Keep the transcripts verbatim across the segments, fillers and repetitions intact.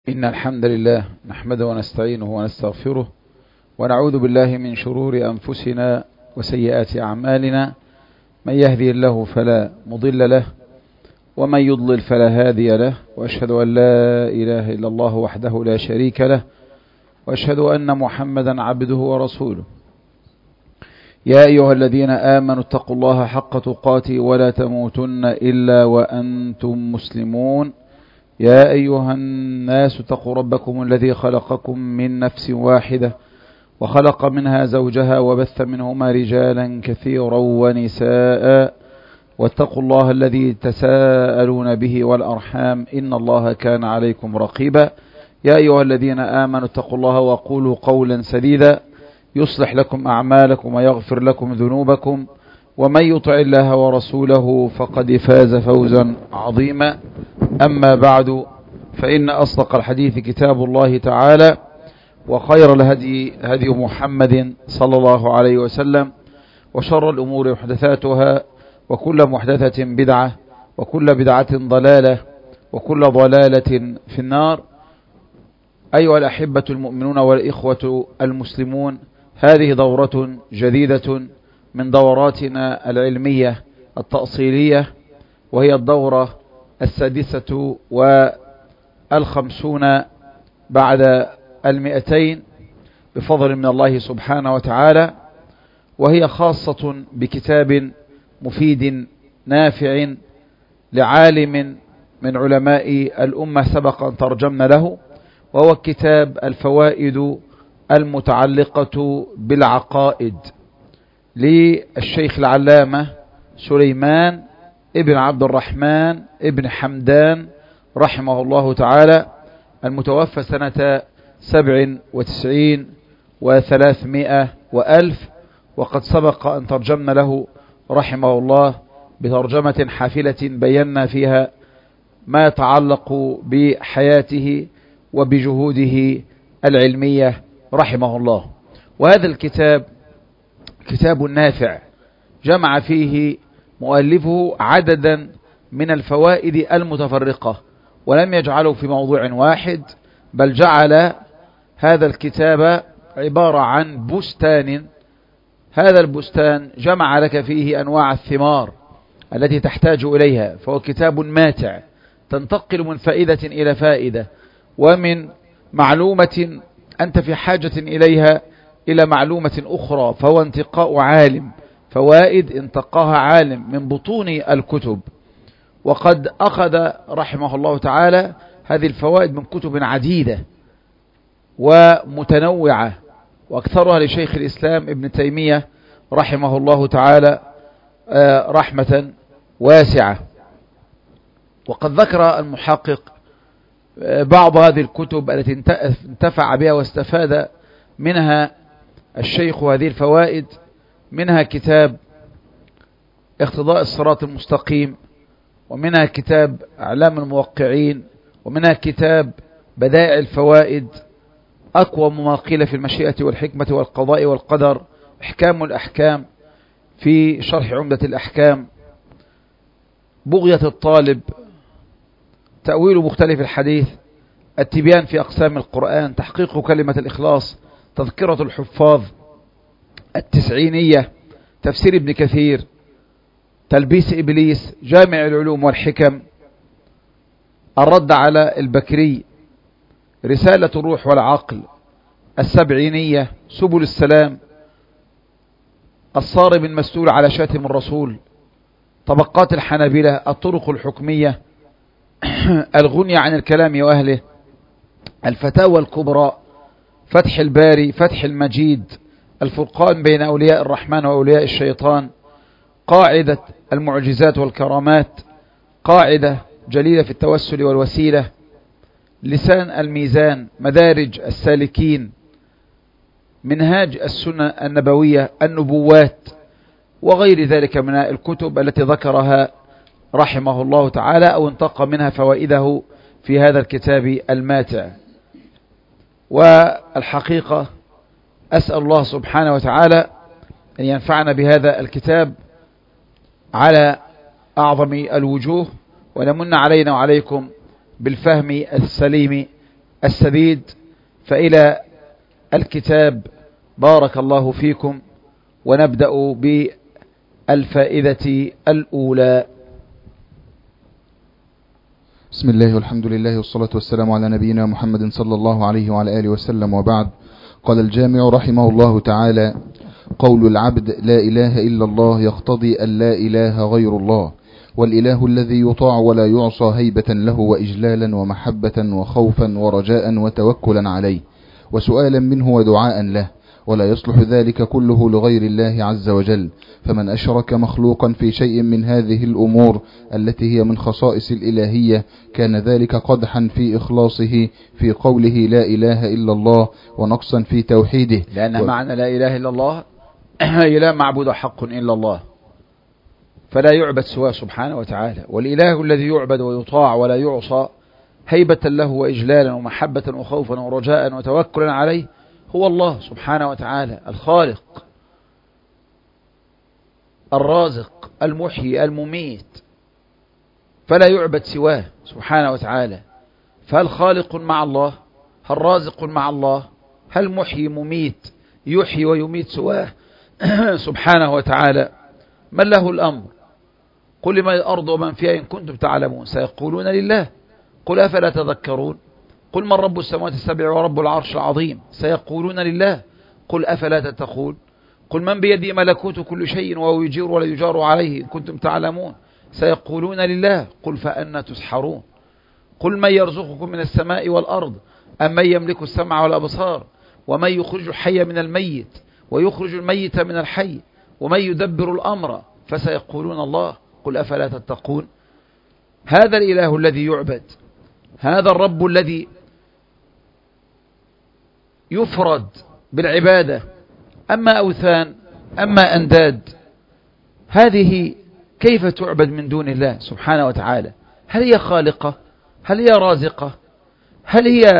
إن الحمد لله نحمده ونستعينه ونستغفره ونعوذ بالله من شرور أنفسنا وسيئات أعمالنا. من يهدي الله فلا مضل له ومن يضلل فلا هادي له، وأشهد أن لا إله إلا الله وحده لا شريك له، وأشهد أن محمدا عبده ورسوله. يا أيها الذين آمنوا اتقوا الله حق تقاته ولا تموتن إلا وأنتم مسلمون. يا أيها الناس اتقوا ربكم الذي خلقكم من نفس واحدة وخلق منها زوجها وبث منهما رجالا كثيرا ونساء، واتقوا الله الذي تساءلون به والأرحام إن الله كان عليكم رقيبا. يا أيها الذين آمنوا اتقوا الله وقولوا قولا سديدا يصلح لكم أعمالكم ويغفر لكم ذنوبكم، ومن يطع الله ورسوله فقد فاز فوزا عظيما. أما بعد، فإن أصدق الحديث كتاب الله تعالى، وخير الهدي هدي محمد صلى الله عليه وسلم، وشر الأمور محدثاتها، وكل محدثة بدعة، وكل بدعة ضلالة، وكل ضلالة في النار. أيها الأحبة المؤمنون والإخوة المسلمون، هذه دورة جديدة من دوراتنا العلمية التأصيلية، وهي الدورة السادسة والخمسون بعد المئتين بفضل من الله سبحانه وتعالى، وهي خاصة بكتاب مفيد نافع لعالم من علماء الأمة سبق أن ترجمنا له، وهو كتاب الفوائد المتعلقة بالعقائد للشيخ العلامة سليمان ابن عبد الرحمن ابن حمدان رحمه الله تعالى، المتوفى سنة سبع وتسعين وثلاثمائة وألف، وقد سبق أن ترجمنا له رحمه الله بترجمة حافلة بينا فيها ما يتعلق بحياته وبجهوده العلمية رحمه الله. وهذا الكتاب كتاب نافع جمع فيه مؤلفه عددا من الفوائد المتفرقة، ولم يجعله في موضوع واحد، بل جعل هذا الكتاب عبارة عن بستان. هذا البستان جمع لك فيه أنواع الثمار التي تحتاج إليها، فهو كتاب ماتع تنتقل من فائدة إلى فائدة، ومن معلومة أنت في حاجة إليها إلى معلومة أخرى، فهو انتقاء عالم، فوائد انتقاها عالم من بطون الكتب. وقد أخذ رحمه الله تعالى هذه الفوائد من كتب عديدة ومتنوعة، وأكثرها لشيخ الإسلام ابن تيمية رحمه الله تعالى رحمة واسعة. وقد ذكر المحقق بعض هذه الكتب التي انتفع بها واستفاد منها الشيخ هذه الفوائد، منها كتاب اقتضاء الصراط المستقيم، ومنها كتاب أعلام الموقعين، ومنها كتاب بدائع الفوائد، أقوى ما قيل في المشيئة والحكمة والقضاء والقدر، إحكام الأحكام في شرح عمدة الأحكام، بغية الطالب، تأويل مختلف الحديث، التبيان في أقسام القرآن، تحقيق كلمة الإخلاص، تذكرة الحفاظ، التسعينية، تفسير ابن كثير، تلبيس إبليس، جامع العلوم والحكم، الرد على البكري، رسالة الروح والعقل، السبعينية، سبل السلام، الصارم المسؤول على شاتم الرسول، طبقات الحنابلة، الطرق الحكمية، الغنية عن الكلام وأهله، الفتاوى الكبرى، فتح الباري، فتح المجيد، الفرقان بين أولياء الرحمن وأولياء الشيطان، قاعدة المعجزات والكرامات، قاعدة جليلة في التوسل والوسيلة، لسان الميزان، مدارج السالكين، منهاج السنة النبوية، النبوات، وغير ذلك من الكتب التي ذكرها رحمه الله تعالى أو انتقى منها فوائده في هذا الكتاب الماتع. والحقيقة أسأل الله سبحانه وتعالى أن ينفعنا بهذا الكتاب على أعظم الوجوه، ونمن علينا وعليكم بالفهم السليم السديد، فإلى الكتاب. بارك الله فيكم، ونبدأ بالفائدة الأولى. بسم الله والحمد لله والصلاة والسلام على نبينا محمد صلى الله عليه وعلى آله وسلم، وبعد. قال الجامع رحمه الله تعالى: قول العبد لا إله إلا الله يقتضي أن لا إله غير الله، والإله الذي يطاع ولا يعصى هيبة له وإجلالا ومحبة وخوفا ورجاء وتوكلا عليه وسؤالا منه ودعاء له، ولا يصلح ذلك كله لغير الله عز وجل. فمن أشرك مخلوقا في شيء من هذه الأمور التي هي من خصائص الإلهية كان ذلك قدحا في إخلاصه في قوله لا إله إلا الله، ونقصا في توحيده، لأن و... معنى لا إله إلا الله هي لا معبود حق إلا الله، فلا يعبد سواه سبحانه وتعالى. والإله الذي يعبد ويطاع ولا يعصى هيبة له وإجلالا ومحبة وخوفا ورجاء وتوكلا عليه هو الله سبحانه وتعالى، الخالق الرازق المحيي المميت، فلا يعبد سواه سبحانه وتعالى. فهل خالق مع الله؟ هل رازق مع الله؟ هل محيي مميت يحيي ويميت سواه سبحانه وتعالى؟ من له الأمر؟ قل لمن الأرض ومن فيها إن كنتم تعلمون، سيقولون لله. قل أفلا تذكرون؟ قل من رب السماوات السبع ورب العرش العظيم، سيقولون لله. قل أفلا تتقون؟ قل من بيده ملكوت كل شيء وهو يجير ولا يجار عليه إن كنتم تعلمون، سيقولون لله. قل فأنا تسحرون؟ قل من يرزقكم من السماء والأرض أم من يملك السمع والأبصار ومن يخرج الحي من الميت ويخرج الميت من الحي ومن يدبر الأمر، فسيقولون الله. قل أفلا تتقون؟ هذا الإله الذي يعبد، هذا الرب الذي يفرد بالعبادة. أما أوثان، أما أنداد، هذه كيف تعبد من دون الله سبحانه وتعالى؟ هل هي خالقة؟ هل هي رازقة؟ هل هي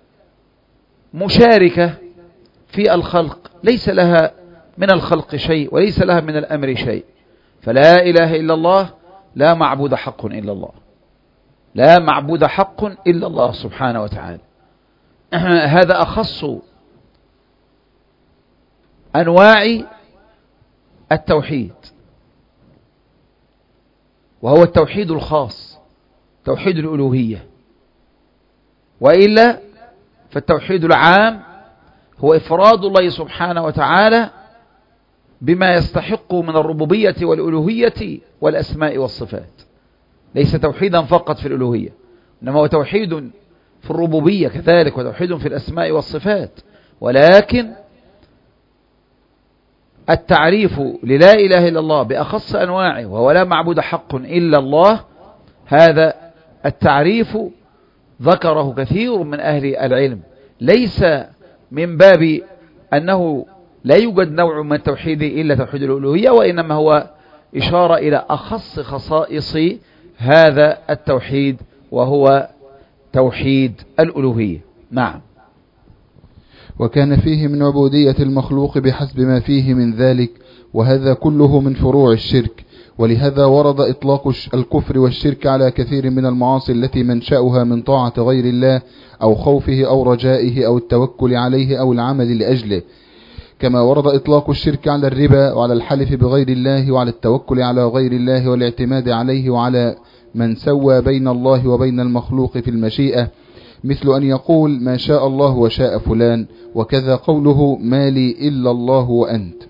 مشاركة في الخلق؟ ليس لها من الخلق شيء وليس لها من الأمر شيء. فلا إله إلا الله، لا معبود حق إلا الله، لا معبود حق إلا الله سبحانه وتعالى. هذا أخص أنواع التوحيد، وهو التوحيد الخاص، توحيد الألوهية. وإلا فالتوحيد العام هو إفراد الله سبحانه وتعالى بما يستحق من الربوبية والألوهية والأسماء والصفات. ليس توحيدا فقط في الألوهية، إنما هو توحيد في الربوبية كذلك، وتوحيد في الأسماء والصفات. ولكن التعريف للا إله إلا الله بأخص أنواعه، وهو لا معبود حق إلا الله، هذا التعريف ذكره كثير من أهل العلم، ليس من باب أنه لا يوجد نوع من التوحيد إلا توحيد الألوهية، وإنما هو إشارة إلى أخص خصائص هذا التوحيد، وهو توحيد الألوهية. نعم. وكان فيه من عبودية المخلوق بحسب ما فيه من ذلك، وهذا كله من فروع الشرك. ولهذا ورد إطلاق الكفر والشرك على كثير من المعاصي التي منشأها من طاعة غير الله أو خوفه أو رجائه أو التوكل عليه أو العمل لأجله، كما ورد إطلاق الشرك على الربا وعلى الحلف بغير الله وعلى التوكل على غير الله والاعتماد عليه وعلى من سوى بين الله وبين المخلوق في المشيئة، مثل أن يقول ما شاء الله وشاء فلان، وكذا قوله ما لي إلا الله وأنت.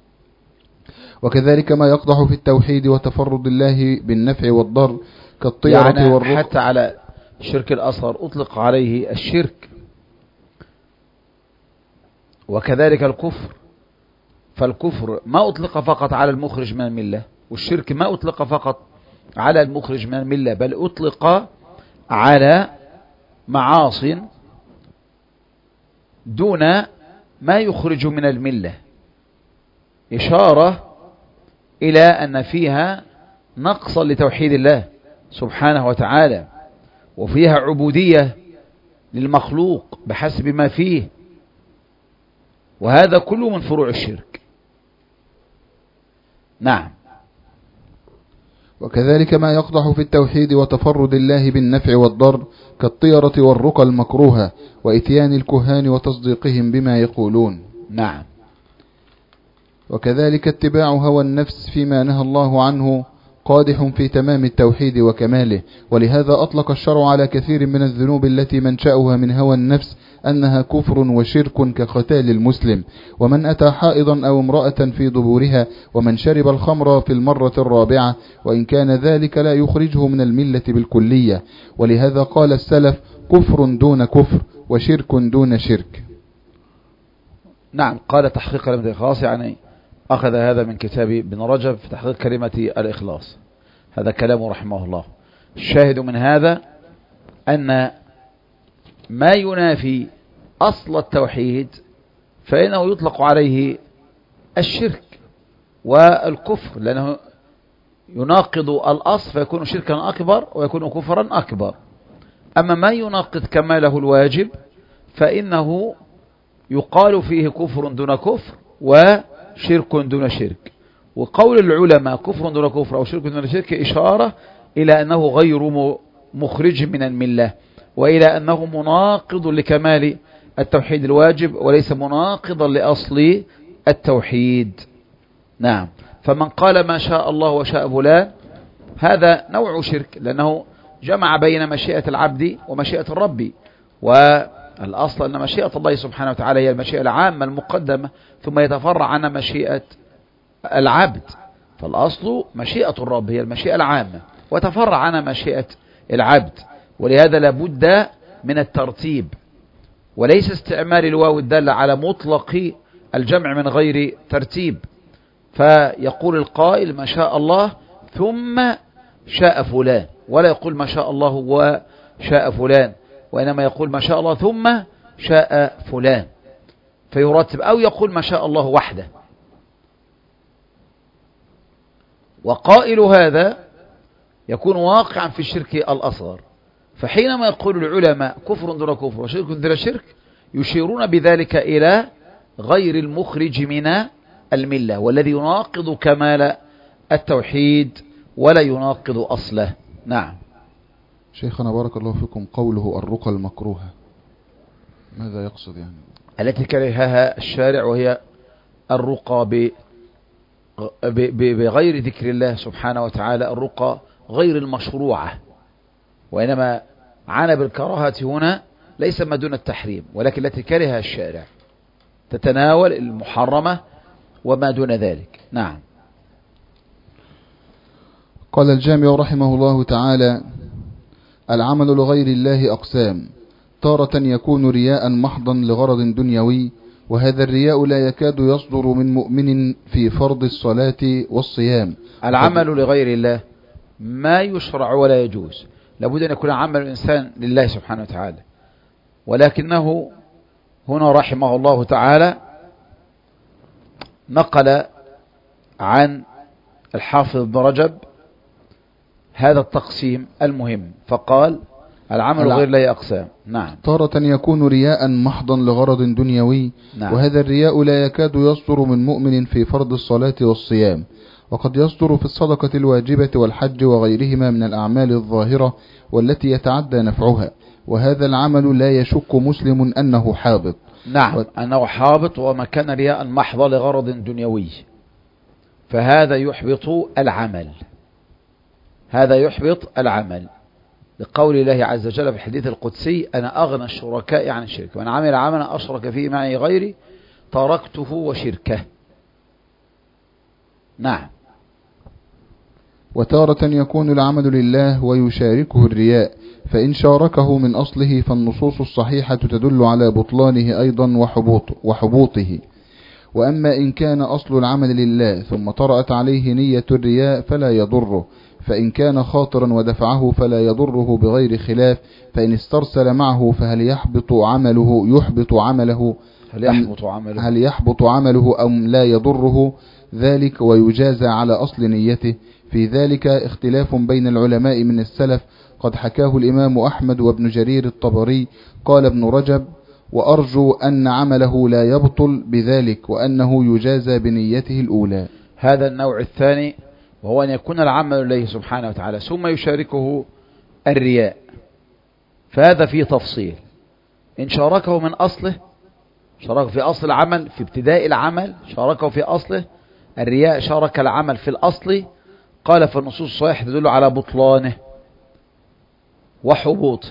وكذلك ما يقضح في التوحيد وتفرد الله بالنفع والضر كالطيرة يعني والرقى. حتى على شرك الأصغر أطلق عليه الشرك، وكذلك الكفر. فالكفر ما أطلق فقط على المخرج من الملة، والشرك ما أطلق فقط على المخرج من الملة، بل أطلق على معاص دون ما يخرج من الملة، إشارة إلى أن فيها نقصا لتوحيد الله سبحانه وتعالى، وفيها عبودية للمخلوق بحسب ما فيه، وهذا كله من فروع الشرك. نعم. وكذلك ما يقدح في التوحيد وتفرد الله بالنفع والضر كالطيرة والرقى المكروهة وإتيان الكهان وتصديقهم بما يقولون. نعم. وكذلك اتباع هوى النفس فيما نهى الله عنه قادح في تمام التوحيد وكماله، ولهذا أطلق الشرع على كثير من الذنوب التي منشأها من هوى النفس أنها كفر وشرك كقتال المسلم، ومن أتى حائضا أو امرأة في دبورها، ومن شرب الخمر في المرة الرابعة، وإن كان ذلك لا يخرجه من الملة بالكلية. ولهذا قال السلف كفر دون كفر وشرك دون شرك. نعم. قال تحقيق كلمة الإخلاص، يعني أخذ هذا من كتاب ابن رجب في تحقيق كلمة الإخلاص، هذا كلامه رحمه الله. الشاهد من هذا أن ما ينافي أصل التوحيد فإنه يطلق عليه الشرك والكفر، لأنه يناقض الأصل فيكون شركا أكبر ويكون كفرا أكبر. أما ما يناقض كماله الواجب فإنه يقال فيه كفر دون كفر وشرك دون شرك. وقول العلماء كفر دون كفر أو شرك دون شرك إشارة إلى أنه غير مخرج من الملة، وإلى أنه مناقض لكمال التوحيد الواجب وليس مناقضا لأصل التوحيد. نعم. فمن قال ما شاء الله وشاء فلان هذا نوع شرك، لأنه جمع بين مشيئة العبد ومشيئة الرب، والأصل أن مشيئة الله سبحانه وتعالى هي المشيئة العامة المقدمة، ثم يتفرع عنها مشيئة العبد. فالأصل مشيئة الرب هي المشيئة العامة وتفرع عنها مشيئة العبد، ولهذا لابد من الترتيب وليس استعمال الواو الدالة على مطلق الجمع من غير ترتيب. فيقول القائل ما شاء الله ثم شاء فلان، ولا يقول ما شاء الله وشاء فلان، وإنما يقول ما شاء الله ثم شاء فلان فيرتب، أو يقول ما شاء الله وحده. وقائل هذا يكون واقعا في الشرك الأصغر. فحينما يقول العلماء كفر دون كفر وشرك دون شرك يشيرون بذلك إلى غير المخرج من الملة، والذي يناقض كمال التوحيد ولا يناقض أصله. نعم. شيخنا بارك الله فيكم، قوله الرقى المكروهة ماذا يقصد يعني؟ التي كرهها الشارع، وهي الرقى ب... ب... بغير ذكر الله سبحانه وتعالى، الرقى غير المشروعة، وإنما عنى بالكراهة هنا ليس ما دون التحريم، ولكن التي كرهها الشارع تتناول المحرمة وما دون ذلك. نعم. قال الجامع رحمه الله تعالى العمل لغير الله أقسام، تارة يكون رياء محضا لغرض دنيوي، وهذا الرياء لا يكاد يصدر من مؤمن في فرض الصلاة والصيام. العمل لغير الله ما يشرع ولا يجوز، لابد أن يكون عمل الإنسان لله سبحانه وتعالى، ولكنه هنا رحمه الله تعالى نقل عن الحافظ ابن رجب هذا التقسيم المهم، فقال العمل غير الله أقسام. نعم. تارة يكون رياء محضا لغرض دنيوي. نعم. وهذا الرياء لا يكاد يصدر من مؤمن في فرض الصلاة والصيام، وقد يصدر في الصدقة الواجبة والحج وغيرهما من الأعمال الظاهرة والتي يتعدى نفعها، وهذا العمل لا يشك مسلم أنه حابط. نعم. و... أنه حابط، وما كان رياء محضا لغرض دنيوي فهذا يحبط العمل، هذا يحبط العمل، لقول الله عز وجل في الحديث القدسي أنا أغنى الشركاء عن الشرك، وأن عمل عملا أشرك فيه معي غيري تركته وشركه. نعم. وتارة يكون العمل لله ويشاركه الرياء، فإن شاركه من أصله فالنصوص الصحيحة تدل على بطلانه أيضا وحبوط وحبوطه. وأما إن كان أصل العمل لله ثم طرأت عليه نية الرياء فلا يضره، فإن كان خاطرا ودفعه فلا يضره بغير خلاف. فإن استرسل معه فهل يحبط عمله يحبط عمله هل يحبط عمله هل يحبط عمله أم لا يضره ذلك، ويجازى على أصل نيته. في ذلك اختلاف بين العلماء من السلف، قد حكاه الإمام أحمد وابن جرير الطبري. قال ابن رجب وأرجو أن عمله لا يبطل بذلك، وأنه يجازى بنيته الأولى. هذا النوع الثاني وهو أن يكون العمل لله سبحانه وتعالى ثم يشاركه الرياء، فهذا فيه تفصيل. إن شاركه من أصله، شاركه في أصل العمل، في ابتداء العمل شاركه في أصله، الرياء شارك العمل في الأصل، قال فالنصوص الصحيحة تدل على بطلانه وحبوطه.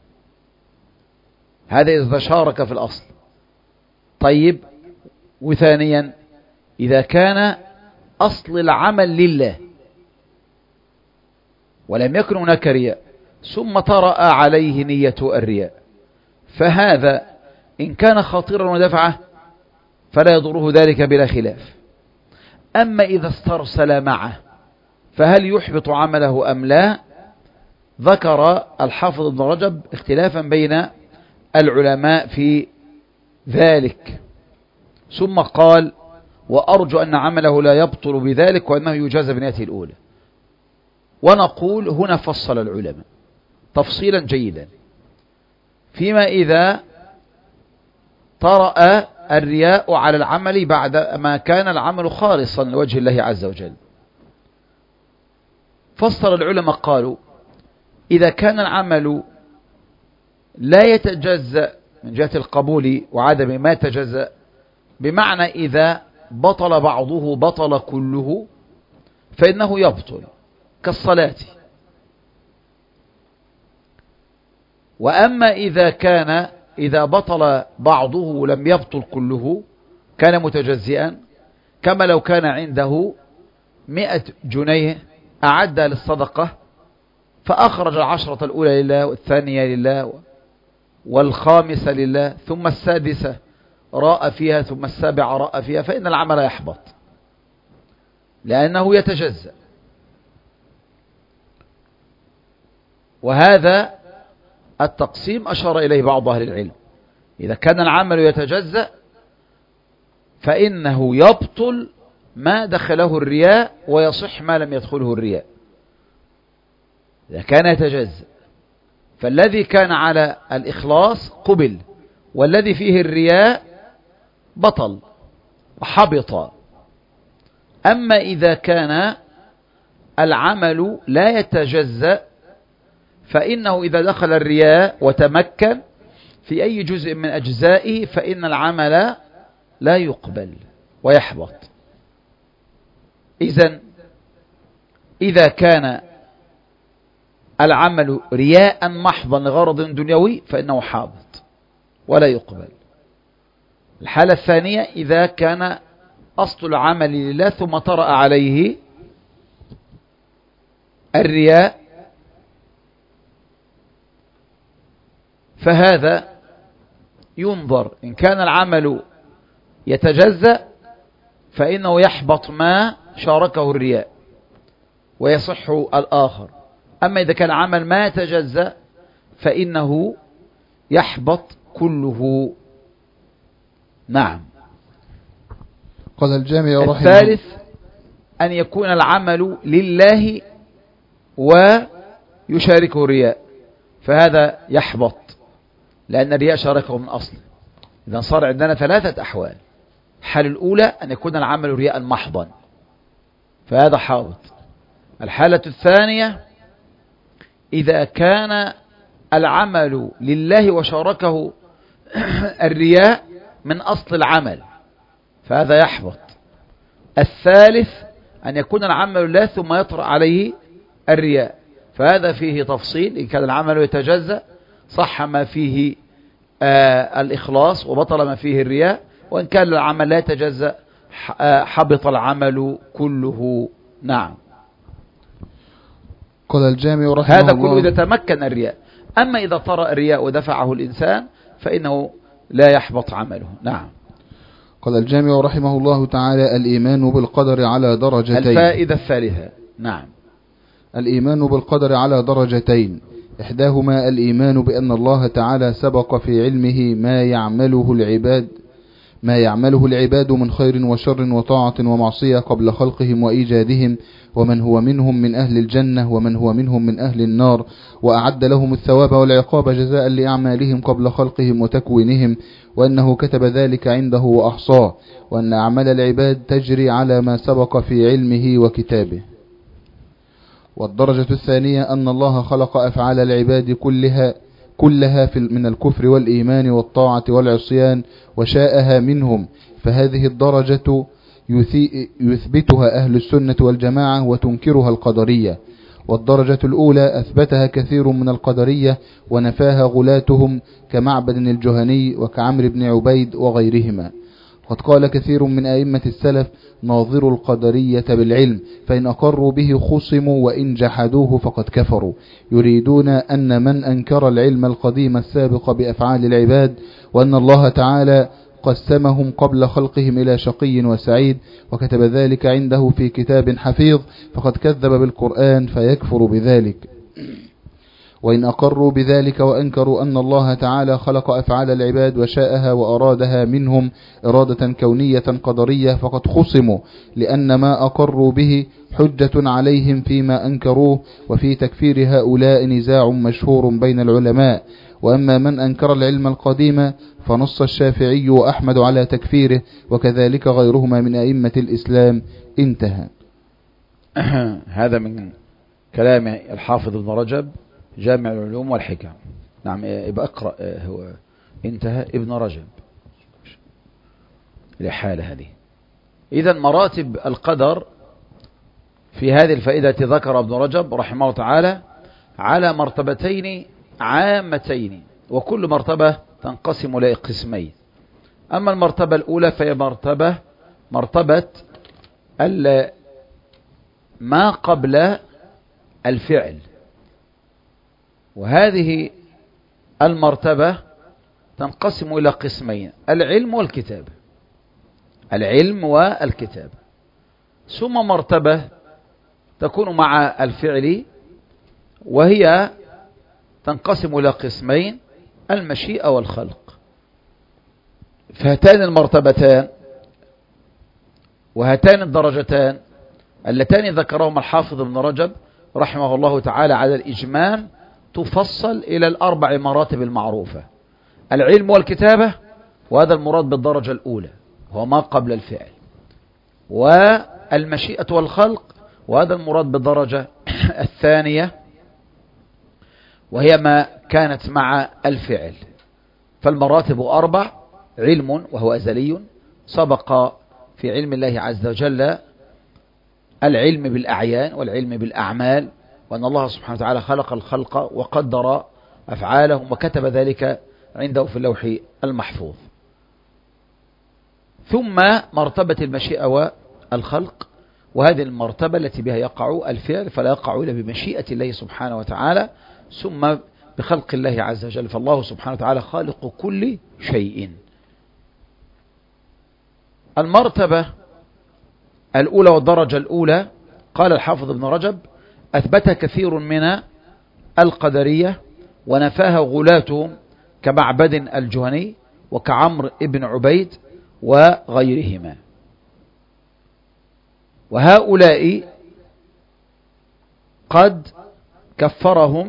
هذا إذا شارك في الأصل. طيب، وثانيا إذا كان أصل العمل لله ولم يكن هناك رياء ثم طرأ عليه نية الرياء، فهذا إن كان خطيرا ودفعه فلا يضره ذلك بلا خلاف. أما إذا استرسل معه فهل يحبط عمله أم لا؟ ذكر الحافظ ابن رجب اختلافا بين العلماء في ذلك، ثم قال وأرجو أن عمله لا يبطل بذلك وأنه يجاز بنيته الأولى. ونقول هنا فصل العلماء تفصيلا جيدا فيما إذا طرأ الرياء على العمل بعد ما كان العمل خالصا لوجه الله عز وجل. فصل العلماء قالوا إذا كان العمل لا يتجزأ من جهة القبول وعدم ما يتجزأ، بمعنى إذا بطل بعضه بطل كله فإنه يبطل كالصلاة. وأما إذا كان إذا بطل بعضه لم يبطل كله كان متجزئا، كما لو كان عنده مئة جنيه أعد للصدقة فأخرج العشرة الأولى لله والثانية لله والخامسة لله ثم السادسة راء فيها ثم السابعة راء فيها، فإن العمل يحبط لأنه يتجزأ. وهذا التقسيم أشار إليه بعض أهل العلم. إذا كان العمل يتجزأ فإنه يبطل ما دخله الرياء ويصح ما لم يدخله الرياء إذا كان يتجزأ. فالذي كان على الإخلاص قبل، والذي فيه الرياء بطل وحبط. أما إذا كان العمل لا يتجزأ فإنه إذا دخل الرياء وتمكن في أي جزء من أجزائه فإن العمل لا يقبل ويحبط. إذن إذا كان العمل رياء محضا لغرض دنيوي فإنه حابط ولا يقبل. الحالة الثانية إذا كان أصل العمل لله ثم طرأ عليه الرياء فهذا ينظر. إن كان العمل يتجزأ فإنه يحبط ما شاركه الرياء ويصح الآخر. أما إذا كان العمل ما يتجزأ فإنه يحبط كله. نعم. قال الجامع رحمه الثالث أن يكون العمل لله ويشاركه الرياء، فهذا يحبط لأن الرياء شاركه من أصله. إذا صار عندنا ثلاثة أحوال. الحالة الأولى أن يكون العمل رياء محضا فهذا حابط. الحالة الثانية إذا كان العمل لله وشاركه الرياء من أصل العمل فهذا يحبط. الثالث أن يكون العمل لله ثم يطرأ عليه الرياء، فهذا فيه تفصيل. إن كان العمل يتجزأ صح ما فيه آه الإخلاص وبطل ما فيه الرياء، وإن كان العمل لا يتجزأ حبط العمل كله. نعم. قال الجامع رحمه هذا الله كله إذا تمكن الرياء. أما إذا طرأ الرياء ودفعه الإنسان فإنه لا يحبط عمله. نعم. قال الجامع رحمه الله تعالى الإيمان بالقدر على درجتين. الفائدة الثالثة. نعم. الإيمان بالقدر على درجتين، إحداهما الإيمان بأن الله تعالى سبق في علمه ما يعمله العباد ما يعمله العباد من خير وشر وطاعة ومعصية قبل خلقهم وإيجادهم، ومن هو منهم من أهل الجنة ومن هو منهم من أهل النار، وأعد لهم الثواب والعقاب جزاء لأعمالهم قبل خلقهم وتكوينهم، وأنه كتب ذلك عنده وأحصاه، وأن أعمال العباد تجري على ما سبق في علمه وكتابه. والدرجة الثانية أن الله خلق أفعال العباد كلها كلها في من الكفر والإيمان والطاعة والعصيان وشاءها منهم، فهذه الدرجة يثبتها أهل السنة والجماعة وتنكرها القدرية. والدرجة الأولى أثبتها كثير من القدرية ونفاها غلاتهم كمعبد الجهني وكعمر بن عبيد وغيرهما. قد قال كثير من أئمة السلف: ناظروا القدرية بالعلم، فإن أقروا به خصموا وإن جحدوه فقد كفروا. يريدون أن من أنكر العلم القديم السابق بأفعال العباد وأن الله تعالى قسمهم قبل خلقهم إلى شقي وسعيد وكتب ذلك عنده في كتاب حفيظ فقد كذب بالقرآن فيكفر بذلك. وإن أقروا بذلك وأنكروا أن الله تعالى خلق أفعال العباد وشاءها وأرادها منهم إرادة كونية قدرية فقد خصموا، لأن ما أقروا به حجة عليهم فيما أنكروه. وفي تكفير هؤلاء نزاع مشهور بين العلماء. وأما من أنكر العلم القديم فنص الشافعي وأحمد على تكفيره وكذلك غيرهما من أئمة الإسلام. انتهى. هذا من كلام الحافظ ابن رجب جامع العلوم والحكم. نعم، يبقى اقرأ. هو انتهى ابن رجب لحالة هذه. إذا مراتب القدر في هذه الفائدة ذكر ابن رجب رحمه الله تعالى على مرتبتين عامتين، وكل مرتبة تنقسم إلى قسمين. أما المرتبة الأولى فهي مرتبة مرتبة ما قبل الفعل، وهذه المرتبة تنقسم إلى قسمين: العلم والكتاب. العلم والكتاب. ثم مرتبة تكون مع الفعل، وهي تنقسم إلى قسمين: المشيئة والخلق. فهاتان المرتبتان وهاتان الدرجتان اللتان ذكرهما الحافظ ابن رجب رحمه الله تعالى على الإجمال تفصل إلى الأربع مراتب المعروفة: العلم والكتابة، وهذا المراد بالدرجة الأولى هو ما قبل الفعل، والمشيئة والخلق، وهذا المراد بالدرجة الثانية وهي ما كانت مع الفعل. فالمراتب أربع: علم وهو أزلي، سبق في علم الله عز وجل العلم بالأعيان والعلم بالأعمال، وأن الله سبحانه وتعالى خلق الخلق وقدر أفعالهم وكتب ذلك عنده في اللوح المحفوظ. ثم مرتبة المشيئة والخلق، وهذه المرتبة التي بها يقع الفعل، فلا يقع إلا بمشيئة الله سبحانه وتعالى ثم بخلق الله عز وجل، فالله سبحانه وتعالى خالق كل شيء. المرتبة الأولى والدرجة الأولى قال الحافظ ابن رجب أثبتها كثير من القدرية ونفاها غلاتهم كمعبد الجهني وكعمر ابن عبيد وغيرهما. وهؤلاء قد كفرهم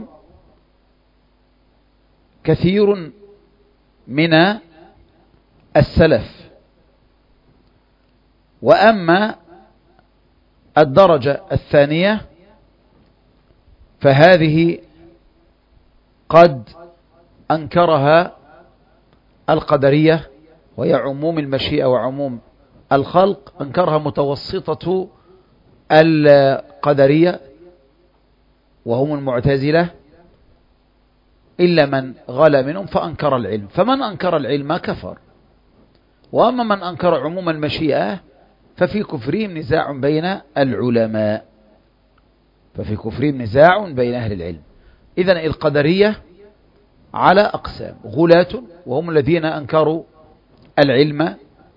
كثير من السلف. وأما الدرجة الثانية فهذه قد أنكرها القدرية، وهي عموم المشيئة وعموم الخلق، أنكرها متوسطة القدرية وهم المعتزلة، إلا من غلا منهم فأنكر العلم. فمن أنكر العلم كفر. وأما من أنكر عموم المشيئة ففي كفرهم نزاع بين العلماء، ففي كفرهم نزاع بين أهل العلم. إذن القدرية على أقسام: غلاة وهم الذين أنكروا العلم،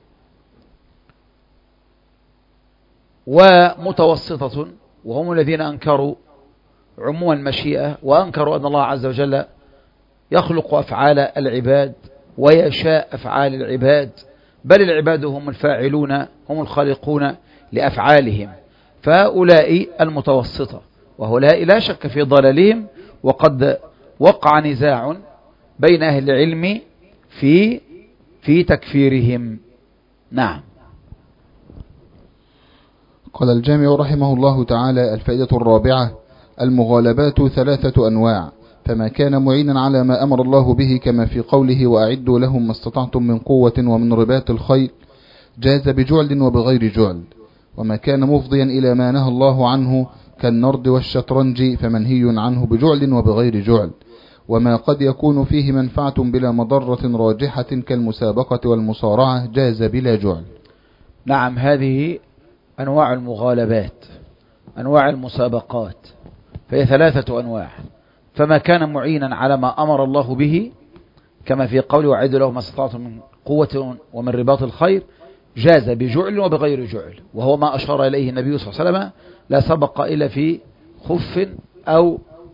ومتوسطة وهم الذين أنكروا عموم المشيئة وأنكروا أن الله عز وجل يخلق أفعال العباد ويشاء أفعال العباد، بل العباد هم الفاعلون هم الخالقون لأفعالهم. فهؤلاء المتوسطة، وهؤلاء لا شك في ضلالهم، وقد وقع نزاع بين أهل العلم في في تكفيرهم. نعم. قال الجامع رحمه الله تعالى: الفائدة الرابعة المغالبات ثلاثة أنواع، فما كان معينا على ما أمر الله به كما في قوله وأعدوا لهم ما استطعتم من قوة ومن رباط الخيل جاز بجعل وبغير جعل، وما كان مفضيا إلى ما نهى الله عنه كالنرد والشطرنج فمنهي عنه بجعل وبغير جعل، وما قد يكون فيه منفعة بلا مضرة راجحة كالمسابقة والمصارعة جاز بلا جعل. نعم، هذه أنواع المغالبات، أنواع المسابقات، فهي ثلاثة أنواع. فما كان معينا على ما أمر الله به كما في قوله وأعدوا لهم ما استطعتم من قوة ومن رباط الخير جاز بجعل وبغير جعل، وهو ما أشار إليه النبي صلى الله عليه وسلم: لا سبق إلا في خف أو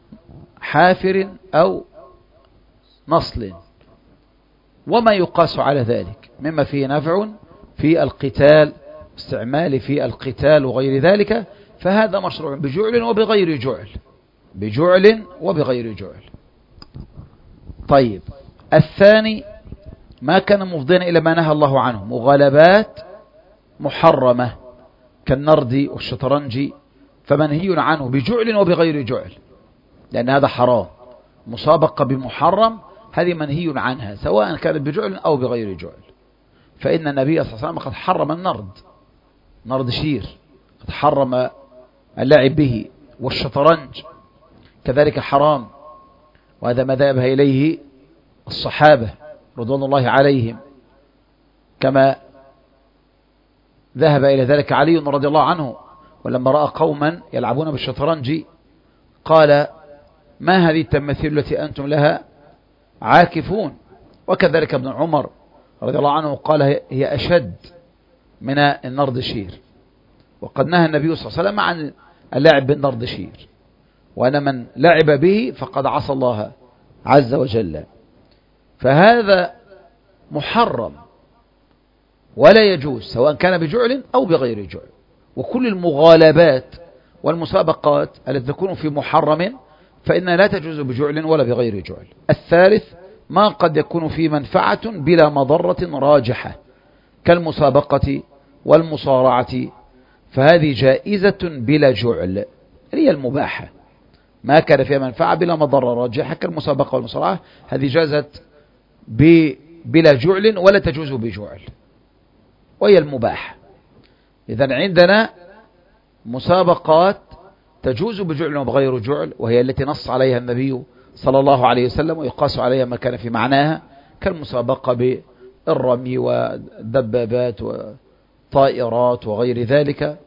حافر أو نصل، وما يقاس على ذلك مما فيه نفع في القتال، استعمال في القتال وغير ذلك، فهذا مشروع بجعل وبغير جعل، بجعل وبغير جعل. طيب، الثاني ما كان مفضيا إلى ما نهى الله عنه، مغالبات محرمة كالنرد والشطرنج فمنهي عنه بجعل وبغير جعل، لأن هذا حرام. مسابقة بمحرم هذه منهي عنها سواء كانت بجعل أو بغير جعل، فإن النبي صلى الله عليه وسلم قد حرم النرد، نرد شير قد حرم اللعب به، والشطرنج كذلك حرام، وهذا ما ذهب إليه الصحابة رضوان الله عليهم، كما ذهب إلى ذلك علي رضي الله عنه، ولما رأى قوما يلعبون بالشطرنج قال: ما هذه التماثيل التي أنتم لها عاكفون؟ وكذلك ابن عمر رضي الله عنه قال: هي أشد من النرد شير. وقد نهى النبي صلى الله عليه وسلم عن اللعب بالنرد شير، وأن من لعب به فقد عصى الله عز وجل، فهذا محرم ولا يجوز سواء كان بجعل أو بغير جعل. وكل المغالبات والمسابقات التي تكون في محرم فإنها لا تجوز بجعل ولا بغير جعل. الثالث ما قد يكون في منفعة بلا مضرة راجحة كالمسابقة والمصارعة، فهذه جائزة بلا جعل، هي المباحة. ما كان فيها منفعة بلا مضرة راجحة كالمسابقة والمصارعة هذه جازت بلا جعل ولا تجوز بجعل، وهي المباحة. إذن عندنا مسابقات تجوز بجعل وبغير جعل، وهي التي نص عليها النبي صلى الله عليه وسلم، ويقاس عليها ما كان في معناها كالمسابقة بالرمي والدبابات وطائرات وغير ذلك،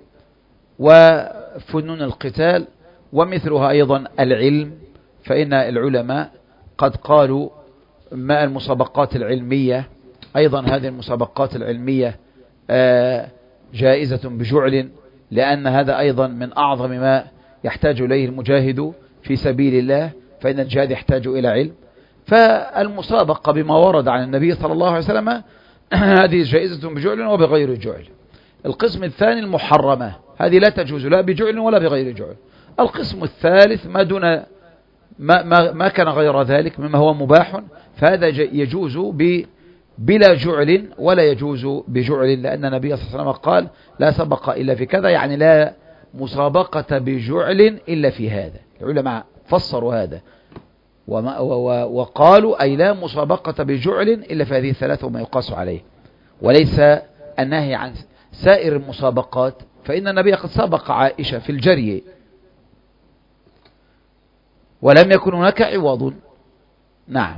وفنون القتال، ومثلها أيضا العلم، فإن العلماء قد قالوا ما المسابقات العلمية أيضا هذه المسابقات العلمية جائزة بجعل، لأن هذا أيضا من أعظم ما يحتاج إليه المجاهد في سبيل الله، فإن الجهاد يحتاج إلى علم. فالمسابقة بما ورد عن النبي صلى الله عليه وسلم هذه جائزة بجعل وبغير جعل. القسم الثاني المحرمة، هذه لا تجوز لا بجعل ولا بغير جعل. القسم الثالث ما دون ما, ما, ما كان غير ذلك مما هو مباح، فهذا يجوز ب بلا جعل ولا يجوز بجعل، لأن النبي صلى الله عليه وسلم قال: لا سبق إلا في كذا، يعني لا مسابقة بجعل إلا في هذا. العلماء فسروا هذا وقالوا أي لا مسابقة بجعل إلا في هذه الثلاثة وما يقاس عليه، وليس النهي عن سائر المسابقات، فإن النبي قد سبق عائشة في الجري ولم يكن هناك عوض. نعم.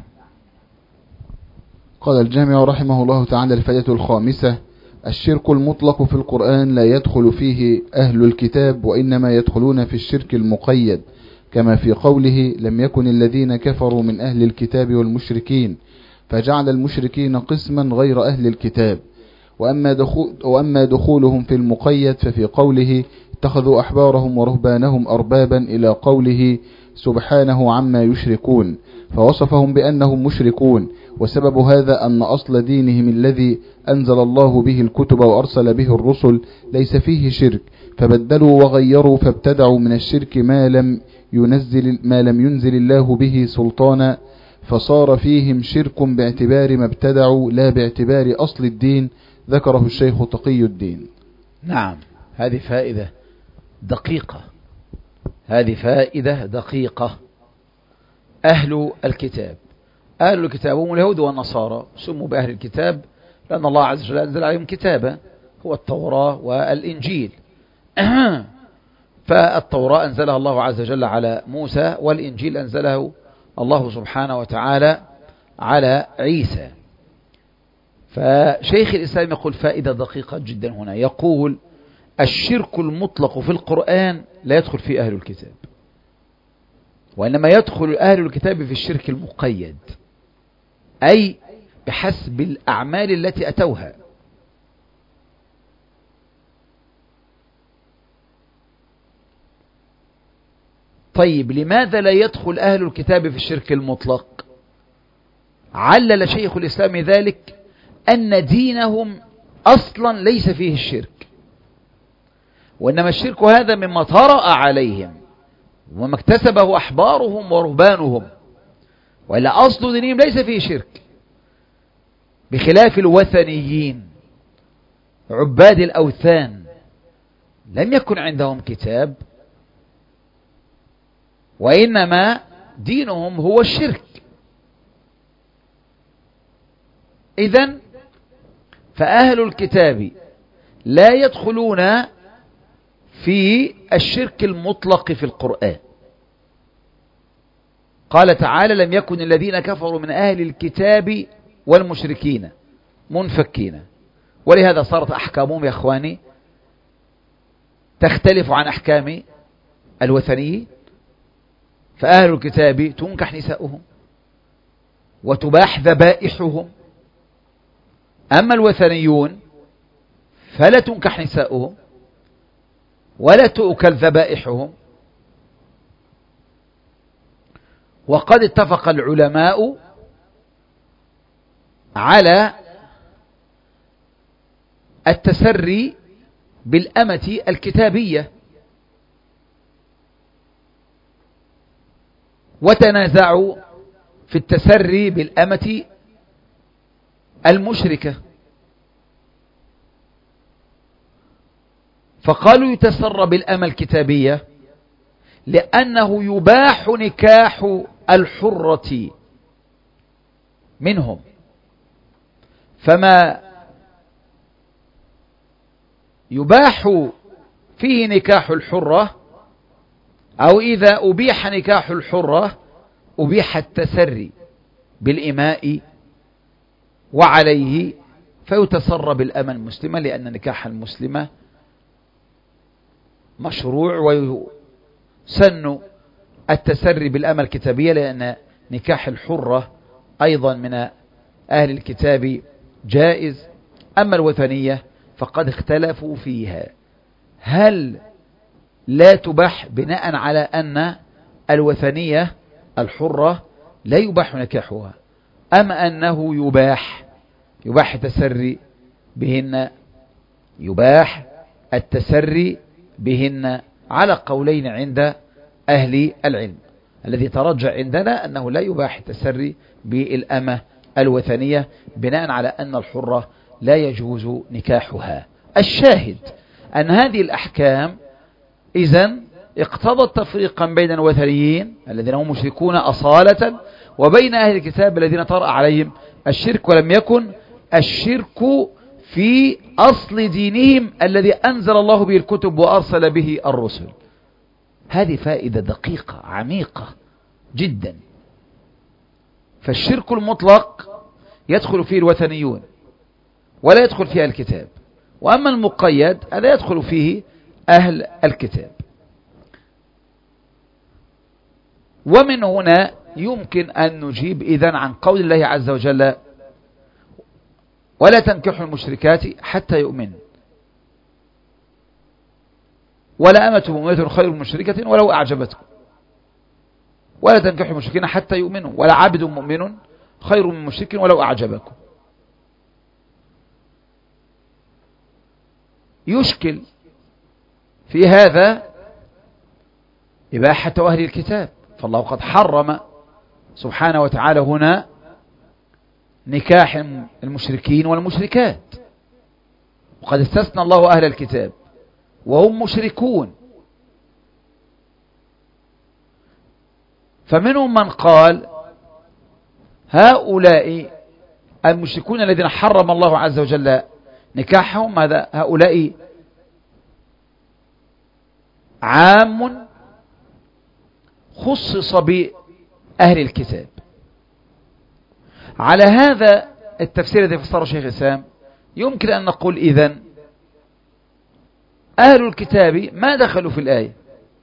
قال الجامع رحمه الله تعالى: الفائدة الخامسة: الشرك المطلق في القرآن لا يدخل فيه أهل الكتاب، وإنما يدخلون في الشرك المقيد، كما في قوله: لم يكن الذين كفروا من أهل الكتاب والمشركين، فجعل المشركين قسما غير أهل الكتاب. وأما, دخول وأما دخولهم في المقيد ففي قوله: اتخذوا أحبارهم ورهبانهم أربابا، إلى قوله: سبحانه عما يشركون، فوصفهم بأنهم مشركون. وسبب هذا أن أصل دينهم الذي أنزل الله به الكتب وأرسل به الرسل ليس فيه شرك، فبدلوا وغيروا فابتدعوا من الشرك ما لم ينزل, ما لم ينزل الله به سلطانا، فصار فيهم شرك باعتبار ما ابتدعوا لا باعتبار أصل الدين، ذكره الشيخ تقي الدين. نعم، هذه فائدة دقيقة، هذه فائدة دقيقة. أهل الكتاب، أهل الكتاب هم اليهود والنصارى، سموا بأهل الكتاب لأن الله عز وجل أنزل عليهم كتابا هو التوراة والإنجيل. فالتوراة أنزلها الله عز وجل على موسى، والإنجيل أنزله الله سبحانه وتعالى على عيسى. فشيخ الإسلام يقول فائدة دقيقة جدا هنا، يقول الشرك المطلق في القرآن لا يدخل فيه أهل الكتاب، وإنما يدخل أهل الكتاب في الشرك المقيد، أي بحسب الأعمال التي أتوها. طيب لماذا لا يدخل أهل الكتاب في الشرك المطلق؟ علل شيخ الإسلام ذلك أن دينهم أصلا ليس فيه الشرك، وإنما الشرك هذا مما طرأ عليهم وما اكتسبه أحبارهم ورهبانهم، وإلا أصل دينهم ليس فيه شرك، بخلاف الوثنيين عباد الأوثان لم يكن عندهم كتاب، وإنما دينهم هو الشرك. إذن فأهل الكتاب لا يدخلون في الشرك المطلق في القرآن. قال تعالى لم يكن الذين كفروا من أهل الكتاب والمشركين منفكين، ولهذا صارت أحكامهم يا أخواني تختلف عن أحكام الوثنيين. فأهل الكتاب تنكح نساؤهم وتباح ذبائحهم، أما الوثنيون فلا تنكح نساؤهم ولا تؤكل ذبائحهم. وقد اتفق العلماء على التسري بالأمة الكتابية، وتنازعوا في التسري بالأمة المشركة، فقالوا يتسرى بالأمة الكتابية لأنه يباح نكاح الحرة منهم، فما يباح فيه نكاح الحرة، أو إذا أبيح نكاح الحرة أبيح التسري بالإماء وعليه، فيتسرى بالأمة المسلمة، لأن نكاح المسلمة مشروع، ويسن التسري بالأمة الكتابية لأن نكاح الحرة أيضا من أهل الكتاب جائز. أما الوثنية فقد اختلفوا فيها، هل لا تباح بناء على أن الوثنية الحرة لا يباح نكاحها، أم أنه يباح يباح التسري بهن يباح التسري بهن على قولين عند أهل العلم. الذي ترجع عندنا أنه لا يباح التسري بالأمة الوثنية بناء على أن الحرة لا يجوز نكاحها. الشاهد أن هذه الأحكام إذن اقتضت تفريقا بين الوثنيين الذين هم مشركون أصالة وبين أهل الكتاب الذين طرأ عليهم الشرك، ولم يكن الشرك في أصل دينهم الذي أنزل الله به الكتب وأرسل به الرسل. هذه فائدة دقيقة عميقة جدا. فالشرك المطلق يدخل فيه الوثنيون ولا يدخل فيه الكتاب، وأما المقيد هذا يدخل فيه أهل الكتاب. ومن هنا يمكن أن نجيب إذن عن قول الله عز وجل ولا تنكحوا المشركات حتى يؤمن، ولا أمة مؤمنة خير من مشركة ولو أعجبتكم، ولا تنكحوا المشركين حتى يؤمنوا، ولا عبد مؤمن خير من مشرك ولو أعجبكم. يشكل في هذا إباحة أهل الكتاب، فالله قد حرم سبحانه وتعالى هنا نكاح المشركين والمشركات، وقد استثنى الله أهل الكتاب وهم مشركون. فمنهم من قال هؤلاء المشركون الذين حرم الله عز وجل نكاحهم هذا هؤلاء عام خصص بأهل الكتاب. على هذا التفسير الذي فسره شيخ الإسلام يمكن أن نقول إذن أهل الكتاب ما دخلوا في الآية،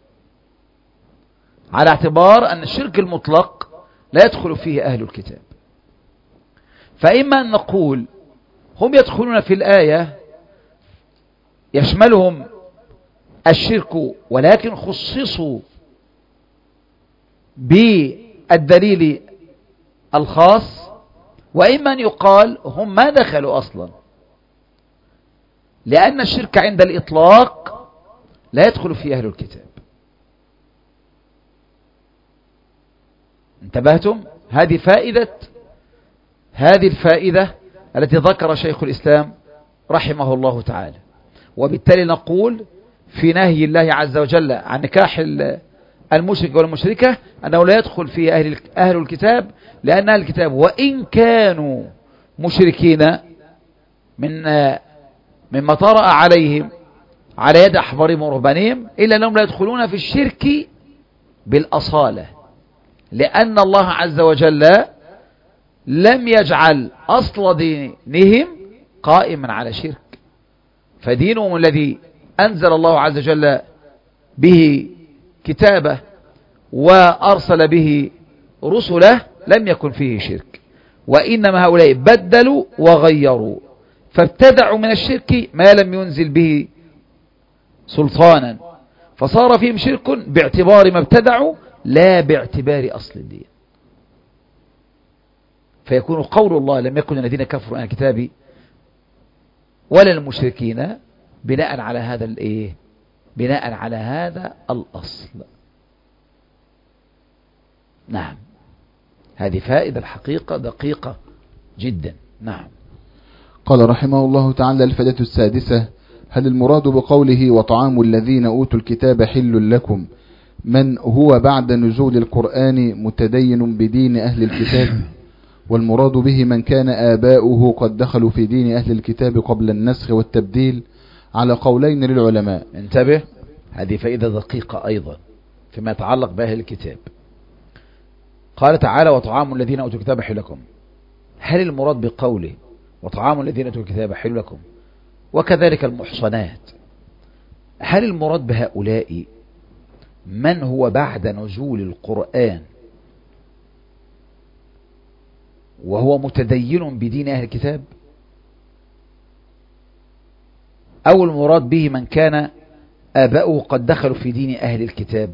على اعتبار أن الشرك المطلق لا يدخل فيه أهل الكتاب. فإما أن نقول هم يدخلون في الآية يشملهم الشرك ولكن خصصوا بالدليل الخاص، وإما أن يقال هم ما دخلوا أصلا، لأن الشرك عند الإطلاق لا يدخل فيه أهل الكتاب. انتبهتم؟ هذه فائدة هذه الفائدة التي ذكر شيخ الإسلام رحمه الله تعالى. وبالتالي نقول في نهي الله عز وجل عن نكاح المشرك والمشركة أنه لا يدخل فيه أهل أهل الكتاب، لأن أهل الكتاب وإن كانوا مشركين من مما طرأ عليهم على يد أحبارهم ورهبانهم، إلا أنهم لا يدخلون في الشرك بالأصالة، لأن الله عز وجل لم يجعل أصل دينهم قائما على شرك، فدينهم الذي أنزل الله عز وجل به كتابه وأرسل به رسله لم يكن فيه شرك، وإنما هؤلاء بدلوا وغيروا فابتدعوا من الشرك ما لم ينزل به سلطانا، فصار فيهم شرك باعتبار ما ابتدعوا لا باعتبار أصل الدين. فيكون قول الله لم يكن الذين كفروا عن الكتاب ولا المشركين بناء على هذا الايه بناء على هذا الأصل. نعم، هذه فائدة الحقيقة دقيقة جدا. نعم. قال رحمه الله تعالى الفائدة السادسة: هل المراد بقوله وطعام الذين أوتوا الكتاب حل لكم من هو بعد نزول القرآن متدين بدين أهل الكتاب، والمراد به من كان آباؤه قد دخلوا في دين أهل الكتاب قبل النسخ والتبديل، على قولين للعلماء؟ انتبه، هذه فائدة دقيقة أيضا فيما يتعلق بأهل الكتاب. قال تعالى وطعام الذين أوتوا الكتاب حل لكم، هل المراد بقوله وطعام الذين أوتوا الكتاب حل لكم وكذلك المحصنات، هل المراد بهؤلاء من هو بعد نزول القرآن وهو متدين بدين أهل الكتاب، أو المراد به من كان آباؤه قد دخلوا في دين أهل الكتاب؟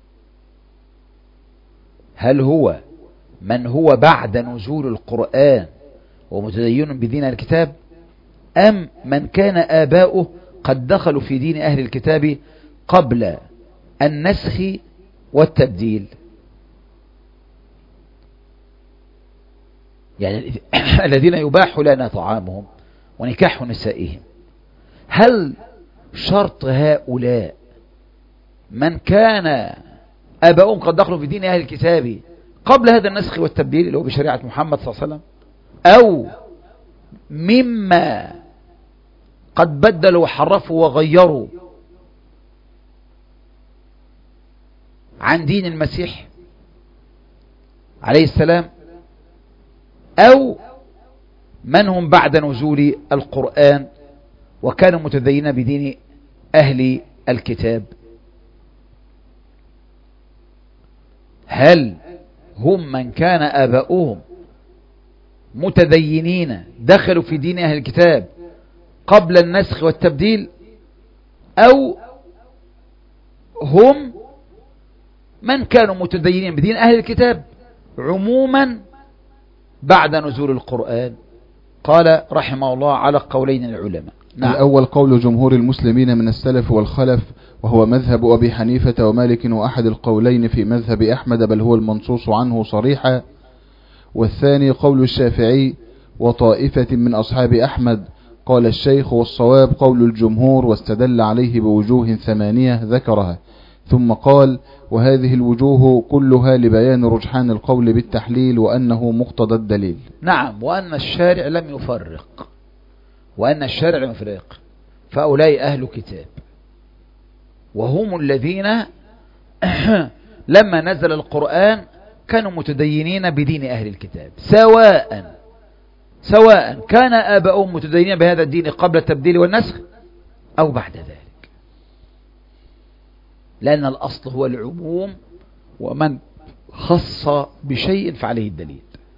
هل هو من هو بعد نزول القرآن ومتدين بدين أهل الكتاب، أم من كان آباؤه قد دخلوا في دين أهل الكتاب قبل النسخ والتبديل؟ يعني الذين يباح لنا طعامهم ونكاح نسائهم، هل شرط هؤلاء من كان آباؤهم قد دخلوا في دين أهل الكتاب قبل هذا النسخ والتبديل اللي هو بشريعة محمد صلى الله عليه وسلم، أو مما قد بدلوا وحرفوا وغيروا عن دين المسيح عليه السلام، أو من هم بعد نزول القرآن وكانوا متدينين بدين أهل الكتاب؟ هل هم من كان آباؤهم متدينين دخلوا في دين أهل الكتاب قبل النسخ والتبديل، أو هم من كانوا متدينين بدين أهل الكتاب عموما بعد نزول القرآن؟ قال رحمه الله على قولين العلماء. نعم. الأول قول جمهور المسلمين من السلف والخلف، وهو مذهب أبي حنيفة ومالك وأحد القولين في مذهب أحمد، بل هو المنصوص عنه صريحا. والثاني قول الشافعي وطائفة من أصحاب أحمد. قال الشيخ والصواب قول الجمهور، واستدل عليه بوجوه ثمانية ذكرها، ثم قال: وهذه الوجوه كلها لبيان رجحان القول بالتحليل وأنه مقتضى الدليل. نعم، وأن الشارع لم يفرق، وأن الشارع لم يفرق، فأولئك أهل كتاب، وهم الذين لما نزل القرآن كانوا متدينين بدين أهل الكتاب، سواء سواء كان آباؤهم متدينين بهذا الدين قبل التبديل والنسخ أو بعد ذلك، لأن الأصل هو العموم، ومن خص بشيء فعليه الدليل،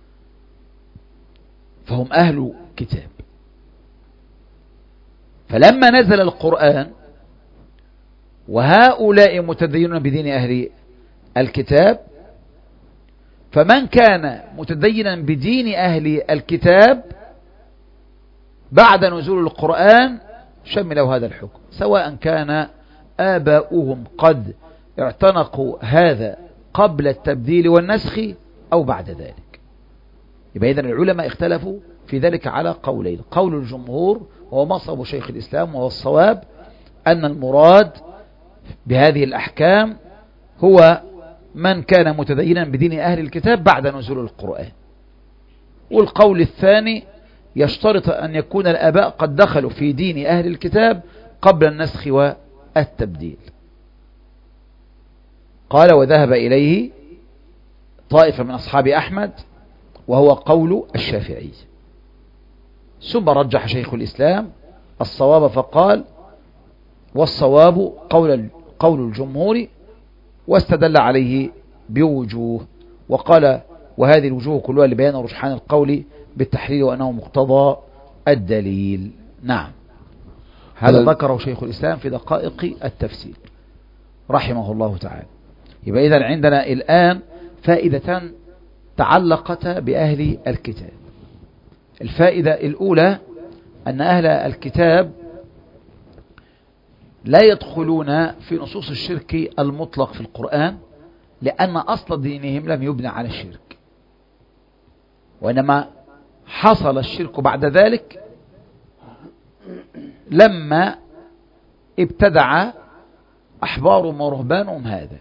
فهم أهل كتاب. فلما نزل القرآن وهؤلاء متدينون بدين أهل الكتاب، فمن كان متدينا بدين أهل الكتاب بعد نزول القرآن شملوا هذا الحكم، سواء كان آباؤهم قد اعتنقوا هذا قبل التبديل والنسخ أو بعد ذلك. يبقى إذن العلماء اختلفوا في ذلك على قولين: قول الجمهور وهو مصاب شيخ الإسلام وهو الصواب أن المراد بهذه الأحكام هو من كان متدينا بدين أهل الكتاب بعد نزول القرآن. والقول الثاني يشترط أن يكون الآباء قد دخلوا في دين أهل الكتاب قبل النسخ والتبديل. قال: وذهب إليه طائفة من أصحاب أحمد وهو قول الشافعي. ثم رجح شيخ الإسلام الصواب فقال: والصواب قول قول الجمهور، واستدل عليه بوجوه، وقال: وهذه الوجوه كلها لبيان رجحان القول بالتحليل وأنه مقتضى الدليل. نعم، هذا ذكره شيخ الإسلام في دقائق التفسير رحمه الله تعالى. يبقى إذن عندنا الآن فائدة تعلقت بأهل الكتاب. الفائدة الأولى أن أهل الكتاب لا يدخلون في نصوص الشرك المطلق في القرآن، لأن أصل دينهم لم يبنى على الشرك، وإنما حصل الشرك بعد ذلك لما ابتدع أحبارهم ورهبانهم هذا،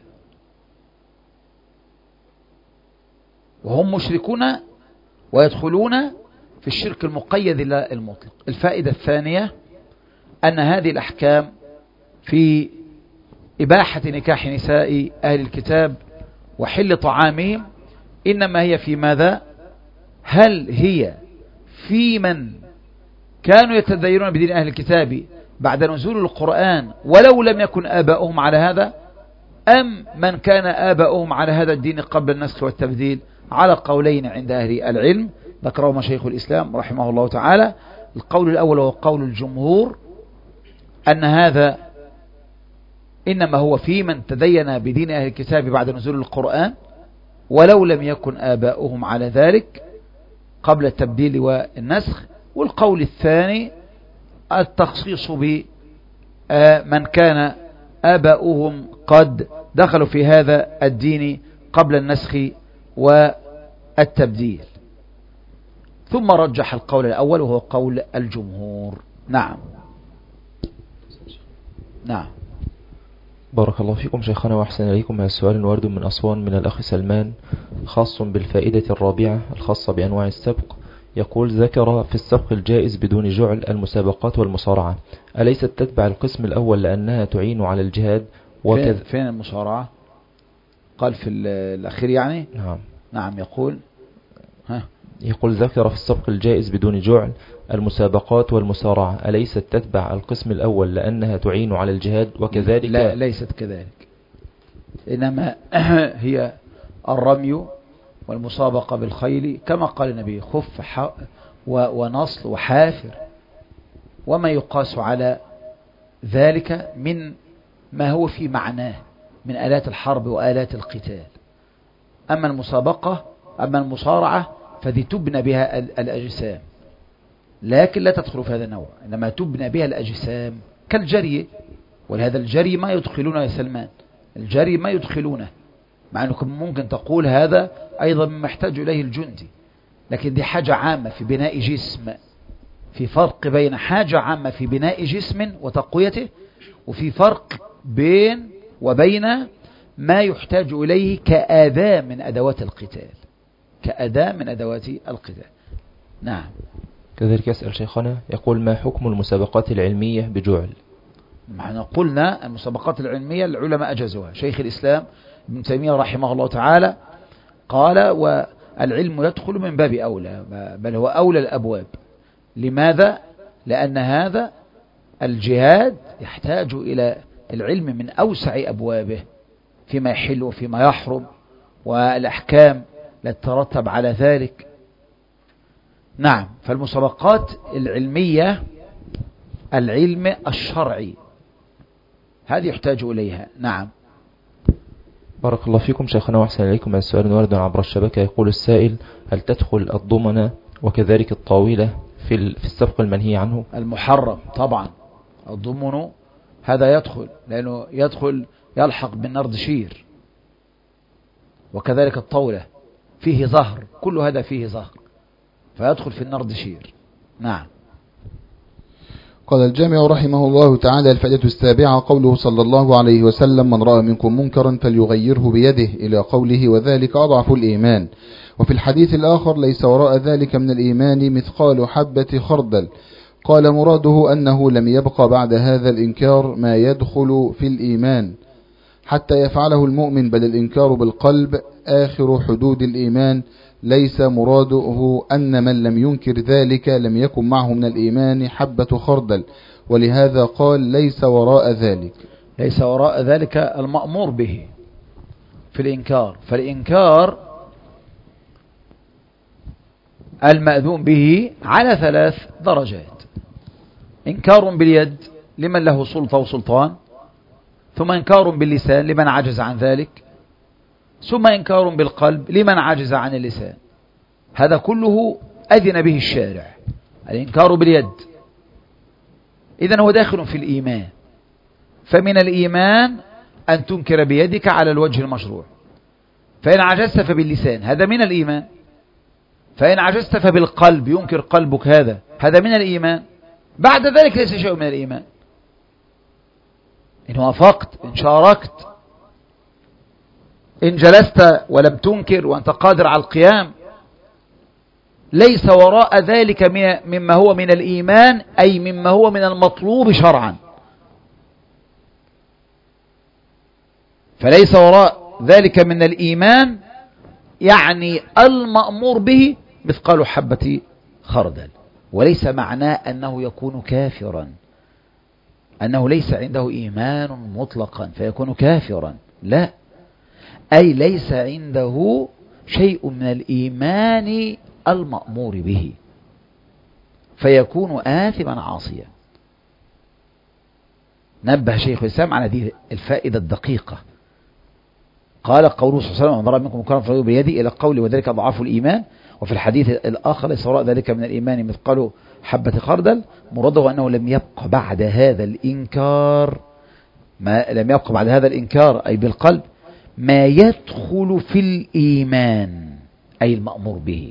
وهم مشركون ويدخلون في الشرك المقيد لا المطلق. الفائدة الثانية أن هذه الأحكام في إباحة نكاح نساء أهل الكتاب وحل طعامهم إنما هي في ماذا؟ هل هي في من كانوا يتدينون بدين أهل الكتاب بعد نزول القرآن ولو لم يكن آباؤهم على هذا، أم من كان آباؤهم على هذا الدين قبل النسخ والتبديل؟ على قولين عند أهل العلم ذكرهما شيخ الإسلام رحمه الله تعالى. القول الأول هو قول الجمهور أن هذا إنما هو في من تدين بدين أهل الكتاب بعد نزول القرآن ولو لم يكن آباؤهم على ذلك قبل التبديل والنسخ. والقول الثاني التخصيص بمن كان آباؤهم قد دخلوا في هذا الدين قبل النسخ والتبديل. ثم رجح القول الأول وهو قول الجمهور. نعم نعم. بارك الله فيكم شيخنا وأحسن إليكم. هذا السؤال وارد من أسوان من الأخ سلمان، خاص بالفائدة الرابعة الخاصة بأنواع السبق. يقول: ذكر في السبق الجائز بدون جعل المسابقات والمصارعة، أليست تتبع القسم الأول لأنها تعين على الجهاد وكذا؟ فين المصارعة؟ قال في الأخير يعني. نعم نعم. يقول ها يقول: ذكر في السبق الجائز بدون جعل المسابقات والمصارعة، أليست تتبع القسم الأول لأنها تعين على الجهاد وكذلك؟ لا، ليست كذلك، إنما هي الرمي والمسابقة بالخيل كما قال النبي: خف ونصل وحافر، وما يقاس على ذلك من ما هو في معناه من آلات الحرب وآلات القتال. أما المسابقة أما المصارعة فذي تبنى بها الأجسام، لكن لا تدخل في هذا النوع، إنما تبنى بها الأجسام كالجري. ولهذا الجري ما يدخلونه يا سلمان، الجري ما يدخلونه، مع أنك ممكن تقول هذا أيضا مما يحتاج إليه الجندي، لكن دي حاجة عامة في بناء جسم. في فرق بين حاجة عامة في بناء جسم وتقويته، وفي فرق بين وبين ما يحتاج إليه كأداة من أدوات القتال، كأداة من أدوات القتال. نعم. كذلك يسأل شيخنا يقول: ما حكم المسابقات العلمية بجعل؟ نحن قلنا المسابقات العلمية العلماء أجازوها. شيخ الإسلام ابن تيمية رحمه الله تعالى قال: والعلم يدخل من باب أولى، بل هو أولى الأبواب. لماذا؟ لأن هذا الجهاد يحتاج إلى العلم من أوسع أبوابه، فيما يحل وفيما يحرم والأحكام التي تترتب على ذلك. نعم. فالمسابقات العلمية العلم الشرعي هذه يحتاج إليها. نعم. بارك الله فيكم شيخنا وأحسن إليكم. السؤال وارد عبر الشبكة. يقول السائل: هل تدخل الضمنة وكذلك الطاولة في في السبق المنهي عنه؟ المحرم طبعا. الضمن هذا يدخل، لأنه يدخل يلحق بالنردشير، وكذلك الطاولة فيه زهر، كل هذا فيه زهر فيدخل في النردشير. نعم. قال الجامع رحمه الله تعالى: الفائدة السابعة قوله صلى الله عليه وسلم: من رأى منكم منكرا فليغيره بيده، إلى قوله: وذلك أضعف الإيمان. وفي الحديث الآخر: ليس وراء ذلك من الإيمان مثقال حبة خردل. قال: مراده أنه لم يبق بعد هذا الإنكار ما يدخل في الإيمان حتى يفعله المؤمن، بل الإنكار بالقلب آخر حدود الإيمان. ليس مراده أن من لم ينكر ذلك لم يكن معه من الإيمان حبة خردل، ولهذا قال: ليس وراء ذلك. ليس وراء ذلك المأمور به في الإنكار. فالإنكار المأذون به على ثلاث درجات: إنكار باليد لمن له سلطة وسلطان، ثم إنكار باللسان لمن عجز عن ذلك، ثم إنكار بالقلب لمن عجز عن اللسان. هذا كله أذن به الشارع. الإنكار باليد إذن هو داخل في الإيمان، فمن الإيمان أن تنكر بيدك على الوجه المشروع. فإن عجزت فباللسان، هذا من الإيمان. فإن عجزت فبالقلب، ينكر قلبك، هذا هذا من الإيمان. بعد ذلك ليس شيء من الإيمان. إن وافقت، إن شاركت، إن جلست ولم تنكر وأنت قادر على القيام، ليس وراء ذلك مما هو من الإيمان، أي مما هو من المطلوب شرعا. فليس وراء ذلك من الإيمان يعني المأمور به مثقال حبة خردل. وليس معناه أنه يكون كافرا، أنه ليس عنده إيمان مطلقا فيكون كافرا، لا، أي ليس عنده شيء من الإيمان المأمور به فيكون آثما عاصيا. نبه شيخ الإسلام على هذه الفائدة الدقيقة. قال قوله صلى الله عليه وسلم: من رأى منكم منكرا فليغيره بيده، إلى قوله: وذلك أضعاف الإيمان. وفي الحديث الآخر: ليس وراء ذلك من الإيمان مثقال حبة خردل. مراده أنه لم يبق بعد هذا الإنكار، ما لم يبق بعد هذا الإنكار أي بالقلب، ما يدخل في الإيمان أي المأمور به،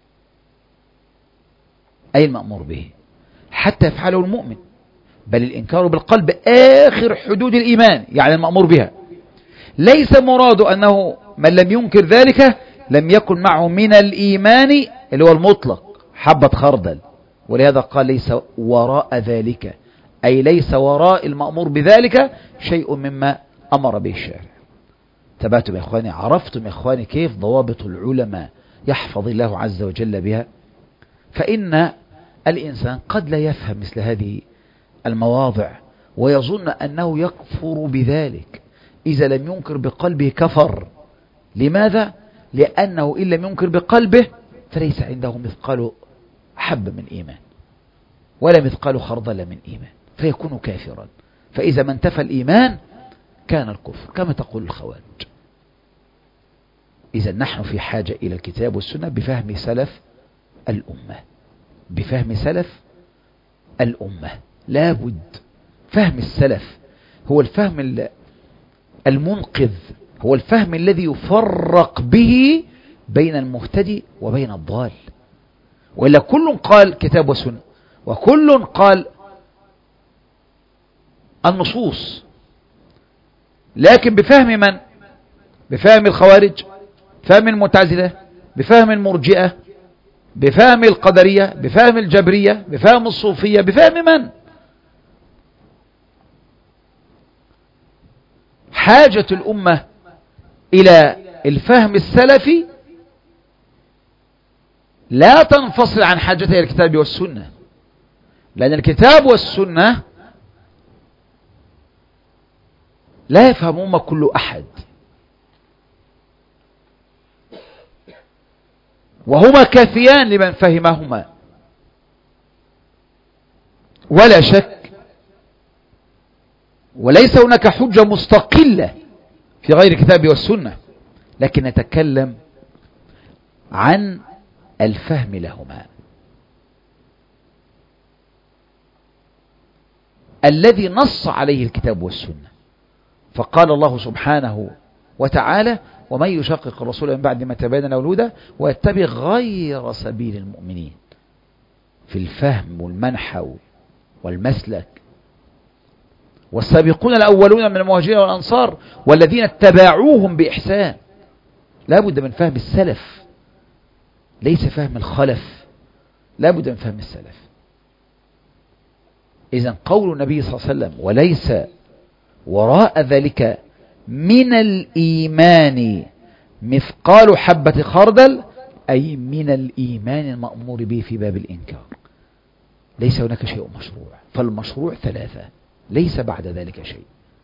أي المأمور به حتى يفعله المؤمن. بل الإنكار بالقلب آخر حدود الإيمان، يعني المأمور بها. ليس مراد أنه من لم ينكر ذلك لم يكن معه من الإيمان اللي هو المطلق حبة خردل. ولهذا قال: ليس وراء ذلك، أي ليس وراء المأمور بذلك شيء مما أمر به الشارع. تبعتم يا إخواني؟ عرفتم يا إخواني كيف ضوابط العلماء يحفظ الله عز وجل بها؟ فإن الإنسان قد لا يفهم مثل هذه المواضع ويظن أنه يكفر بذلك. إذا لم ينكر بقلبه كفر. لماذا؟ لأنه إن لم ينكر بقلبه فليس عنده مثقال حب من إيمان ولا مثقال خردل من إيمان فيكون كافرا. فإذا ما انتفى الإيمان كان الكفر كما تقول الخوارج. إذا نحن في حاجة إلى الكتاب والسنة بفهم سلف الأمة، بفهم سلف الأمة. لا بد. فهم السلف هو الفهم المنقذ، هو الفهم الذي يفرق به بين المهتدي وبين الضال. وإلا كل قال كتاب وسنة وكل قال النصوص، لكن بفهم من؟ بفهم الخوارج، بفهم المعتزلة، بفهم المرجئة، بفهم القدرية، بفهم الجبرية، بفهم الصوفية، بفهم من؟ حاجة الأمة إلى الفهم السلفي لا تنفصل عن حاجتها إلى الكتاب والسنة، لأن الكتاب والسنة لا يفهمهما كل أحد، وهما كافيان لمن فهمهما، ولا شك، وليس هناك حجة مستقلة في غير الكتاب والسنة، لكن نتكلم عن الفهم لهما الذي نص عليه الكتاب والسنة. فقال الله سبحانه وتعالى: ومن يشقق الرسول من بعد ما تبين له الهدى ويتبع غير سبيل المؤمنين، في الفهم والمنحى والمسلك. والسابقون الأولون من المهاجرين والأنصار والذين اتبعوهم بإحسان. لا بد من فهم السلف، ليس فهم الخلف، لا بد من فهم السلف. إذن قول النبي صلى الله عليه وسلم: وليس وراء ذلك من الإيمان مثقال حبة خردل، أي من الإيمان المأمور به في باب الإنكار. ليس هناك شيء مشروع، فالمشروع ثلاثة، ليس بعد ذلك شيء.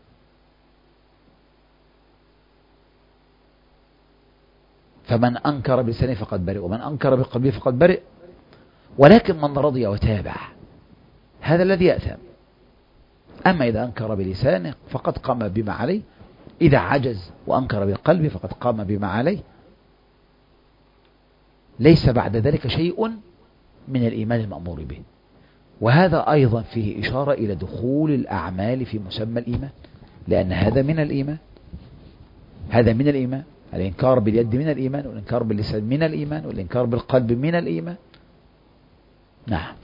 فمن أنكر بلسانه فقد برئ، ومن أنكر بقلبه فقد برئ، ولكن من رضي وتابع هذا الذي يأثم. أما إذا أنكر بلسانه فقد قام بما عليه، إذا عجز وأنكر بقلبه فقد قام بما عليه. ليس بعد ذلك شيء من الإيمان المأمور به. وهذا أيضا فيه إشارة إلى دخول الأعمال في مسمى الإيمان، لأن هذا من الإيمان، هذا من الإيمان. الإنكار باليد من الإيمان، والإنكار باللسان من الإيمان، والإنكار بالقلب من الإيمان. نعم.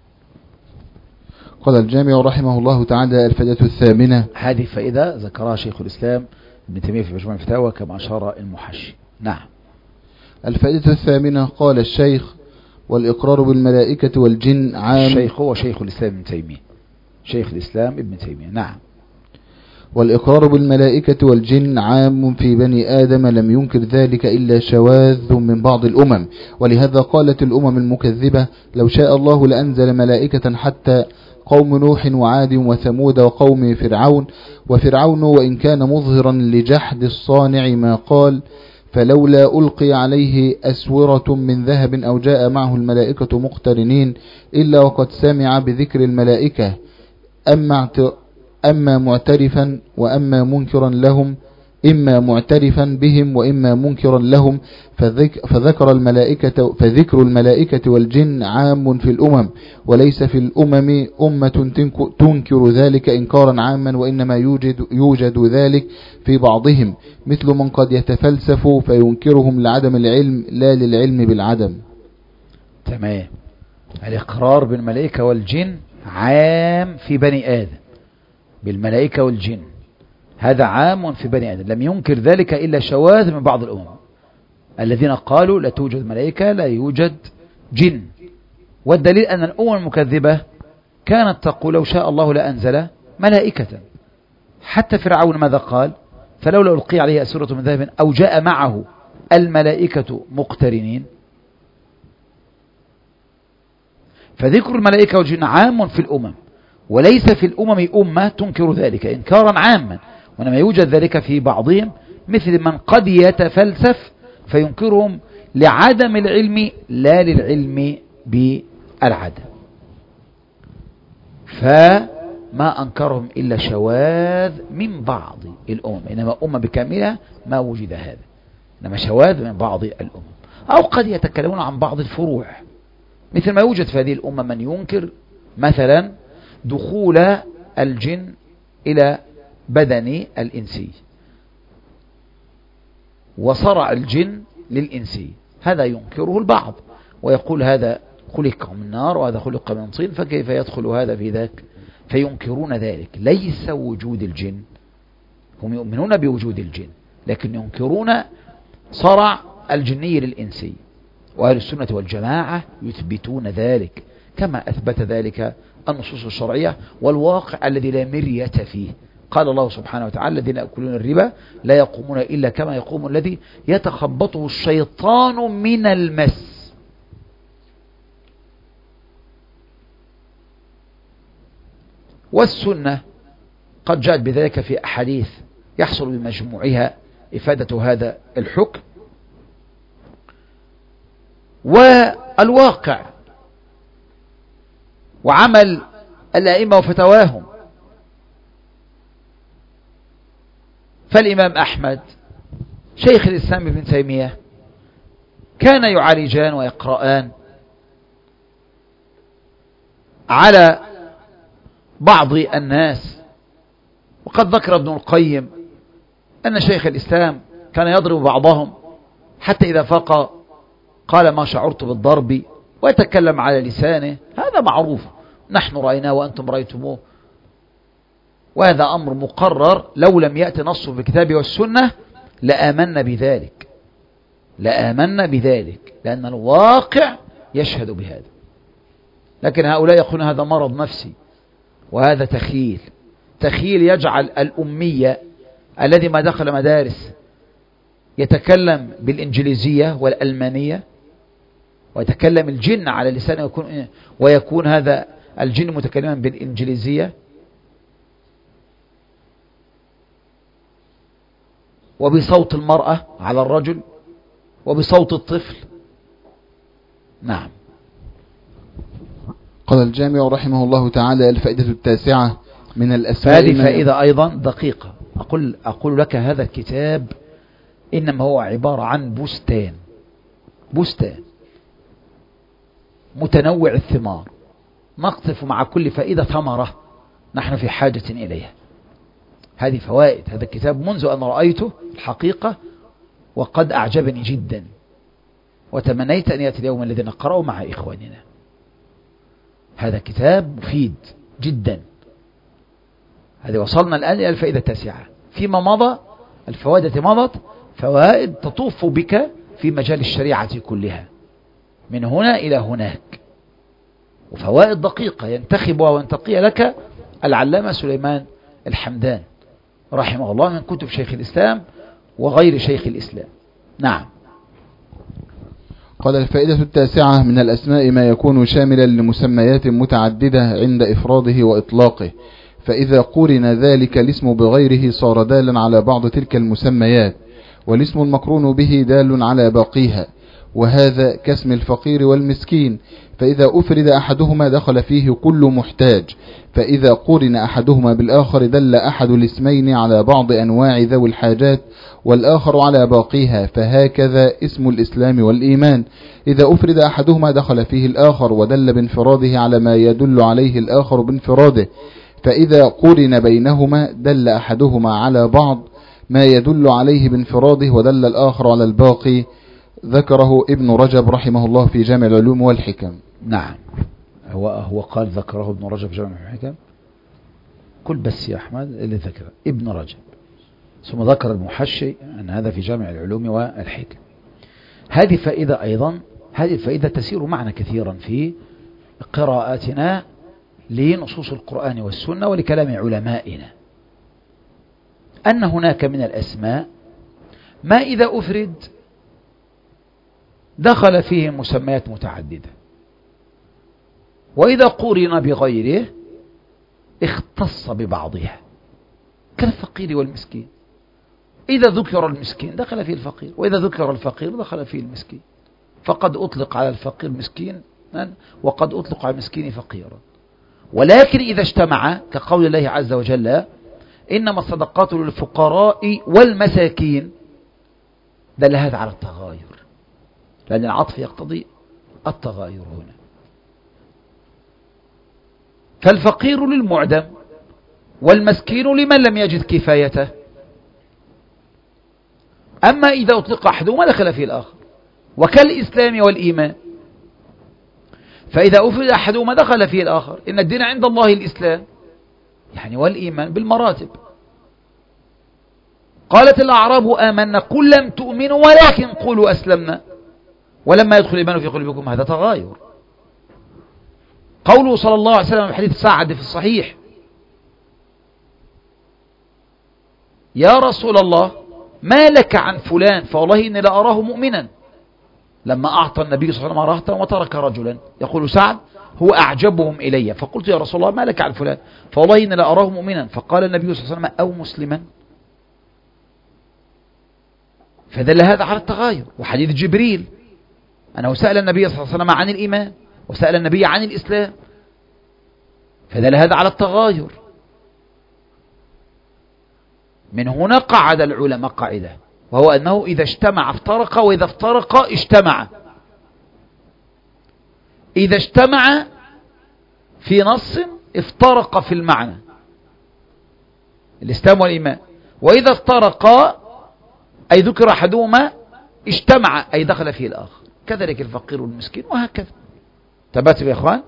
قال الجامع رحمه الله تعالى: الفائدة الثامنة. هذه فائدة ذكرها شيخ الإسلام ابن تيمية في مجموع الفتاوى كما أشار المحشي. نعم. الفائدة الثامنة. قال الشيخ: والإقرار بالملائكة والجن عام. الشيخ هو شيخ الإسلام ابن تيمية، شيخ الإسلام ابن تيمية. نعم. والإقرار بالملائكة والجن عام في بني آدم، لم ينكر ذلك إلا شواذ من بعض الأمم. ولهذا قالت الأمم المكذبة: لو شاء الله لأنزل ملائكة، حتى قوم نوح وعاد وثمود وقوم فرعون. وفرعون وإن كان مظهرا لجحد الصانع ما قال: فلولا ألقي عليه أسورة من ذهب أو جاء معه الملائكة مقترنين، إلا وقد سمع بذكر الملائكة، أما أما معترفا وأما منكرا لهم، إما معترفا بهم وإما منكرا لهم. فذك فذكر الملائكة فذكر الملائكة والجن عام في الأمم، وليس في الأمم أمة تنكر ذلك إنكارا عاما، وإنما يوجد, يوجد ذلك في بعضهم، مثل من قد يتفلسف فينكرهم لعدم العلم لا للعلم بالعدم. تمام. الإقرار بالملائكة والجن عام في بني آدم، بالملائكة والجن هذا عام في بني آدم، لم ينكر ذلك إلا شواذ من بعض الأمم الذين قالوا لا توجد ملائكة لا يوجد جن. والدليل أن الأمم المكذبة كانت تقول لو شاء الله لأنزل ملائكة. حتى فرعون ماذا قال؟ فلولا ألقي عليه أسورة من ذهب أو جاء معه الملائكة مقترنين. فذكر الملائكة والجن عام في الأمم، وليس في الأمم أمة تنكر ذلك إنكارا عاما، وإنما يوجد ذلك في بعضهم، مثل من قد يتفلسف فينكرهم لعدم العلم لا للعلم بالعدم. فما أنكرهم إلا شواذ من بعض الأمم، إنما أمة بكاملها ما وجد هذا، إنما شواذ من بعض الأمم. أو قد يتكلمون عن بعض الفروع، مثل ما يوجد في هذه الأمة من ينكر مثلا دخول الجن إلى بدن الإنسي وصرع الجن للإنسي، هذا ينكره البعض ويقول هذا خلق من نار وهذا خلق من طين، فكيف يدخل هذا في ذاك؟ فينكرون ذلك. ليس وجود الجن هم يؤمنون بوجود الجن لكن ينكرون صرع الجني للإنسي، وأهل السنة والجماعة يثبتون ذلك كما أثبت ذلك النصوص الشرعية والواقع الذي لا مرية فيه. قال الله سبحانه وتعالى الذين يأكلون الربا لا يقومون إلا كما يقوم الذي يتخبطه الشيطان من المس. والسنة قد جاءت بذلك في أحاديث يحصل بمجموعها إفادة هذا الحكم، والواقع وعمل الأئمة وفتواهم. فالإمام أحمد شيخ الإسلام ابن تيمية كان يعالجان ويقرآن على بعض الناس. وقد ذكر ابن القيم أن شيخ الإسلام كان يضرب بعضهم حتى إذا فاق قال ما شعرت بالضرب، ويتكلم على لسانه. هذا معروف، نحن رأيناه وأنتم رأيتموه، وهذا أمر مقرر. لو لم يأتي نص في الكتاب والسنة لآمنا بذلك، لآمنا بذلك لأن الواقع يشهد بهذا. لكن هؤلاء يقولون هذا مرض نفسي، وهذا تخيل تخيل يجعل الأمية الذي ما دخل مدارس يتكلم بالإنجليزية والألمانية ويتكلم الجن على لسانه، ويكون, ويكون هذا الجن متكلما بالإنجليزية وبصوت المرأة على الرجل وبصوت الطفل. نعم. قال الجامع رحمه الله تعالى الفائدة التاسعة من الأسماء. هذه فائدة أيضا دقيقة. أقول, أقول لك هذا الكتاب إنما هو عبارة عن بستان بستان متنوع الثمار، نقطف مع كل فائدة ثمرة نحن في حاجة إليها. هذه فوائد هذا الكتاب منذ أن رأيته الحقيقة وقد أعجبني جدا، وتمنيت أن يأتي اليوم الذي نقرأه مع إخواننا. هذا كتاب مفيد جدا. هذه وصلنا الآن إلى الفائدة التاسعة. فيما مضى الفوائد التي مضت فوائد تطوف بك في مجال الشريعة كلها من هنا إلى هناك، وفوائد دقيقة ينتخبها وينتقي لك العلامة سليمان الحمدان رحمه الله من كتب شيخ الإسلام وغير شيخ الإسلام. نعم. قال الفائدة التاسعة من الأسماء ما يكون شاملا لمسميات متعددة عند إفراده وإطلاقه، فإذا قورن ذلك الاسم بغيره صار دالا على بعض تلك المسميات، والاسم المقرون به دال على باقيها، وهذا كاسم الفقير والمسكين، فإذا أفرد أحدهما دخل فيه كل محتاج، فإذا قورن أحدهما بالآخر دل أحد الاسمين على بعض أنواع ذوي الحاجات والآخر على باقيها، فهكذا اسم الإسلام والإيمان، إذا أفرد أحدهما دخل فيه الآخر ودل بانفراده على ما يدل عليه الآخر بانفراده، فإذا قورن بينهما دل أحدهما على بعض ما يدل عليه بانفراده ودل الآخر على الباقي. ذكره ابن رجب رحمه الله في جامع العلوم والحكم. نعم. هو هو قال ذكره ابن رجب في جامع الحكم. كل بس يا أحمد اللي ذكره ابن رجب، ثم ذكر المحشي أن هذا في جامع العلوم والحكم. هذه فائدة أيضا. هذه الفائدة تسير معنا كثيرا في قراءاتنا لنصوص القرآن والسنة ولكلام علمائنا، أن هناك من الأسماء ما إذا أفرد دخل فيه مسميات متعددة، وإذا قورن بغيره اختص ببعضها كالفقير والمسكين. إذا ذكر المسكين دخل فيه الفقير، وإذا ذكر الفقير دخل فيه المسكين، فقد أطلق على الفقير مسكين وقد أطلق على المسكين فقيرا. ولكن إذا اجتمع كقول الله عز وجل إنما الصدقات للفقراء والمساكين دل هذا على التغاير، لأن العطف يقتضي التغاير هنا. فالفقير للمعدم والمسكين لمن لم يجد كفايته. أما إذا أطلق أحدهما دخل فيه الآخر، وكالإسلام والإيمان، فإذا أفرد أحدهما دخل فيه الآخر. إن الدين عند الله الإسلام يعني والإيمان بالمراتب. قالت الأعراب آمنا قل لم تؤمنوا ولكن قولوا أسلمنا ولما يدخل الإيمان في قلوبكم، هذا تغاير. قوله صلى الله عليه وسلم في حديث سعد في الصحيح: يا رسول الله ما لك عن فلان فوالله إني لأراه مؤمنا، لما أعطى النبي صلى الله عليه وسلم رهطا وترك رجلا، يقول سعد: هو أعجبهم إلي، فقلت يا رسول الله ما لك عن فلان فوالله إني لأراه مؤمنا، فقال النبي صلى الله عليه وسلم: أو مسلما. فدل هذا على التغاير. وحديث جبريل أنه سأل النبي صلى الله عليه وسلم عن الإيمان وسأل النبي عن الإسلام، فدل هذا على التغاير. من هنا قعد العلماء قاعدة، وهو أنه إذا اجتمع افترق، وإذا افترق اجتمع. إذا اجتمع في نص افترق في المعنى، الإسلام والإيمان، وإذا افترقا أي ذكر أحدهما اجتمع أي دخل فيه الآخر، كذلك الفقير والمسكين وهكذا. تباتوا يا إخوان؟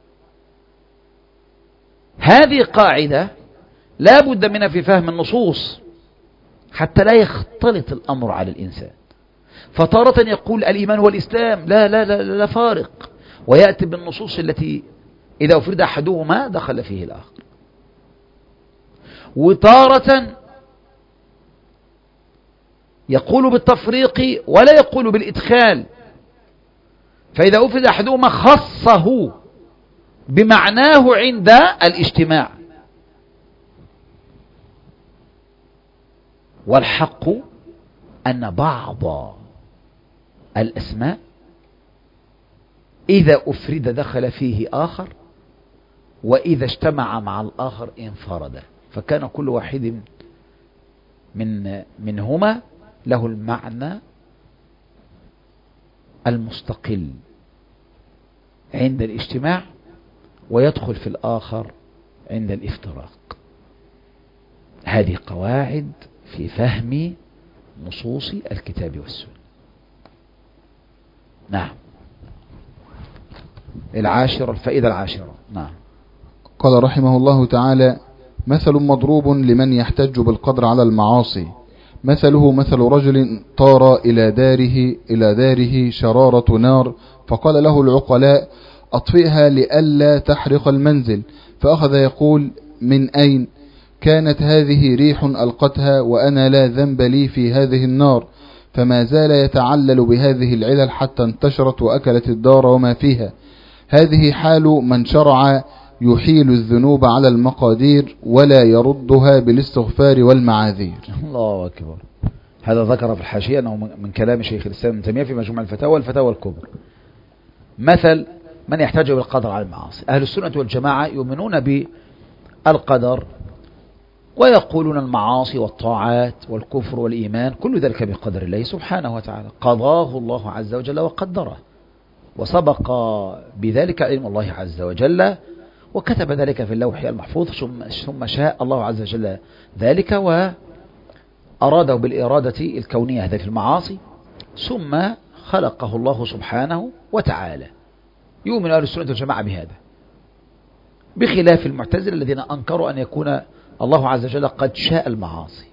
هذه قاعدة لا بد منها في فهم النصوص حتى لا يختلط الأمر على الإنسان، فتارة يقول الإيمان والإسلام لا لا لا لا فارق، ويأتي بالنصوص التي إذا أفرد أحدهما دخل فيه الآخر. وتارة يقول بالتفريق ولا يقول بالإدخال، فإذا أفرد أحدهما خصه بمعناه عند الاجتماع. والحق أن بعض الأسماء إذا أفرد دخل فيه آخر، وإذا اجتمع مع الآخر انفرد، فكان كل واحد من منهما له المعنى المستقل عند الاجتماع ويدخل في الآخر عند الافتراق. هذه قواعد في فهم نصوص الكتاب والسنة. نعم. العاشرة، الفائدة العاشرة. نعم. قال رحمه الله تعالى: مثل مضروب لمن يحتج بالقدر على المعاصي، مثله مثل رجل طار إلى داره إلى داره شرارة نار، فقال له العقلاء: أطفئها لئلا تحرق المنزل، فأخذ يقول: من أين؟ كانت هذه ريح ألقتها وأنا لا ذنب لي في هذه النار، فما زال يتعلل بهذه العلل حتى انتشرت وأكلت الدار وما فيها. هذه حال من شرع يحيل الذنوب على المقادير ولا يردها بالاستغفار والمعاذير. الله أكبر. هذا ذكر في الحاشية أنه من كلام شيخ الإسلام ابن تيمية في مجموع الفتاوى والفتاوى الكبرى. مثل من يحتاج بالقدر على المعاصي. أهل السنة والجماعة يؤمنون بالقدر ويقولون المعاصي والطاعات والكفر والإيمان كل ذلك بقدر الله سبحانه وتعالى، قضاه الله عز وجل وقدره، وسبق بذلك علم الله عز وجل، وكتب ذلك في اللوح المحفوظ، ثم شاء الله عز وجل ذلك وأراده بالإرادة الكونية هذه في المعاصي، ثم خلقه الله سبحانه وتعالى. يؤمن أهل السنة والجماعة بهذا، بخلاف المعتزلة الذين أنكروا أن يكون الله عز وجل قد شاء المعاصي،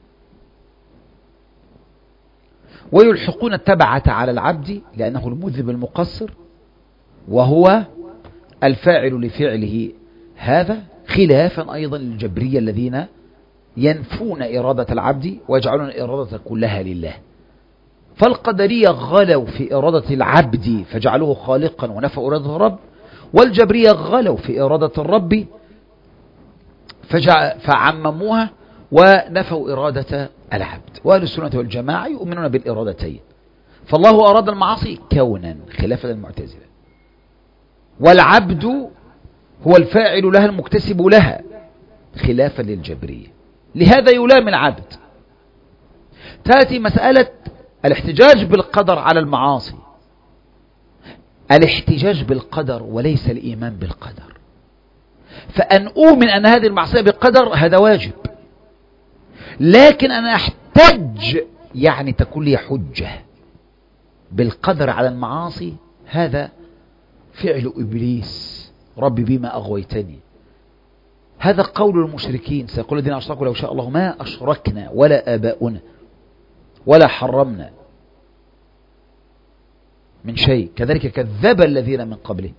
ويلحقون التبعة على العبد لأنه المذنب المقصر، وهو الفاعل لفعله هذا، خلافا أيضا للجبرية الذين ينفون إرادة العبد ويجعلون الإرادة كلها لله. فالقدرية غلوا في إرادة العبد فجعلوه خالقا ونفوا إرادة الرب، والجبرية غلوا في إرادة الرب فعمموها ونفوا إرادة العبد. وأهل السنة والجماعة يؤمنون بالإرادتين، فالله أراد المعاصي كونا خلافا للمعتزلة، والعبد هو الفاعل لها المكتسب لها خلافا للجبرية، لهذا يلام العبد. تأتي مسألة الاحتجاج بالقدر على المعاصي، الاحتجاج بالقدر وليس الإيمان بالقدر، فأن أؤمن أن هذه المعصية بقدر هذا واجب، لكن أنا أحتج يعني تكون لي حجة بالقدر على المعاصي، هذا فعل إبليس، ربي بما أغويتني هذا قول المشركين، سيقول الذين أشركوا لو شاء الله ما أشركنا ولا آباؤنا ولا حرمنا من شيء، كذلك كذب الذين من قبله.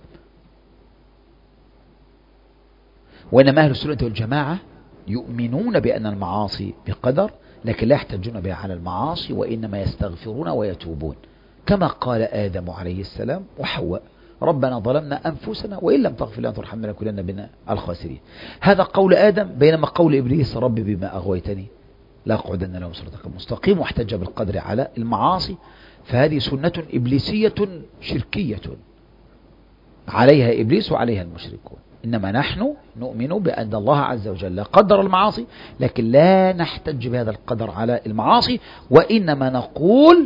وإنما أهل السنة والجماعة يؤمنون بأن المعاصي بقدر، لكن لا يحتجون بها على المعاصي، وإنما يستغفرون ويتوبون، كما قال آدم عليه السلام وحواء: ربنا ظلمنا أنفسنا وإن لم تغفر لنا وترحمنا لنكونن من الخاسرين. هذا قول آدم، بينما قول إبليس: رب بما أغويتني لأقعدن لهم صراطك المستقيم، واحتج بالقدر على المعاصي. فهذه سنة إبليسية شركية عليها إبليس وعليها المشركون. إنما نحن نؤمن بأن الله عز وجل قدر المعاصي، لكن لا نحتج بهذا القدر على المعاصي، وإنما نقول: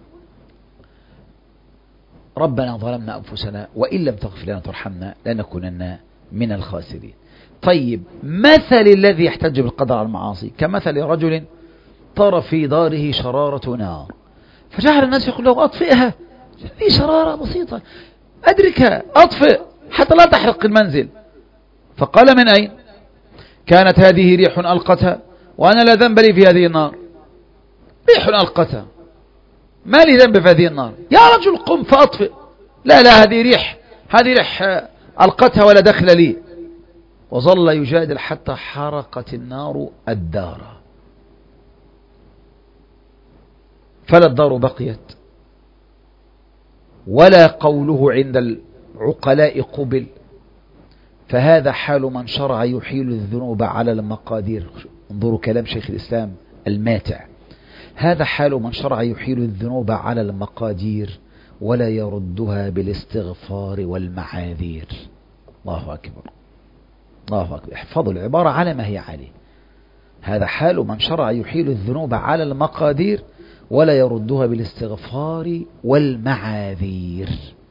ربنا ظلمنا أنفسنا وإن لم تغفر لنا وترحمنا لنكونن من الخاسرين. طيب، مثل الذي يحتج بالقدر على المعاصي كمثل رجل طار في داره شرارة نار، فجعل الناس يقول له: أطفئها، هذه شرارة بسيطة، أدركها، أطفئ حتى لا تحرق المنزل. فقال: من أين؟ كانت هذه ريح ألقتها وأنا لا ذنب لي في هذه النار. ريح ألقتها، ما لي ذنب في هذه النار، يا رجل قم فأطفئ. لا لا، هذه ريح، هذه ريح ألقتها ولا دخل لي. وظل يجادل حتى حرقت النار الدار، فلا الدار بقيت ولا قوله عند العقلاء قبل. فهذا حال من شرع يحيل الذنوب على المقادير. انظروا كلام شيخ الإسلام الماتع: هذا حال من شرع يحيل الذنوب على المقادير ولا يردها بالاستغفار والمعاذير. الله أكبر، الله أكبر. احفظوا العبارة على ما هي عليه. هذا حال من شرع يحيل الذنوب على المقادير ولا يردها بالاستغفار والمعاذير.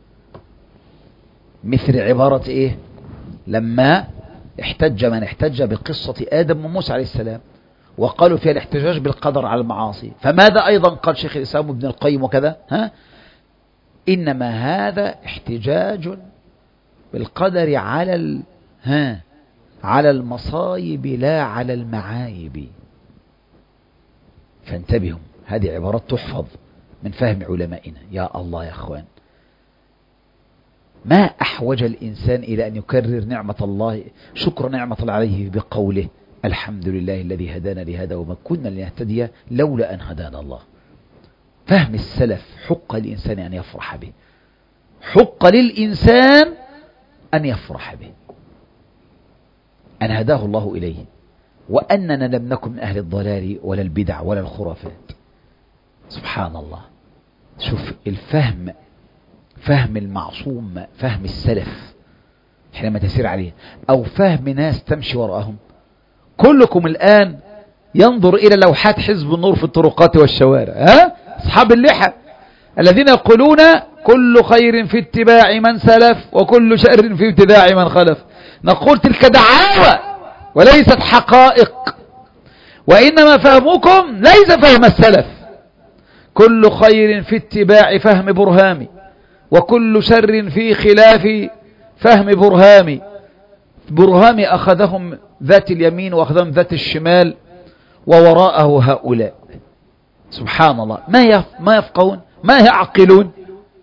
مثل عبارة إيه؟ لما احتج من احتج بقصة آدم وموسى عليه السلام وقالوا فيها الاحتجاج بالقدر على المعاصي، فماذا أيضا قال شيخ الإسلام ابن القيم وكذا؟ ها؟ إنما هذا احتجاج بالقدر على ال... ها على المصايب لا على المعايب. فانتبهوا، هذه عبارات تحفظ من فهم علمائنا. يا الله يا أخوان، ما أحوج الإنسان إلى أن يكرر نعمة الله، شكر نعمة الله عليه بقوله: الحمد لله الذي هدانا لهذا وما كنا لنهتدي لولا أن هدانا الله. فهم السلف حق الإنسان أن يفرح به، حق للإنسان أن يفرح به، أن هداه الله إليه، وأننا لم نكن من أهل الضلال ولا البدع ولا الخرافات. سبحان الله. شوف الفهم، فهم المعصوم، فهم السلف حينما تسير عليه، أو فهم ناس تمشي وراءهم. كلكم الآن ينظر إلى لوحات حزب النور في الطرقات والشوارع، ها؟ أصحاب اللحى الذين يقولون: كل خير في اتباع من سلف وكل شر في ابتداع من خلف. نقول: تلك دعاوى وليست حقائق، وإنما فهمكم ليس فهم السلف. كل خير في اتباع فهم برهامي، وكل شر في خلاف فهم برهامي. برهامي أخذهم ذات اليمين وأخذهم ذات الشمال، ووراءه هؤلاء. سبحان الله، ما ما يفقهون، ما يعقلون.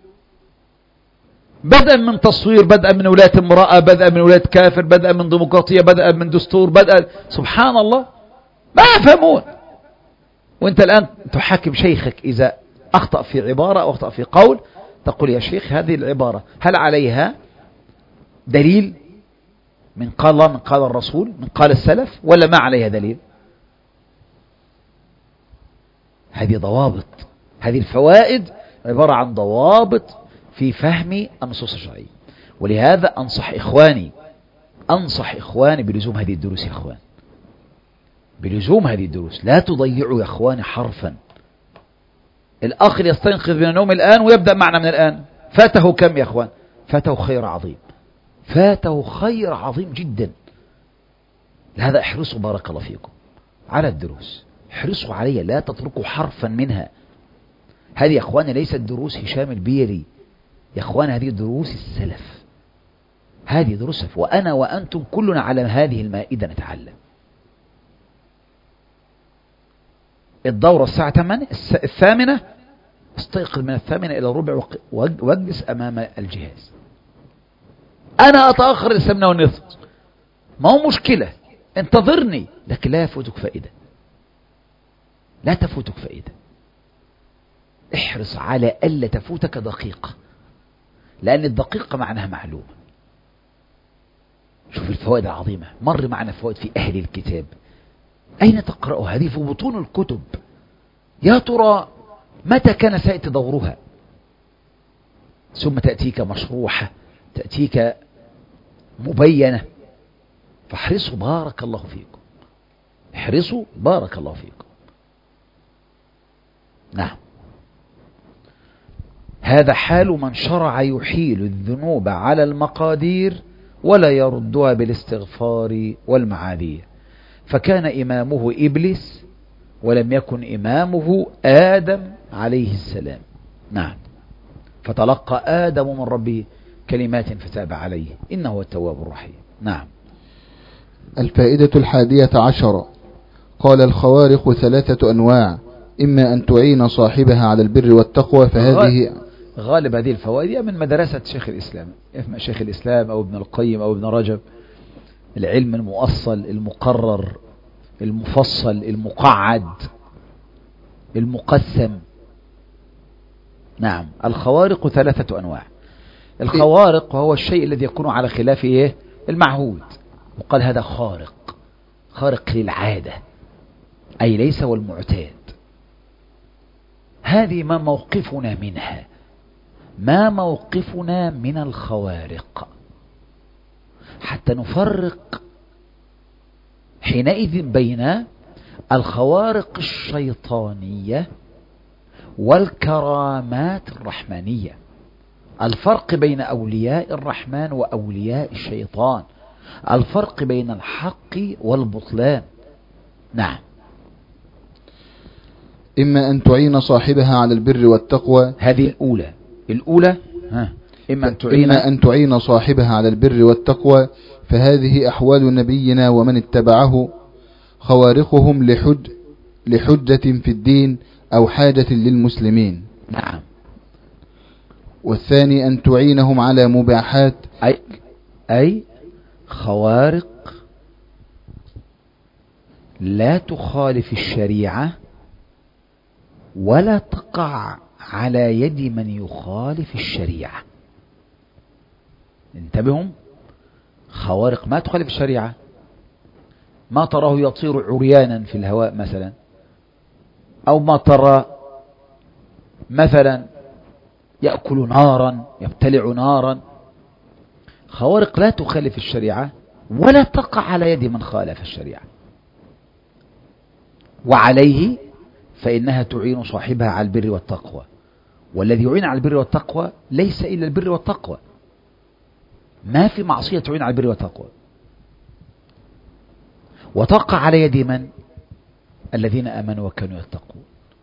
بدءا من تصوير، بدءا من ولاية امرأة، بدءا من ولاية كافر، بدءا من ديمقراطية، بدءا من دستور، بدءا، سبحان الله، ما يفهمون. وانت الآن تحاكم شيخك إذا أخطأ في عبارة أو أخطأ في قول، تقول: يا شيخ هذه العبارة هل عليها دليل من قال الله، من قال الرسول، من قال السلف، ولا ما عليها دليل؟ هذه ضوابط، هذه الفوائد عبارة عن ضوابط في فهم النصوص الشرعية. ولهذا أنصح إخواني أنصح إخواني بلزوم هذه الدروس يا إخوان، بلزوم هذه الدروس. لا تضيعوا يا إخواني حرفا. الآخر يستيقظ من النوم الآن ويبدأ معنا من الآن، فاته كم يا إخوان؟ فاته خير عظيم، فاته خير عظيم جدا. لهذا احرصوا بارك الله فيكم على الدروس، احرصوا عليها، لا تتركوا حرفا منها. هذه يا إخواني ليست دروس هشام البيري يا إخواني، هذه دروس السلف، هذه دروس، وأنا وأنتم كلنا على هذه المائدة نتعلم. الدورة الساعة الثامنة، استيقظ من الثامنة إلى الربع واجلس أمام الجهاز. أنا أتأخر الثامنة والنصف، ما هو مشكلة، انتظرني، لكن لا يفوتك فائدة، لا تفوتك فائدة. احرص على ألا تفوتك دقيقة، لأن الدقيقة معناها معلومة. شوف الفوائد العظيمة، مر معنا فوائد في أهل الكتاب. أين تقرأ هذه؟ في بطون الكتب. يا ترى متى كان سيأتي دورها؟ ثم تأتيك مشروحة، تأتيك مبينة. فاحرصوا بارك الله فيكم، احرصوا بارك الله فيكم. نعم، هذا حال من شرع يحيل الذنوب على المقادير ولا يردها بالاستغفار والمعاذير، فكان إمامه إبليس ولم يكن إمامه آدم عليه السلام. نعم، فتلقى آدم من ربه كلمات فتاب عليه إنه هو التواب الرحيم. نعم. الفائدة الحادية عشرة. قال الخوارق ثلاثة أنواع، إما أن تعين صاحبها على البر والتقوى، فهذه غالب هذه الفوائد من مدرسة شيخ الإسلام، إما شيخ الإسلام أو ابن القيم أو ابن رجب. العلم المؤصل المقرر المفصل المقعد المقسم. نعم، الخوارق ثلاثة أنواع. الخوارق هو الشيء الذي يكون على خلاف إيه؟ المعهود، وقال هذا خارق، خارق للعادة، أي ليس والمعتاد. هذه ما موقفنا منها، ما موقفنا من الخوارق، حتى نفرق حينئذ بين الخوارق الشيطانية والكرامات الرحمانية. الفرق بين أولياء الرحمن وأولياء الشيطان، الفرق بين الحق والبطلان. نعم. إما أن تعين صاحبها على البر والتقوى، هذه الأولى. الأولى ها إما أن تعين إما أن تعين صاحبها على البر والتقوى، فهذه أحوال نبينا ومن اتبعه، خوارقهم لحج لحجة في الدين أو حاجة للمسلمين. نعم. والثاني أن تعينهم على مباحات، أي, أي خوارق لا تخالف الشريعة ولا تقع على يد من يخالف الشريعة. انتبهوا، خوارق ما تخالف الشريعة، ما تراه يطير عريانا في الهواء مثلا، أو ما ترى مثلا يأكل نارا يبتلع نارا. خوارق لا تخالف الشريعة ولا تقع على يد من خالف الشريعة، وعليه فإنها تعين صاحبها على البر والتقوى. والذي يعين على البر والتقوى ليس إلا البر والتقوى، ما في معصية تعين على البر والتقوى. وتقع على يد من؟ الذين آمنوا وكانوا يتقون.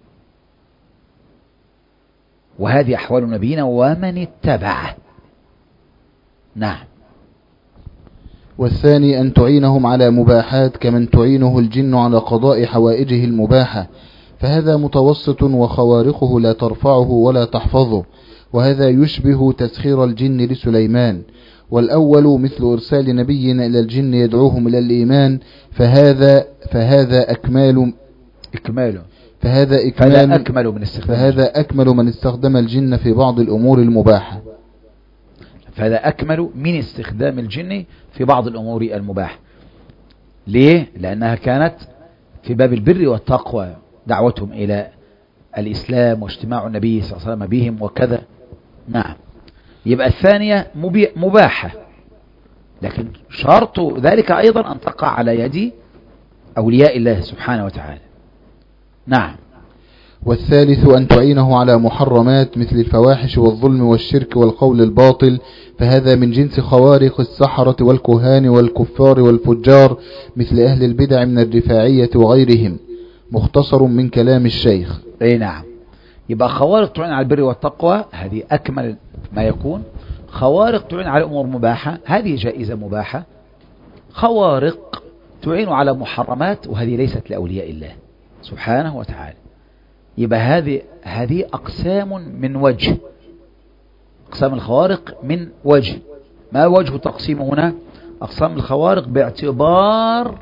وهذه أحوال نبينا ومن اتبعه. نعم. والثاني أن تعينهم على مباحات كمن تعينه الجن على قضاء حوائجه المباحة، فهذا متوسط، وخوارقه لا ترفعه ولا تحفظه، وهذا يشبه تسخير الجن لسليمان. والأول مثل إرسال نبي إلى الجن يدعوهم إلى الإيمان، فهذا فهذا أكمال إكمال فهذا إكمال فهذا أكمل من استخدام فهذا أكمل من استخدم الجن في بعض الأمور المباحة. فهذا أكمل من استخدام الجن في بعض الأمور المباحة. ليه؟ لأنها كانت في باب البر والتقوى، دعوتهم إلى الإسلام واجتماع النبي صلى الله عليه وسلم بهم وكذا. نعم. يبقى الثانية مباحة، لكن شرط ذلك أيضا أن تقع على يد أولياء الله سبحانه وتعالى. نعم. والثالث أن تعينه على محرمات مثل الفواحش والظلم والشرك والقول الباطل، فهذا من جنس خوارق السحرة والكهان والكفار والفجار مثل أهل البدع من الرفاعية وغيرهم. مختصر من كلام الشيخ. أي نعم. يبقى خوارق تعين على البر والتقوى هذه أكمل ما يكون. خوارق تعين على أمور مباحة، هذه جائزة مباحة. خوارق تعين على محرمات، وهذه ليست لأولياء الله سبحانه وتعالى. يبقى هذه هذه أقسام من وجه، أقسام الخوارق من وجه. ما وجه تقسيم هنا؟ أقسام الخوارق باعتبار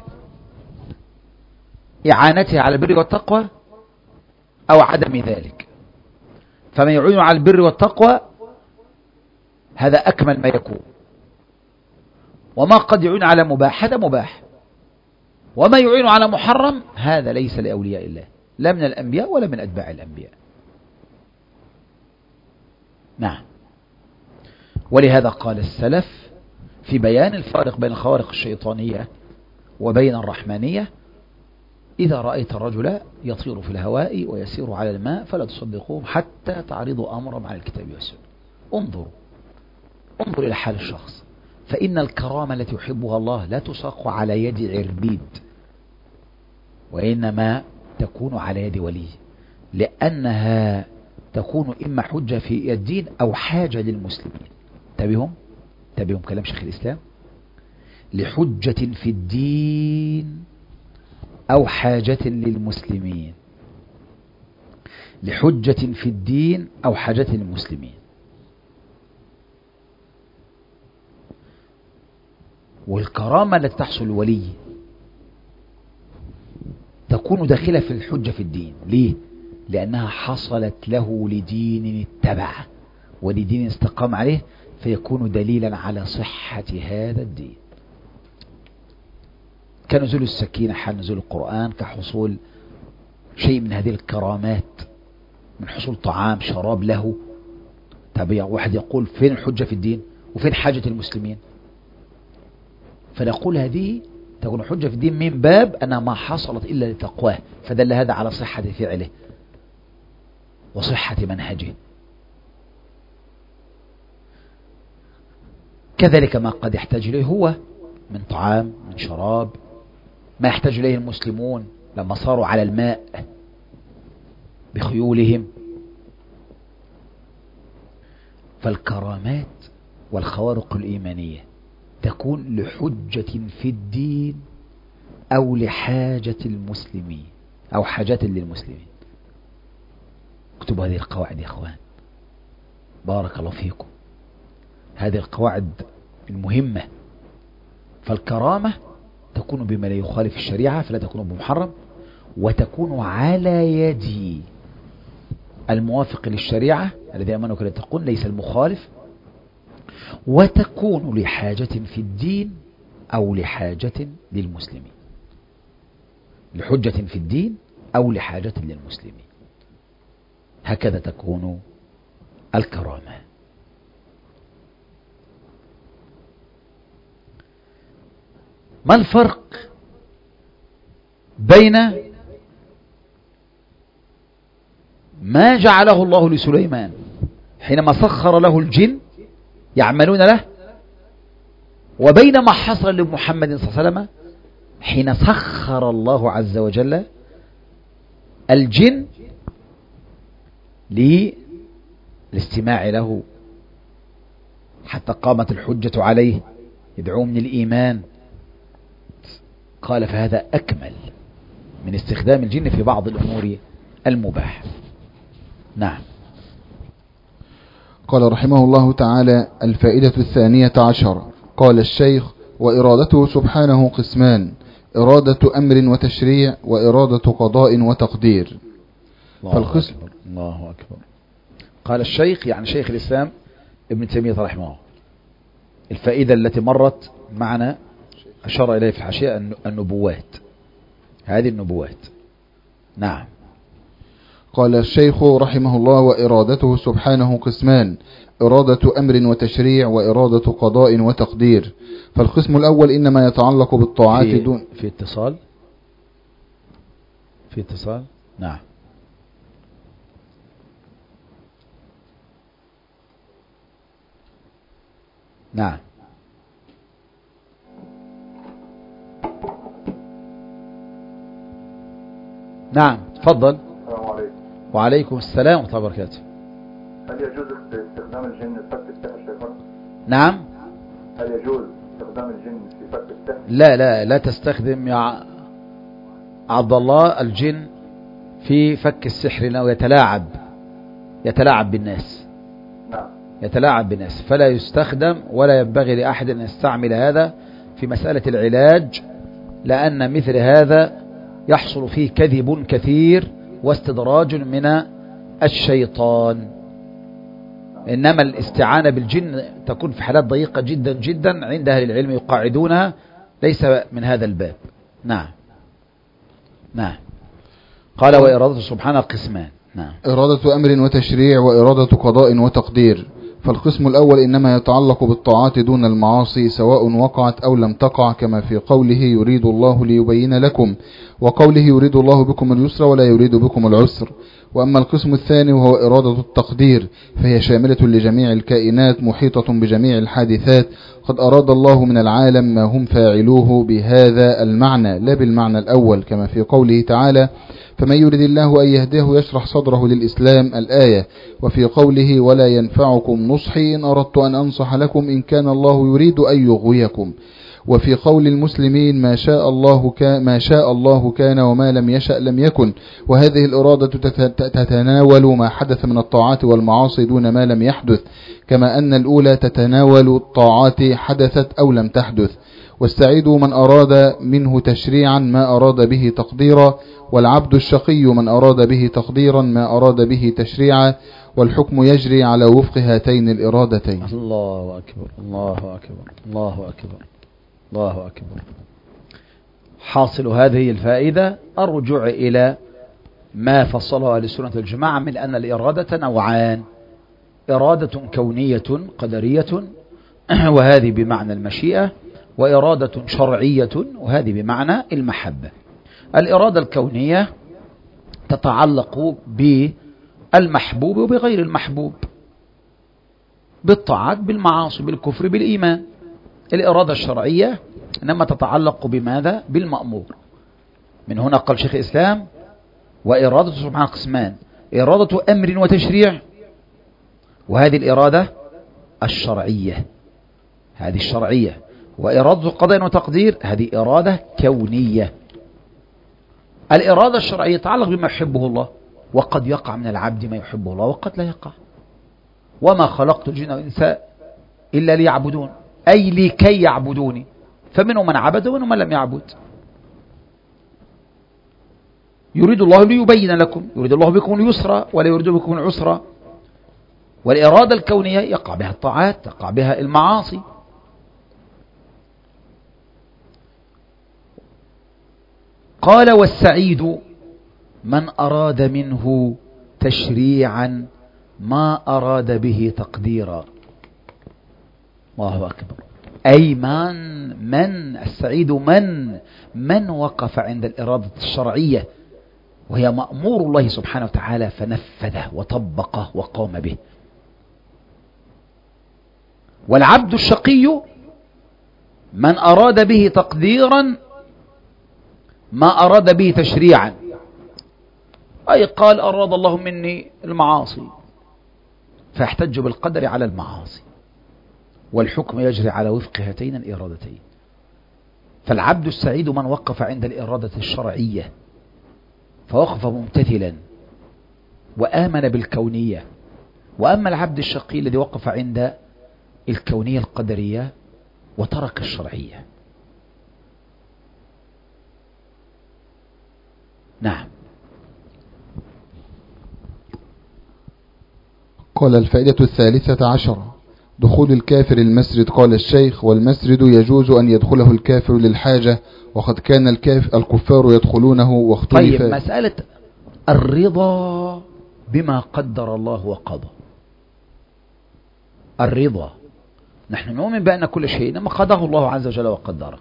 إعانتها على البر والتقوى أو عدم ذلك. فمن يعين على البر والتقوى هذا أكمل ما يكون، وما قد يعين على مباح هذا مباح، وما يعين على محرم هذا ليس لأولياء الله، لا من الأنبياء ولا من أتباع الأنبياء. نعم. ولهذا قال السلف في بيان الفارق بين الخوارق الشيطانية وبين الرحمانية: إذا رأيت الرجل يطير في الهواء ويسير على الماء فلا تصدقوه حتى تعرضوا أمرا على الكتاب والسنة. انظروا انظر إلى حال الشخص، فإن الكرامة التي يحبها الله لا تساق على يد عربيد، وإنما تكون على يد ولي، لأنها تكون إما حجة في الدين أو حاجة للمسلمين. تبهم تبهم كلام شيخ الإسلام: لحجة في الدين أو حاجة للمسلمين، لحجة في الدين أو حاجة للمسلمين. والكرامة التي تحصل الولي تكون داخلة في الحجة في الدين. ليه؟ لأنها حصلت له لدين اتبع ولدين استقام عليه، فيكون دليلا على صحة هذا الدين، كنزول السكينة حال نزول القرآن، كحصول شيء من هذه الكرامات من حصول طعام شراب له. طب واحد يقول فين الحجة في الدين وفين حاجة المسلمين؟ فنقول هذه تكون حجة في الدين من باب أنها ما حصلت إلا لتقواه، فدل هذا على صحة فعله وصحة منهجه. كذلك ما قد يحتاج إليه هو من طعام من شراب، ما يحتاج إليه المسلمون لما صاروا على الماء بخيولهم. فالكرامات والخوارق الإيمانية تكون لحجة في الدين أو لحاجة المسلمين أو حاجة للمسلمين. اكتبوا هذه القواعد يا أخوان، بارك الله فيكم، هذه القواعد المهمة. فالكرامة تكون بما لا يخالف الشريعة فلا تكون بمحرم، وتكون على يد الموافق للشريعة الذي أمنوا كلا تقول ليس المخالف، وتكون لحاجة في الدين أو لحاجة للمسلمين، لحجة في الدين أو لحاجة للمسلمين. هكذا تكون الكرامة. ما الفرق بين ما جعله الله لسليمان حينما سخر له الجن يعملون له، وبين ما حصل لمحمد صلى الله عليه وسلم حين سخر الله عز وجل الجن للاستماع له حتى قامت الحجة عليه يدعو من الإيمان؟ قال فهذا أكمل من استخدام الجن في بعض الأمور المباحة. نعم. قال رحمه الله تعالى: الفائدة الثانية عشر. قال الشيخ: وإرادته سبحانه قسمان: إرادة أمر وتشريع، وإرادة قضاء وتقدير. الله فالقسم أكبر. الله أكبر. قال الشيخ يعني شيخ الإسلام ابن تيمية رحمه الله. الفائدة التي مرت معنا أشار إليه في الحاشية النبوات، هذه النبوات. نعم. قال الشيخ رحمه الله: وإرادته سبحانه قسمان: إرادة أمر وتشريع، وإرادة قضاء وتقدير. فالقسم الأول إنما يتعلق بالطاعات في دون في اتصال في اتصال نعم. نعم. نعم تفضل. السلام عليكم. وعليكم السلام ورحمة الله وبركاته. هل يجوز استخدام الجن لفك السحر شيخنا؟ نعم. هل يجوز استخدام الجن في فك السحر؟ لا لا لا تستخدم يا عبد الله الجن في فك السحر، لأنه يتلاعب يتلاعب بالناس. نعم. يتلاعب بالناس، فلا يستخدم ولا ينبغي لأحد أن يستعمل هذا في مسألة العلاج، لأن مثل هذا يحصل فيه كذب كثير واستدراج من الشيطان. إنما الاستعانة بالجن تكون في حالات ضيقة جدا جدا عند أهل العلم يقاعدونها، ليس من هذا الباب. نعم نعم. قال وإرادة سبحانه قسمان. نعم. إرادة أمر وتشريع وإرادة قضاء وتقدير. فالقسم الأول إنما يتعلق بالطاعات دون المعاصي سواء وقعت أو لم تقع، كما في قوله يريد الله ليبين لكم، وقوله يريد الله بكم اليسر ولا يريد بكم العسر. وأما القسم الثاني وهو إرادة التقدير فهي شاملة لجميع الكائنات محيطة بجميع الحادثات، قد أراد الله من العالم ما هم فاعلوه بهذا المعنى لا بالمعنى الأول، كما في قوله تعالى فمن يريد الله أن يهديه يشرح صدره للإسلام الآية، وفي قوله ولا ينفعكم نصحي إن أردت أن أنصح لكم إن كان الله يريد أن يغويكم. وفي قول المسلمين ما شاء الله كان ما شاء الله كان وما لم يشأ لم يكن. وهذه الإرادة تتناول ما حدث من الطاعات والمعاصي دون ما لم يحدث، كما أن الأولى تتناول الطاعات حدثت أو لم تحدث. والسعيد من أراد منه تشريعا ما أراد به تقديرا، والعبد الشقي من أراد به تقديرا ما أراد به تشريعا، والحكم يجري على وفق هاتين الإرادتين. الله أكبر الله أكبر الله أكبر الله أكبر. حاصل هذه الفائدة الرجوع إلى ما فصله أهل السنة والجماعة من أن الإرادة نوعان: إرادة كونية قدرية وهذه بمعنى المشيئة، وإرادة شرعية وهذه بمعنى المحبة. الإرادة الكونية تتعلق بالمحبوب وبغير المحبوب، بالطاعات بالمعاصي بالكفر بالإيمان. الإرادة الشرعية إنما تتعلق بماذا؟ بالمأمور. من هنا قال شيخ الإسلام وإرادة سبحانه قسمان: إرادة أمر وتشريع، وهذه الإرادة الشرعية، هذه الشرعية. وإرادة قضاء وتقدير هذه إرادة كونية. الإرادة الشرعية تتعلق بما يحبه الله، وقد يقع من العبد ما يحبه الله وقد لا يقع. وما خلقت الجن والإنس إلا ليعبدون، أي لكي يعبدوني، فمنهم من عبد ومنهم من لم يعبد. يريد الله ليبين لكم، يريد الله بكم اليسر ولا يريد بكم العسر. والإرادة الكونية يقع بها الطاعات، تقع بها المعاصي. قال والسعيد من أراد منه تشريعا ما أراد به تقديرا. الله أكبر. أي من من السعيد من من وقف عند الإرادة الشرعية وهي مأمور الله سبحانه وتعالى فنفذه وطبقه وقام به. والعبد الشقي من أراد به تقديرا ما أراد به تشريعا، أي قال أراد الله مني المعاصي فيحتج بالقدر على المعاصي، والحكم يجري على وفق هاتين الإرادتين. فالعبد السعيد من وقف عند الإرادة الشرعية فوقف ممتثلا وآمن بالكونية. وأما العبد الشقي الذي وقف عند الكونية القدرية وترك الشرعية. نعم. قال الفائدة الثالثة عشرة: دخول الكافر المسجد. قال الشيخ: والمسجد يجوز أن يدخله الكافر للحاجة، وقد كان الكاف الكفار يدخلونه واختلف. طيب، مسألة الرضا بما قدر الله وقضى. الرضا، نحن نؤمن بأن كل شيء إنما قضاه الله عز وجل وقدره،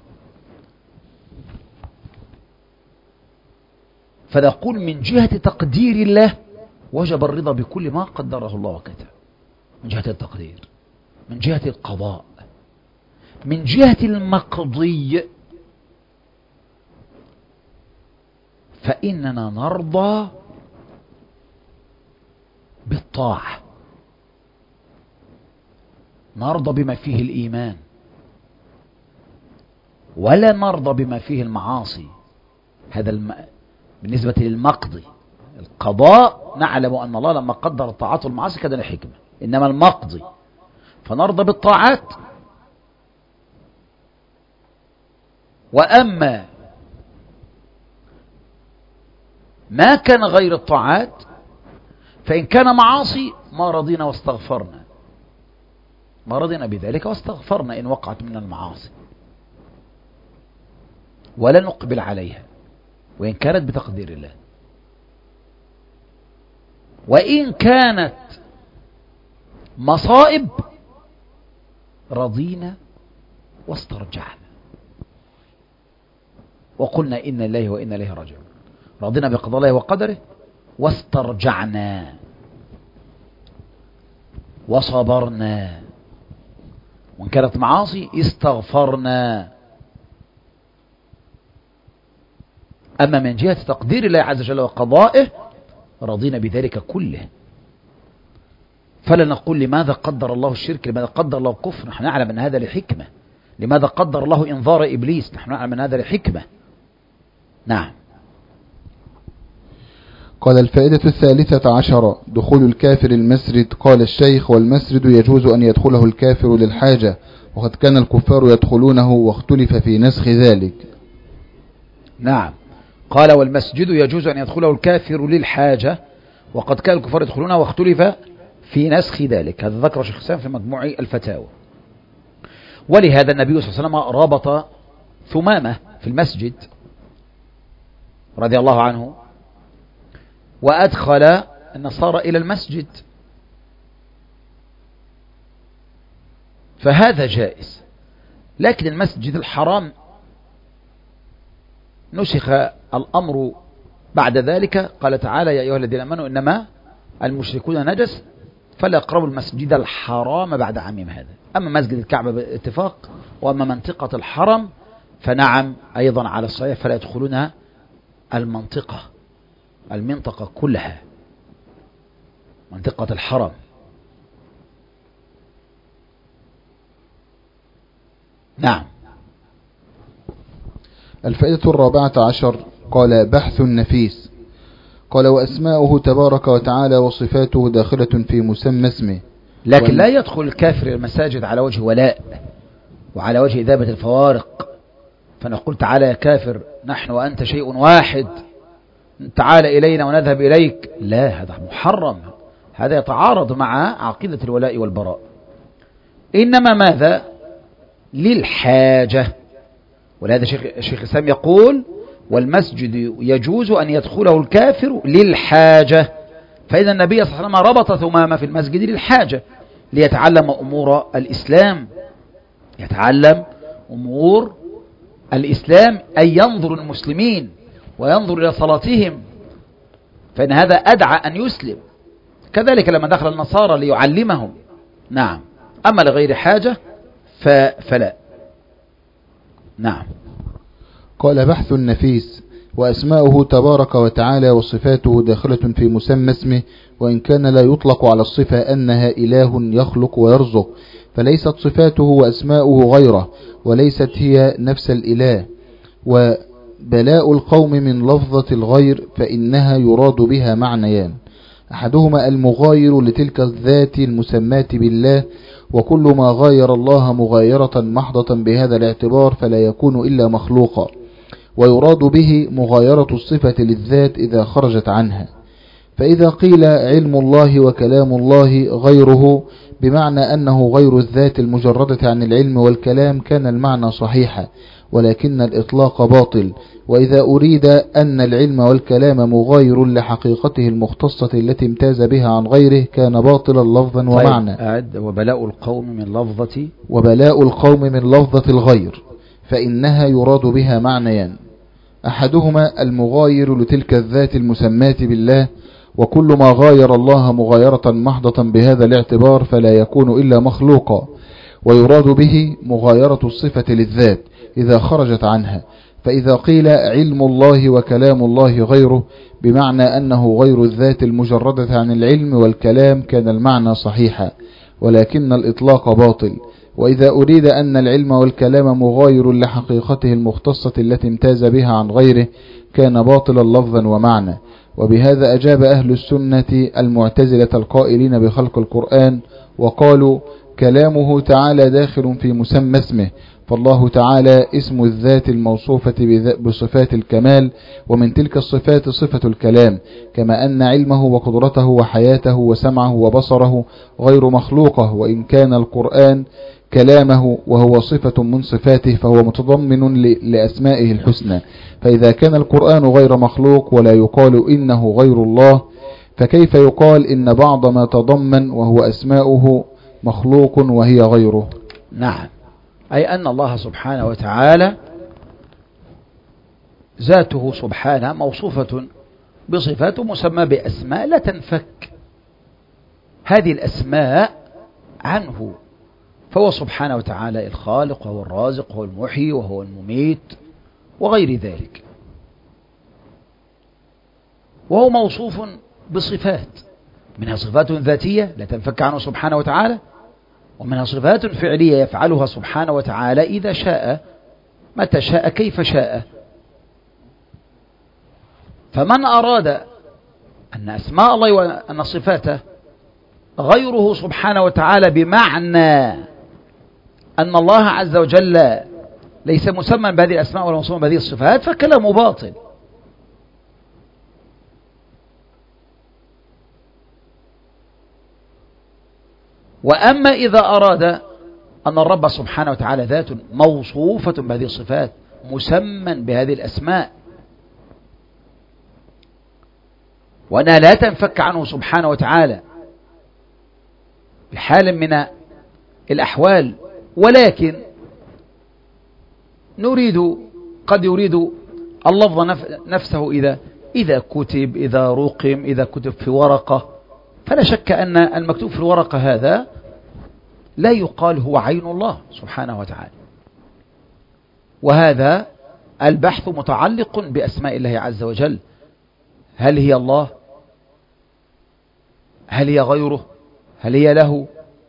فنقول من جهة تقدير الله وجب الرضا بكل ما قدره الله وكتب، من جهة التقدير. من جهة القضاء، من جهة المقضي، فإننا نرضى بالطاعة نرضى بما فيه الإيمان ولا نرضى بما فيه المعاصي. هذا الم... بالنسبة للمقضي. القضاء نعلم أن الله لما قدر الطاعات والمعاصي كان لحكمة، إنما المقضي فنرضى بالطاعات، وأما ما كان غير الطاعات فإن كان معاصي ما رضينا واستغفرنا، ما رضينا بذلك واستغفرنا إن وقعت من المعاصي، ولا نقبل عليها وإن كانت بتقدير الله. وإن كانت مصائب رضينا واسترجعنا وقلنا إن الله وإن إليه راجعون. رضينا بقضاء الله وقدره واسترجعنا وصبرنا، وإن كانت معاصي استغفرنا. أما من جهة تقدير الله عز وجل وقضائه رضينا بذلك كله، فلا نقول لماذا قدر الله الشرك، لماذا قدر الله الكفر، نحن نعلم أن هذا لحكمة. لماذا قدر الله إنذار إبليس، نحن نعلم أن هذا لحكمة. نعم. قال الفائدة الثالثة عشر دخول الكافر المسجد. قال الشيخ: والمسجد يجوز أن يدخله الكافر للحاجة، وقد كان الكفار يدخلونه واختلف في نسخ ذلك. نعم. قال والمسجد يجوز أن يدخله الكافر للحاجة وقد كان الكفار يدخلونه واختلف في نسخ ذلك. هذا ذكر شيخ الإسلام في مجموع الفتاوى. ولهذا النبي صلى الله عليه وسلم ربط ثمامة في المسجد رضي الله عنه وأدخل النصارى إلى المسجد، فهذا جائز. لكن المسجد الحرام نسخ الأمر بعد ذلك، قال تعالى: يا أيها الذين آمنوا إنما المشركون نجس فلا يقربوا المسجد الحرام بعد عامهم هذا. أما مسجد الكعبة باتفاق، وأما منطقة الحرم فنعم أيضا على الصحيح فلا يدخلونها المنطقة المنطقة كلها، منطقة الحرم. نعم. الفائدة الرابعة عشر قال بحث نفيس. قال وأسماؤه تبارك وتعالى وصفاته داخلة في مسمى اسمه. لكن لا يدخل الكافر المساجد على وجه ولاء وعلى وجه إذابة الفوارق، فنقول: تعالى يا كافر نحن وأنت شيء واحد، تعال إلينا ونذهب إليك. لا، هذا محرم، هذا يتعارض مع عقيدة الولاء والبراء. إنما ماذا؟ للحاجة. ولهذا شيخ الإسلام يقول: والمسجد يجوز أن يدخله الكافر للحاجة. فإذا النبي صلى الله عليه وسلم ربط ثمامة في المسجد للحاجة ليتعلم أمور الإسلام، يتعلم أمور الإسلام، أي ينظر المسلمين وينظر إلى صلاتهم، فإن هذا أدعى أن يسلم. كذلك لما دخل النصارى ليعلمهم. نعم. أما لغير حاجة فلا. نعم. قال بحث النفيس. وأسماؤه تبارك وتعالى وصفاته داخلة في مسمى اسمه، وإن كان لا يطلق على الصفة أنها إله يخلق ويرزق، فليست صفاته وأسماؤه غيره، وليست هي نفس الإله. وبلاء القوم من لفظة الغير فإنها يراد بها معنيان: أحدهما المغاير لتلك الذات المسماة بالله، وكل ما غاير الله مغايرة محضة بهذا الاعتبار فلا يكون إلا مخلوقا، ويراد به مغايرة الصفة للذات إذا خرجت عنها. فإذا قيل علم الله وكلام الله غيره بمعنى أنه غير الذات المجردة عن العلم والكلام كان المعنى صحيحا، ولكن الإطلاق باطل. وإذا أريد أن العلم والكلام مغاير لحقيقته المختصة التي امتاز بها عن غيره كان باطلا لفظا ومعنى. طيب. وبلاء القوم من لفظة وبلاء القوم من لفظة الغير فإنها يراد بها معنيان: أحدهما المغاير لتلك الذات المسماة بالله، وكل ما غاير الله مغايرة محضة بهذا الاعتبار فلا يكون إلا مخلوقا، ويراد به مغايرة الصفة للذات إذا خرجت عنها. فإذا قيل علم الله وكلام الله غيره بمعنى أنه غير الذات المجردة عن العلم والكلام كان المعنى صحيحا، ولكن الإطلاق باطل. وإذا أريد أن العلم والكلام مغاير لحقيقته المختصة التي امتاز بها عن غيره كان باطلا لفظا ومعنى. وبهذا أجاب أهل السنة المعتزلة القائلين بخلق القرآن وقالوا كلامه تعالى داخل في مسمى اسمه، فالله تعالى اسم الذات الموصوفة بصفات الكمال، ومن تلك الصفات صفة الكلام، كما أن علمه وقدرته وحياته وسمعه وبصره غير مخلوقه، وإن كان القرآن كلامه وهو صفة من صفاته فهو متضمن لأسمائه الحسنى. فإذا كان القرآن غير مخلوق ولا يقال إنه غير الله، فكيف يقال إن بعض ما تضمن وهو أسماؤه مخلوق وهي غيره؟ نعم، أي أن الله سبحانه وتعالى ذاته سبحانه موصوفة بصفات مسمى بأسماء لا تنفك هذه الأسماء عنه، فهو سبحانه وتعالى الخالق وهو الرازق وهو المحيي وهو المميت وغير ذلك، وهو موصوف بصفات، منها صفات ذاتية لا تنفك عنه سبحانه وتعالى، ومنها صفات فعلية يفعلها سبحانه وتعالى إذا شاء متى شاء كيف شاء. فمن أراد أن أسماء الله وأن صفاته غيره سبحانه وتعالى بمعنى أن الله عز وجل ليس مسمى بهذه الأسماء ولا موصوفا بهذه الصفات فكلامه باطل. وأما إذا أراد أن الرب سبحانه وتعالى ذات موصوفة بهذه الصفات مسمى بهذه الأسماء وأنها لا تنفك عنه سبحانه وتعالى بحال من الأحوال، ولكن نريد قد يريد اللفظ نفسه إذا إذا كتب إذا رقم إذا كتب في ورقة، فلا شك أن المكتوب في الورقة هذا لا يقال هو عين الله سبحانه وتعالى. وهذا البحث متعلق بأسماء الله عز وجل، هل هي الله؟ هل هي غيره؟ هل هي له؟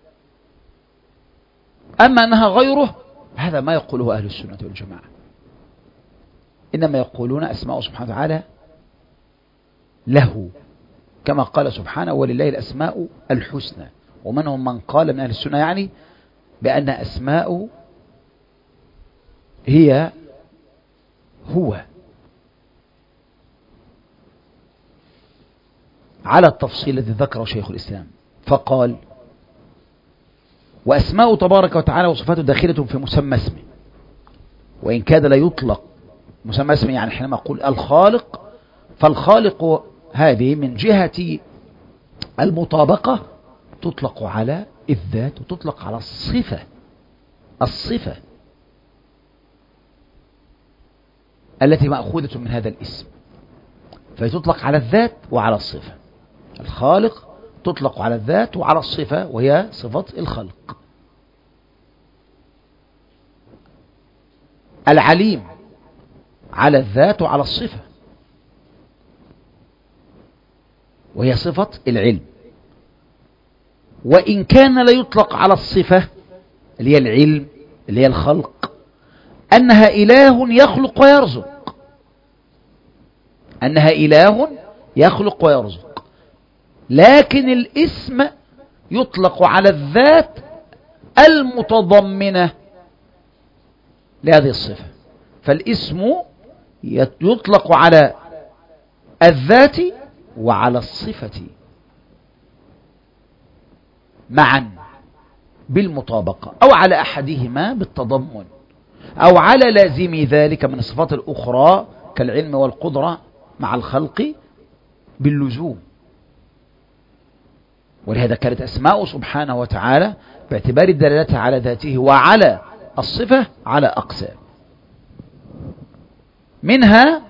أما أنها غيره هذا ما يقوله أهل السنة والجماعة، إنما يقولون أسماء سبحانه وتعالى له، كما قال سبحانه ولله الأسماء الحسنى. ومنهم من قال من أهل السنة يعني بأن أسماء هي هو على التفصيل الذي ذكره شيخ الإسلام، فقال وأسماء تبارك وتعالى وصفاته داخلة في مسمى اسمه، وإن كاد لا يطلق مسمى اسمه، يعني حينما أقول الخالق فالخالق هذه من جهة المطابقة تطلق على الذات وتطلق على الصفة الصفة التي مأخوذة من هذا الاسم، فتطلق على الذات وعلى الصفة. الخالق تطلق على الذات وعلى الصفة وهي صفة الخلق. العليم على الذات وعلى الصفة وهي صفة العلم. وإن كان لا يطلق على الصفة اللي هي العلم اللي هي الخلق أنها إله يخلق ويرزق، أنها إله يخلق ويرزق، لكن الاسم يطلق على الذات المتضمنة لهذه الصفة. فالاسم يطلق على الذات وعلى الصفة معا بالمطابقة، أو على أحدهما بالتضمن، أو على لازم ذلك من الصفات الأخرى كالعلم والقدرة مع الخلق باللزوم. ولهذا كانت أسماء سبحانه وتعالى باعتبار الدلالة على ذاته وعلى الصفة على أقسام، منها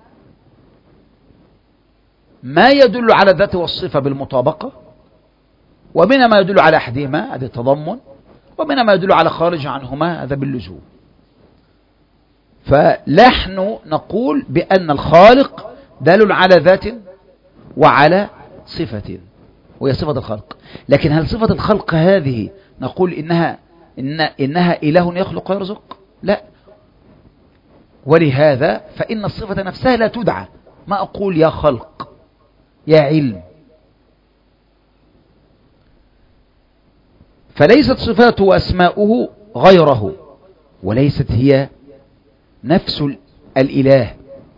ما يدل على الذات والصفة بالمطابقة، ومنها ما يدل على أحدهما هذا التضمن، ومنها ما يدل على خارج عنهما هذا باللزوم. فنحن نقول بأن الخالق دال على ذات وعلى صفة، وهي صفة الخلق. لكن هل صفة الخلق هذه نقول إنها, إن إنها إله يخلق ويرزق؟ لا. ولهذا فإن الصفة نفسها لا تدعى، ما أقول يا خلق يا علم. فليست صفاته وأسماؤه غيره، وليست هي نفس الإله.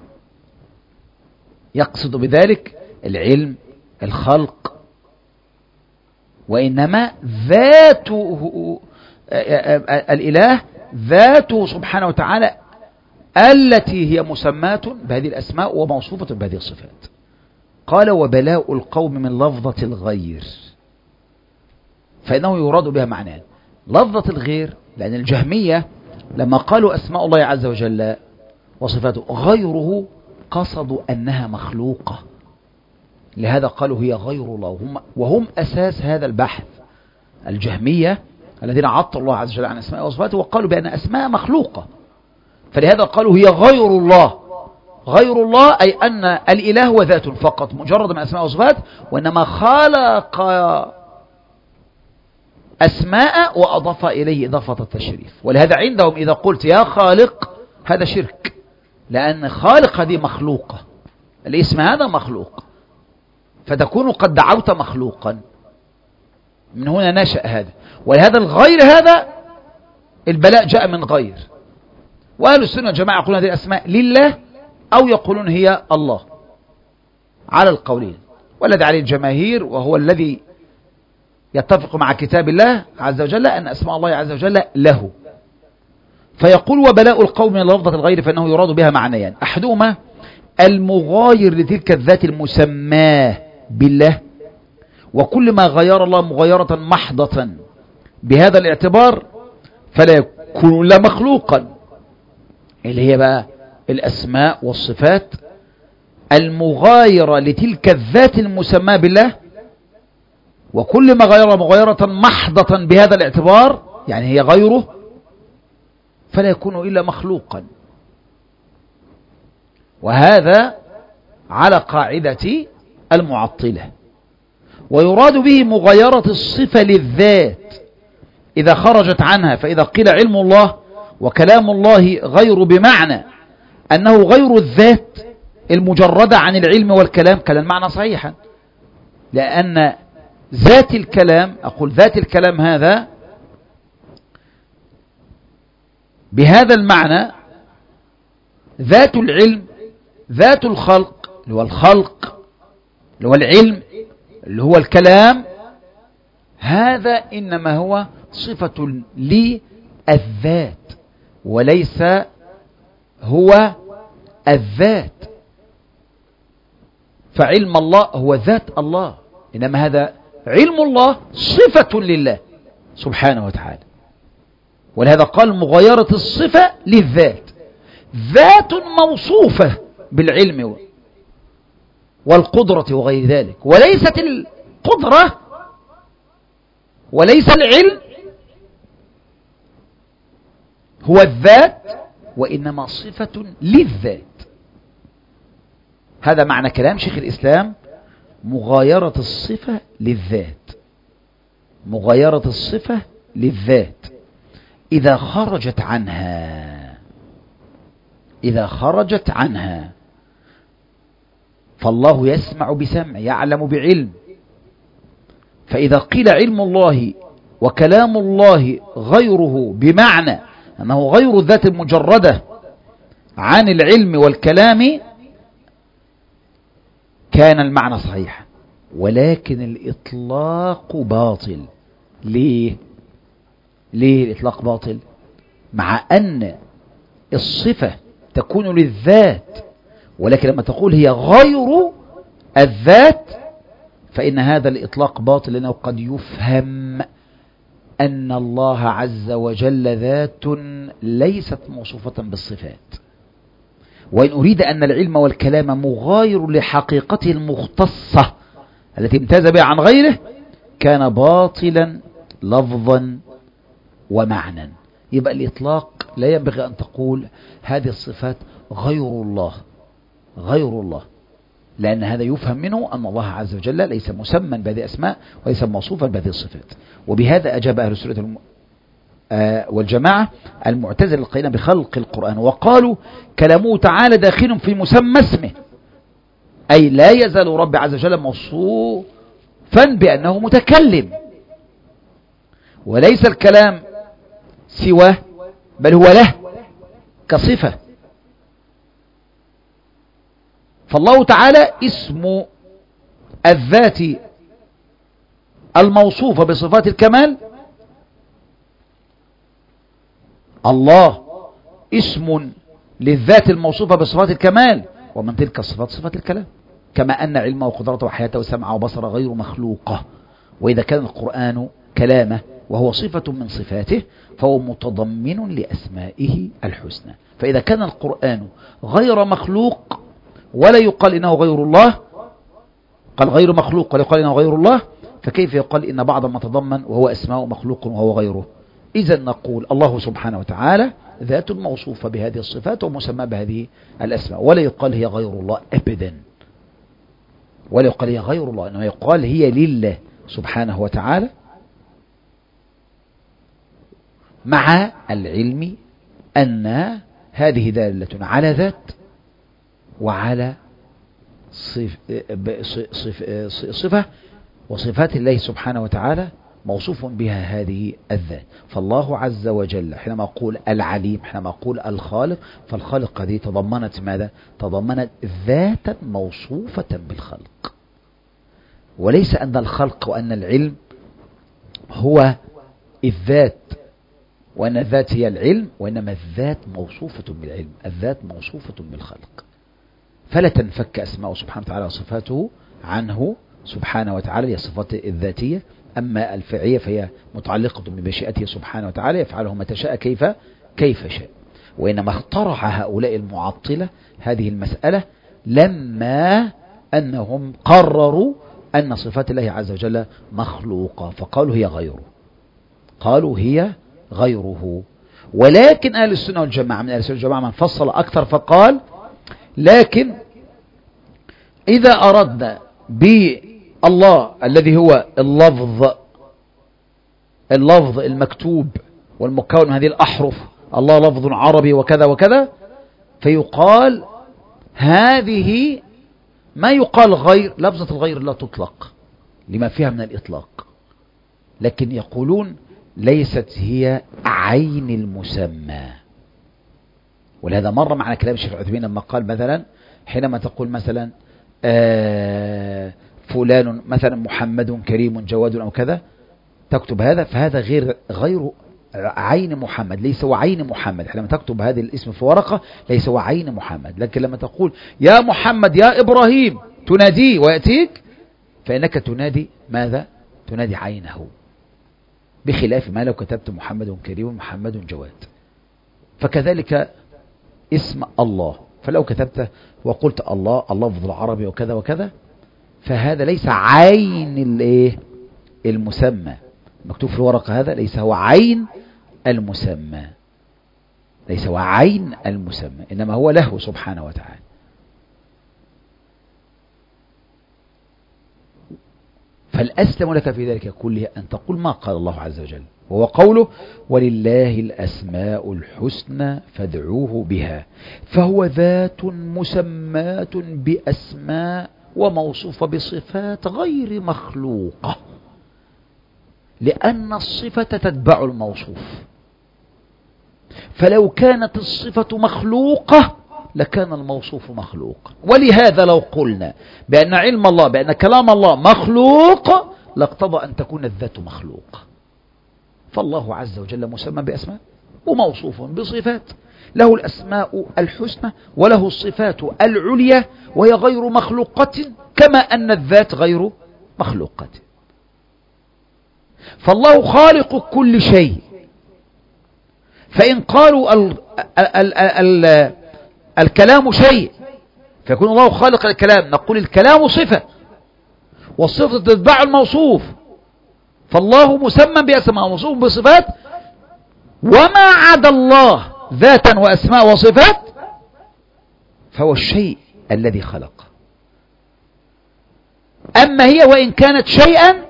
يقصد بذلك العلم الخلق، وإنما ذاته الإله ذاته سبحانه وتعالى التي هي مسماة بهذه الأسماء وموصوفة بهذه الصفات. قال وبلاء القوم من لفظة الغير، فإنه يراد بها معنى لفظة الغير، لأن الجهمية لما قالوا أسماء الله عز وجل وصفاته غيره قصدوا أنها مخلوقة، لهذا قالوا هي غير الله، وهم, وهم أساس هذا البحث. الجهمية الذين عطوا الله عز وجل عن أسماء وصفاته وقالوا بأن أسماء مخلوقة، فلهذا قالوا هي غير الله. غير الله أي أن الإله هو ذات فقط مجرد من أسماء وصفات، وإنما خلق أسماء وأضاف إليه إضافة التشريف. ولهذا عندهم إذا قلت يا خالق هذا شرك، لأن خالق هذه مخلوقة، الاسم هذا مخلوق، فتكون قد دعوت مخلوقا، من هنا نشأ هذا. ولهذا الغير هذا البلاء جاء من غير. وأهل السنة والجماعة يقولون هذه الأسماء لله أو يقولون هي الله على القولين، والذي عليه الجماهير وهو الذي يتفق مع كتاب الله عز وجل أن أسماء الله عز وجل له. فيقول وبلاء القوم من لفظة الغير فإنه يراد بها معنيان، أحدهما المغاير لتلك الذات المسماه بالله، وكل ما غير الله مغايرة محضة بهذا الاعتبار فلا يكون إلا مخلوقا، اللي هي بقى الأسماء والصفات المغايرة لتلك الذات المسماه بالله، وكل ما غير مغايرة محضة بهذا الاعتبار يعني هي غيره فلا يكون إلا مخلوقا. وهذا على قاعدة المعطلة. ويراد به مغايرة الصفة للذات إذا خرجت عنها، فإذا قيل علم الله وكلام الله غير بمعنى أنه غير الذات المجردة عن العلم والكلام كان المعنى صحيحا، لأن ذات الكلام أقول ذات الكلام هذا بهذا المعنى ذات العلم ذات الخلق اللي هو الخلق اللي هو العلم اللي هو الكلام، هذا إنما هو صفة للذات وليس هو الذات. فعلم الله هو ذات الله، إنما هذا علم الله صفة لله سبحانه وتعالى. ولهذا قال مغايرة الصفة للذات، ذات موصوفة بالعلم والقدرة وغير ذلك، وليست القدرة وليس العلم هو الذات، وإنما صفة للذات. هذا معنى كلام شيخ الإسلام مغايرة الصفة للذات، مغايرة الصفة للذات إذا خرجت عنها، إذا خرجت عنها. فالله يسمع بسمع يعلم بعلم، فإذا قيل علم الله وكلام الله غيره بمعنى أنه غير الذات المجردة عن العلم والكلام كان المعنى صحيح، ولكن الإطلاق باطل. ليه؟ ليه الإطلاق باطل؟ مع أن الصفة تكون للذات، ولكن لما تقول هي غير الذات فإن هذا الإطلاق باطل، لأنه قد يفهم أن الله عز وجل ذات ليست موصوفة بالصفات. وإن أريد أن العلم والكلام مغاير لحقيقته المختصة التي امتاز بها عن غيره كان باطلا لفظا ومعنى. يبقى الإطلاق لا ينبغي أن تقول هذه الصفات غير الله، غير الله، لأن هذا يفهم منه أن الله عز وجل ليس مسمى بهذه الأسماء وليس موصوفا بهذه الصفات. وبهذا أجاب أهل السنة الم... آه والجماعة المعتزلة القائلين بخلق القرآن، وقالوا كلامه تعالى داخل في مسمى اسمه، أي لا يزال رب عز وجل موصوفا بأنه متكلم، وليس الكلام سواه بل هو له كصفة. فالله تعالى اسم الذات الموصوفة بصفات الكمال، الله اسم للذات الموصوفة بصفات الكمال، ومن تلك الصفات صفات الكلام، كما أن علمه وقدرته وحياته وسمعه وبصره غير مخلوقة. وإذا كان القرآن كلامه وهو صفة من صفاته فهو متضمن لأسمائه الحسنى. فإذا كان القرآن غير مخلوق ولا يقال إنه غير الله، قال غير مخلوق ولا يقال إنه غير الله، فكيف يقال إن بعض ما تضمن وهو أسماء مخلوق وهو غيره؟ إذا نقول الله سبحانه وتعالى ذات موصوفة بهذه الصفات ومسمى بهذه الأسماء، ولا يقال هي غير الله أبدا، ولا يقال هي غير الله، إنما يقال هي لله سبحانه وتعالى، مع العلم أن هذه دالة على ذات وعلى صف صف صفة، وصفات الله سبحانه وتعالى موصوف بها هذه الذات. فالله عز وجل حينما أقول العليم، حينما أقول الخالق، فالخالق هذه تضمنت ماذا؟ تضمنت ذاتا موصوفة بالخلق، وليس أن الخلق وأن العلم هو الذات وأن الذات هي العلم، وإنما الذات موصوفة بالعلم، الذات موصوفة بالخلق، فلا تنفك أسماءه سبحانه وتعالى وصفاته عنه سبحانه وتعالى، هي الصفات الذاتية. أما الفعلية فهي متعلقة بمشيئته سبحانه وتعالى، يفعله متى شاء كيف كيف شاء. وإنما اخترع هؤلاء المعطلة هذه المسألة لما أنهم قرروا أن صفات الله عز وجل مخلوقة، فقالوا هي غيره، قالوا هي غيره. ولكن أهل السنة والجماعة من أهل السنة والجماعة من فصل أكثر فقال لكن إذا أردنا بالله الذي هو اللفظ اللفظ المكتوب والمكون من هذه الأحرف، الله لفظ عربي وكذا وكذا، فيقال هذه ما يقال غير، لفظة الغير لا تطلق لما فيها من الإطلاق، لكن يقولون ليست هي عين المسمى. ولهذا مر معنا كلام الشيخ العثيمين لما قال مثلا حينما تقول مثلا آه فلان مثلا محمد كريم جواد أو كذا، تكتب هذا، فهذا غير غير عين محمد، ليس هو عين محمد. حينما تكتب هذا الاسم في ورقة ليس هو عين محمد، لكن لما تقول يا محمد يا إبراهيم تناديه ويأتيك، فإنك تنادي ماذا؟ تنادي عينه، بخلاف ما لو كتبت محمد كريم محمد جواد. فكذلك اسم الله، فلو كتبت وقلت الله اللفظ العربي وكذا وكذا، فهذا ليس عين الايه المسمى، مكتوب في الورقة هذا ليس هو عين المسمى، ليس هو عين المسمى، إنما هو له سبحانه وتعالى. فالأسلم لك في ذلك كله أن تقول ما قال الله عز وجل، وهو قوله ولله الأسماء الحسنى فادعوه بها، فهو ذات مسماة بأسماء وموصوفة بصفات غير مخلوقة، لأن الصفة تتبع الموصوف. فلو كانت الصفة مخلوقة لكان الموصوف مخلوق. ولهذا لو قلنا بأن علم الله بأن كلام الله مخلوق لاقتضى أن تكون الذات مخلوق. فالله عز وجل مسمى بأسماء وموصوف بصفات، له الأسماء الحسنى وله الصفات العليا، وهي غير مخلوقة كما أن الذات غير مخلوقة. فالله خالق كل شيء، فإن قالوا ال ال ال ال الكلام شيء فيكون الله خالق الكلام، نقول الكلام صفة والصفة تتبع الموصوف، فالله مسمى بأسماء وموصوف بصفات، وما عدا الله ذاتا وأسماء وصفات فهو الشيء الذي خلق. أما هي وإن كانت شيئا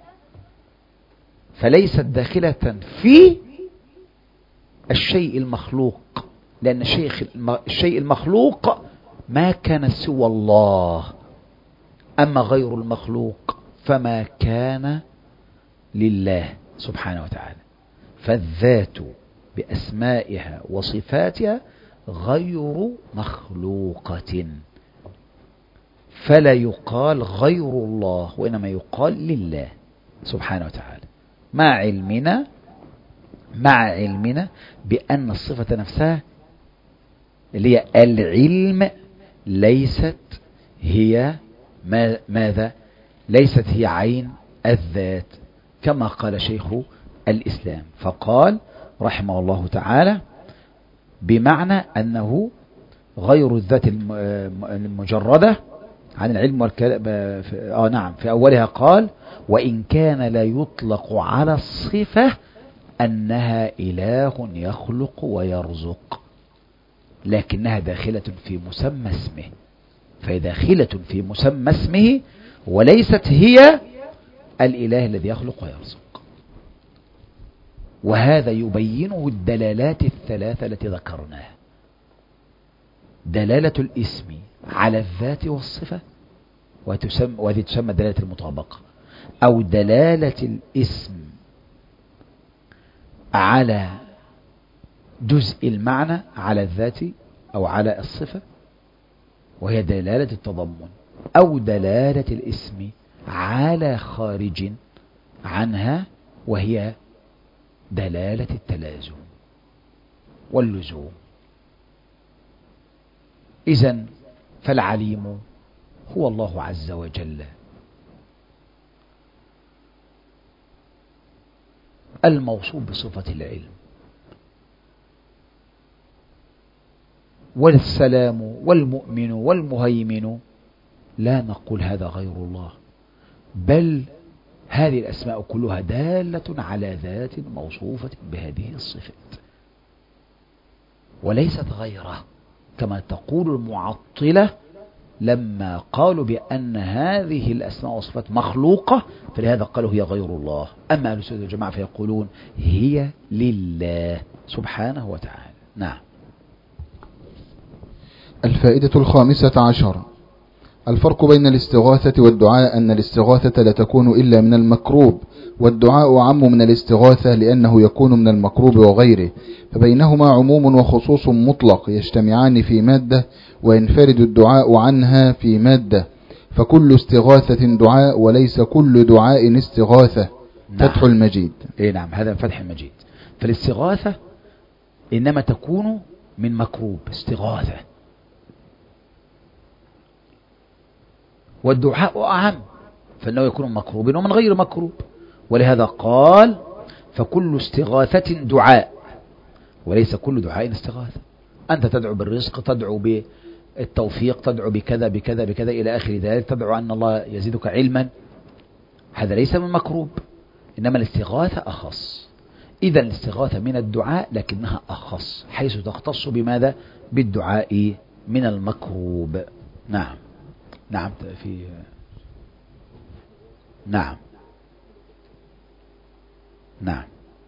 فليست داخلة في الشيء المخلوق، لأن الشيء المخلوق ما كان سوى الله، أما غير المخلوق فما كان لله سبحانه وتعالى. فالذات بأسمائها وصفاتها غير مخلوقة، فلا يقال غير الله، وإنما يقال لله سبحانه وتعالى، مع علمنا مع علمنا بأن الصفة نفسها اللي هي العلم ليست هي ماذا؟ ليست هي عين الذات، كما قال شيخ الإسلام فقال رحمه الله تعالى بمعنى أنه غير الذات المجردة عن العلم والكلام. آه نعم، في أولها قال وإن كان لا يطلق على الصفة أنها إله يخلق ويرزق، لكنها داخلة في مسمى اسمه، فهي داخلة في مسمى اسمه وليست هي الإله الذي يخلق ويرزق. وهذا يبينه الدلالات الثلاثة التي ذكرناها: دلالة الاسم على الذات والصفة، وهذه تسمى دلالة المطابقة، أو دلالة الاسم على جزء المعنى على الذات أو على الصفة، وهي دلالة التضمن، أو دلالة الاسم على خارج عنها، وهي دلالة التلازم واللزوم. إذن فالعليم هو الله عز وجل الموصوف بصفة العلم، والسلام والمؤمن والمهيمن لا نقول هذا غير الله، بل هذه الأسماء كلها دالة على ذات موصوفة بهذه الصفات وليست غيره، كما تقول المعطلة لما قالوا بأن هذه الأسماء والصفات مخلوقة فلهذا قالوا هي غير الله. أما أهل السنة والجماعة فيقولون هي لله سبحانه وتعالى. نعم. الفائدة الخامسة عشر: الفرق بين الاستغاثة والدعاء أن الاستغاثة لا تكون إلا من المكروب، والدعاء عم من الاستغاثة لأنه يكون من المكروب وغيره، فبينهما عموم وخصوص مطلق يجتمعان في مادة، وينفرد الدعاء عنها في مادة، فكل استغاثة دعاء وليس كل دعاء استغاثة. نعم. فتح المجيد. إيه نعم، هذا فتح المجيد. فالاستغاثة إنما تكون من مكروب استغاثة، والدعاء أعم فإنه يكون مكروب ومن غير مكروب، ولهذا قال فكل استغاثة دعاء وليس كل دعاء استغاثة. أنت تدعو بالرزق، تدعو بالتوفيق، تدعو بكذا بكذا بكذا إلى آخر ذلك، تدعو أن الله يزيدك علما، هذا ليس من مكروب، إنما الاستغاثة أخص. إذا الاستغاثة من الدعاء لكنها أخص، حيث تختص بماذا؟ بالدعاء من المكروب. نعم نعم في نعم نعم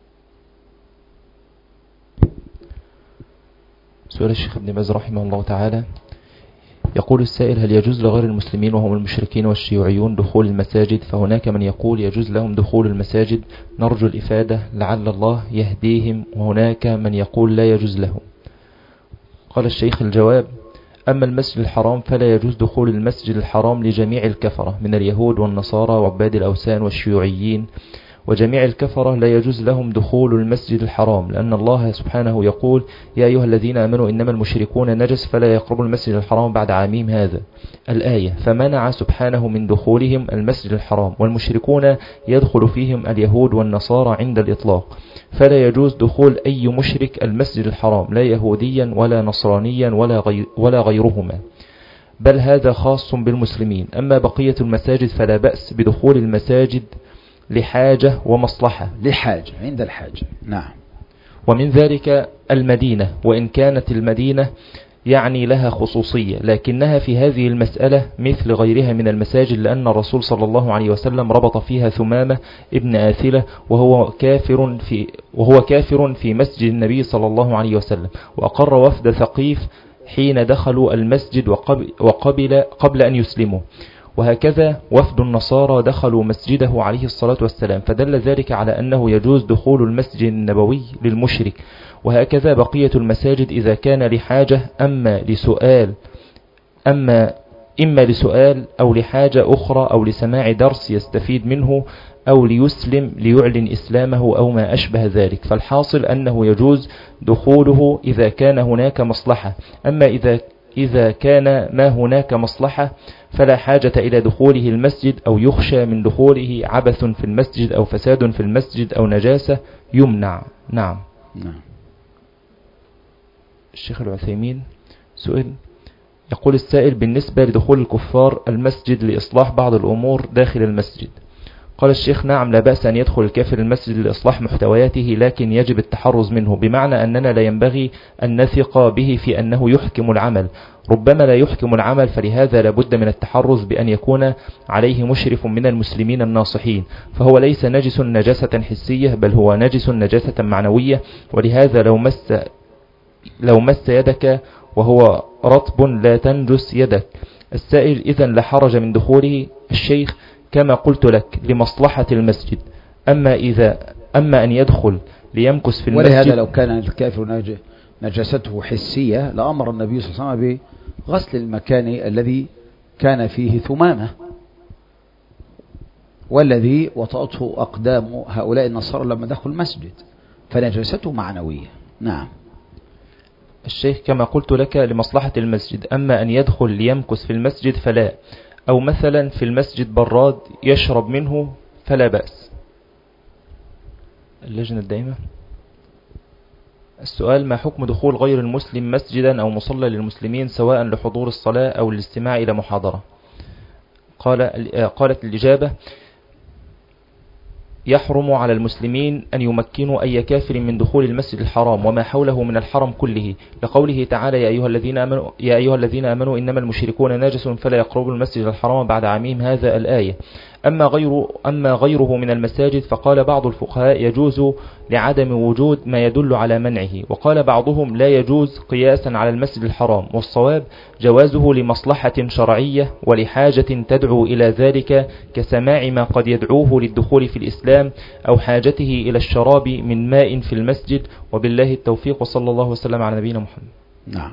سؤال الشيخ ابن باز رحمه الله تعالى، يقول السائل: هل يجوز لغير المسلمين وهم المشركين والشيوعيون دخول المساجد؟ فهناك من يقول يجوز لهم دخول المساجد، نرجو الإفادة لعل الله يهديهم، وهناك من يقول لا يجوز لهم. قال الشيخ: الجواب: أما المسجد الحرام فلا يجوز دخول المسجد الحرام لجميع الكفرة من اليهود والنصارى وعباد الأوثان والشيوعيين، وجميع الكفرة لا يجوز لهم دخول المسجد الحرام، لأن الله سبحانه يقول: يا أيها الذين آمنوا إنما المشركون نجس فلا يقربوا المسجد الحرام بعد عامهم هذا الآية، فمنع سبحانه من دخولهم المسجد الحرام، والمشركون يدخل فيهم اليهود والنصارى عند الإطلاق، فلا يجوز دخول أي مشرك المسجد الحرام، لا يهوديا ولا نصرانيا ولا, غير ولا غيرهما، بل هذا خاص بالمسلمين. أما بقية المساجد فلا بأس بدخول المساجد لحاجة ومصلحة، لحاجة عند الحاجة. نعم. ومن ذلك المدينة، وإن كانت المدينة يعني لها خصوصية، لكنها في هذه المسألة مثل غيرها من المساجد، لأن الرسول صلى الله عليه وسلم ربط فيها ثمامة ابن آثلة وهو كافر في وهو كافر في مسجد النبي صلى الله عليه وسلم، وأقر وفد ثقيف حين دخلوا المسجد وقبل, وقبل قبل أن يسلموا، وهكذا وفد النصارى دخلوا مسجده عليه الصلاة والسلام، فدل ذلك على أنه يجوز دخول المسجد النبوي للمشرك. وهكذا بقية المساجد إذا كان لحاجة أما لسؤال أما إما لسؤال أو لحاجة أخرى أو لسماع درس يستفيد منه أو ليسلم ليعلن إسلامه أو ما أشبه ذلك، فالحاصل أنه يجوز دخوله إذا كان هناك مصلحة. أما إذا إذا كان ما هناك مصلحة فلا حاجة إلى دخوله المسجد، أو يخشى من دخوله عبث في المسجد أو فساد في المسجد أو نجاسة يمنع. نعم. نعم. الشيخ العثيمين سئل، يقول السائل: بالنسبة لدخول الكفار المسجد لإصلاح بعض الأمور داخل المسجد، قال الشيخ: نعم، لا بأس أن يدخل الكافر المسجد لإصلاح محتوياته، لكن يجب التحرز منه، بمعنى أننا لا ينبغي أن نثق به في أنه يحكم العمل، ربما لا يحكم العمل، فلهذا لابد من التحرز بأن يكون عليه مشرف من المسلمين الناصحين، فهو ليس نجس نجاسة حسية، بل هو نجس نجاسة معنوية، ولهذا لو مس لو مس يدك وهو رطب لا تنجس يدك. السائل: إذن لا حرج من دخوله. الشيخ: كما قلت لك لمصلحة المسجد، أما إذا أما أن يدخل ليمكث في المسجد. ولهذا لو كان الكافر نجاسته حسية لأمر النبي صلى الله عليه وسلم بغسل المكان الذي كان فيه ثمامة، والذي وطأته أقدام هؤلاء النصارى لما دخلوا المسجد، فنجاسته معنوية. نعم. الشيخ: كما قلت لك لمصلحة المسجد، أما أن يدخل ليمكث في المسجد فلا، أو مثلا في المسجد براد يشرب منه فلا بأس. اللجنة الدائمة. السؤال: ما حكم دخول غير المسلم مسجدا أو مصلى للمسلمين سواء لحضور الصلاة أو للاستماع إلى محاضرة؟ قال قالت الإجابة: يحرم على المسلمين أن يمكنوا أي كافر من دخول المسجد الحرام وما حوله من الحرم كله، لقوله تعالى: يا أيها الذين آمنوا يا أيها الذين آمنوا إنما المشركون نجس فلا يقربوا المسجد الحرام بعد عامهم هذا الآية. أما غير أما غيره من المساجد فقال بعض الفقهاء: يجوز لعدم وجود ما يدل على منعه، وقال بعضهم: لا يجوز قياسا على المسجد الحرام، والصواب جوازه لمصلحة شرعية ولحاجة تدعو إلى ذلك، كسماع ما قد يدعوه للدخول في الإسلام أو حاجته إلى الشراب من ماء في المسجد. وبالله التوفيق، وصلى الله وسلم على نبينا محمد. نعم.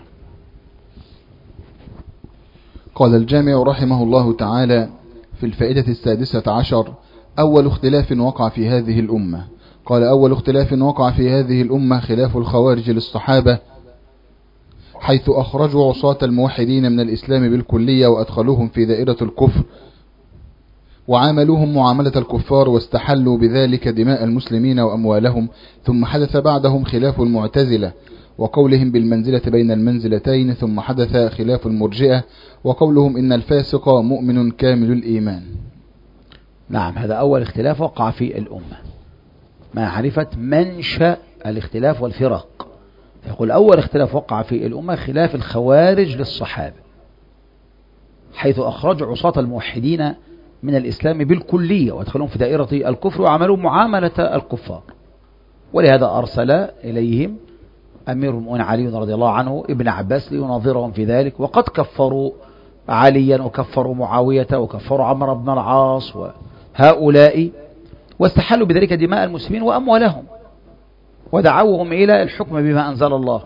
قال الجامع رحمه الله تعالى في الفائدة السادسة عشر: أول اختلاف وقع في هذه الأمة. قال: أول اختلاف وقع في هذه الأمة خلاف الخوارج للصحابة، حيث أخرجوا عصاة الموحدين من الإسلام بالكلية وأدخلوهم في دائرة الكفر، وعاملوهم معاملة الكفار، واستحلوا بذلك دماء المسلمين وأموالهم. ثم حدث بعدهم خلاف المعتزلة وقولهم بالمنزلة بين المنزلتين، ثم حدث خلاف المرجئة وقولهم إن الفاسق مؤمن كامل الإيمان. نعم، هذا أول اختلاف وقع في الأمة، معرفة منشأ الاختلاف والفرق. يقول: أول اختلاف وقع في الأمة خلاف الخوارج للصحابة، حيث أخرجوا عصاة الموحدين من الإسلام بالكلية وادخلهم في دائرة الكفر وعملوا معاملة الكفار، ولهذا أرسل إليهم أمير المؤمنين علي رضي الله عنه ابن عباس ليناظرهم في ذلك، وقد كفروا عليا وكفروا معاوية وكفروا عمرو بن العاص وهؤلاء، واستحلوا بذلك دماء المسلمين وأموالهم، ودعوهم إلى الحكم بما أنزل الله،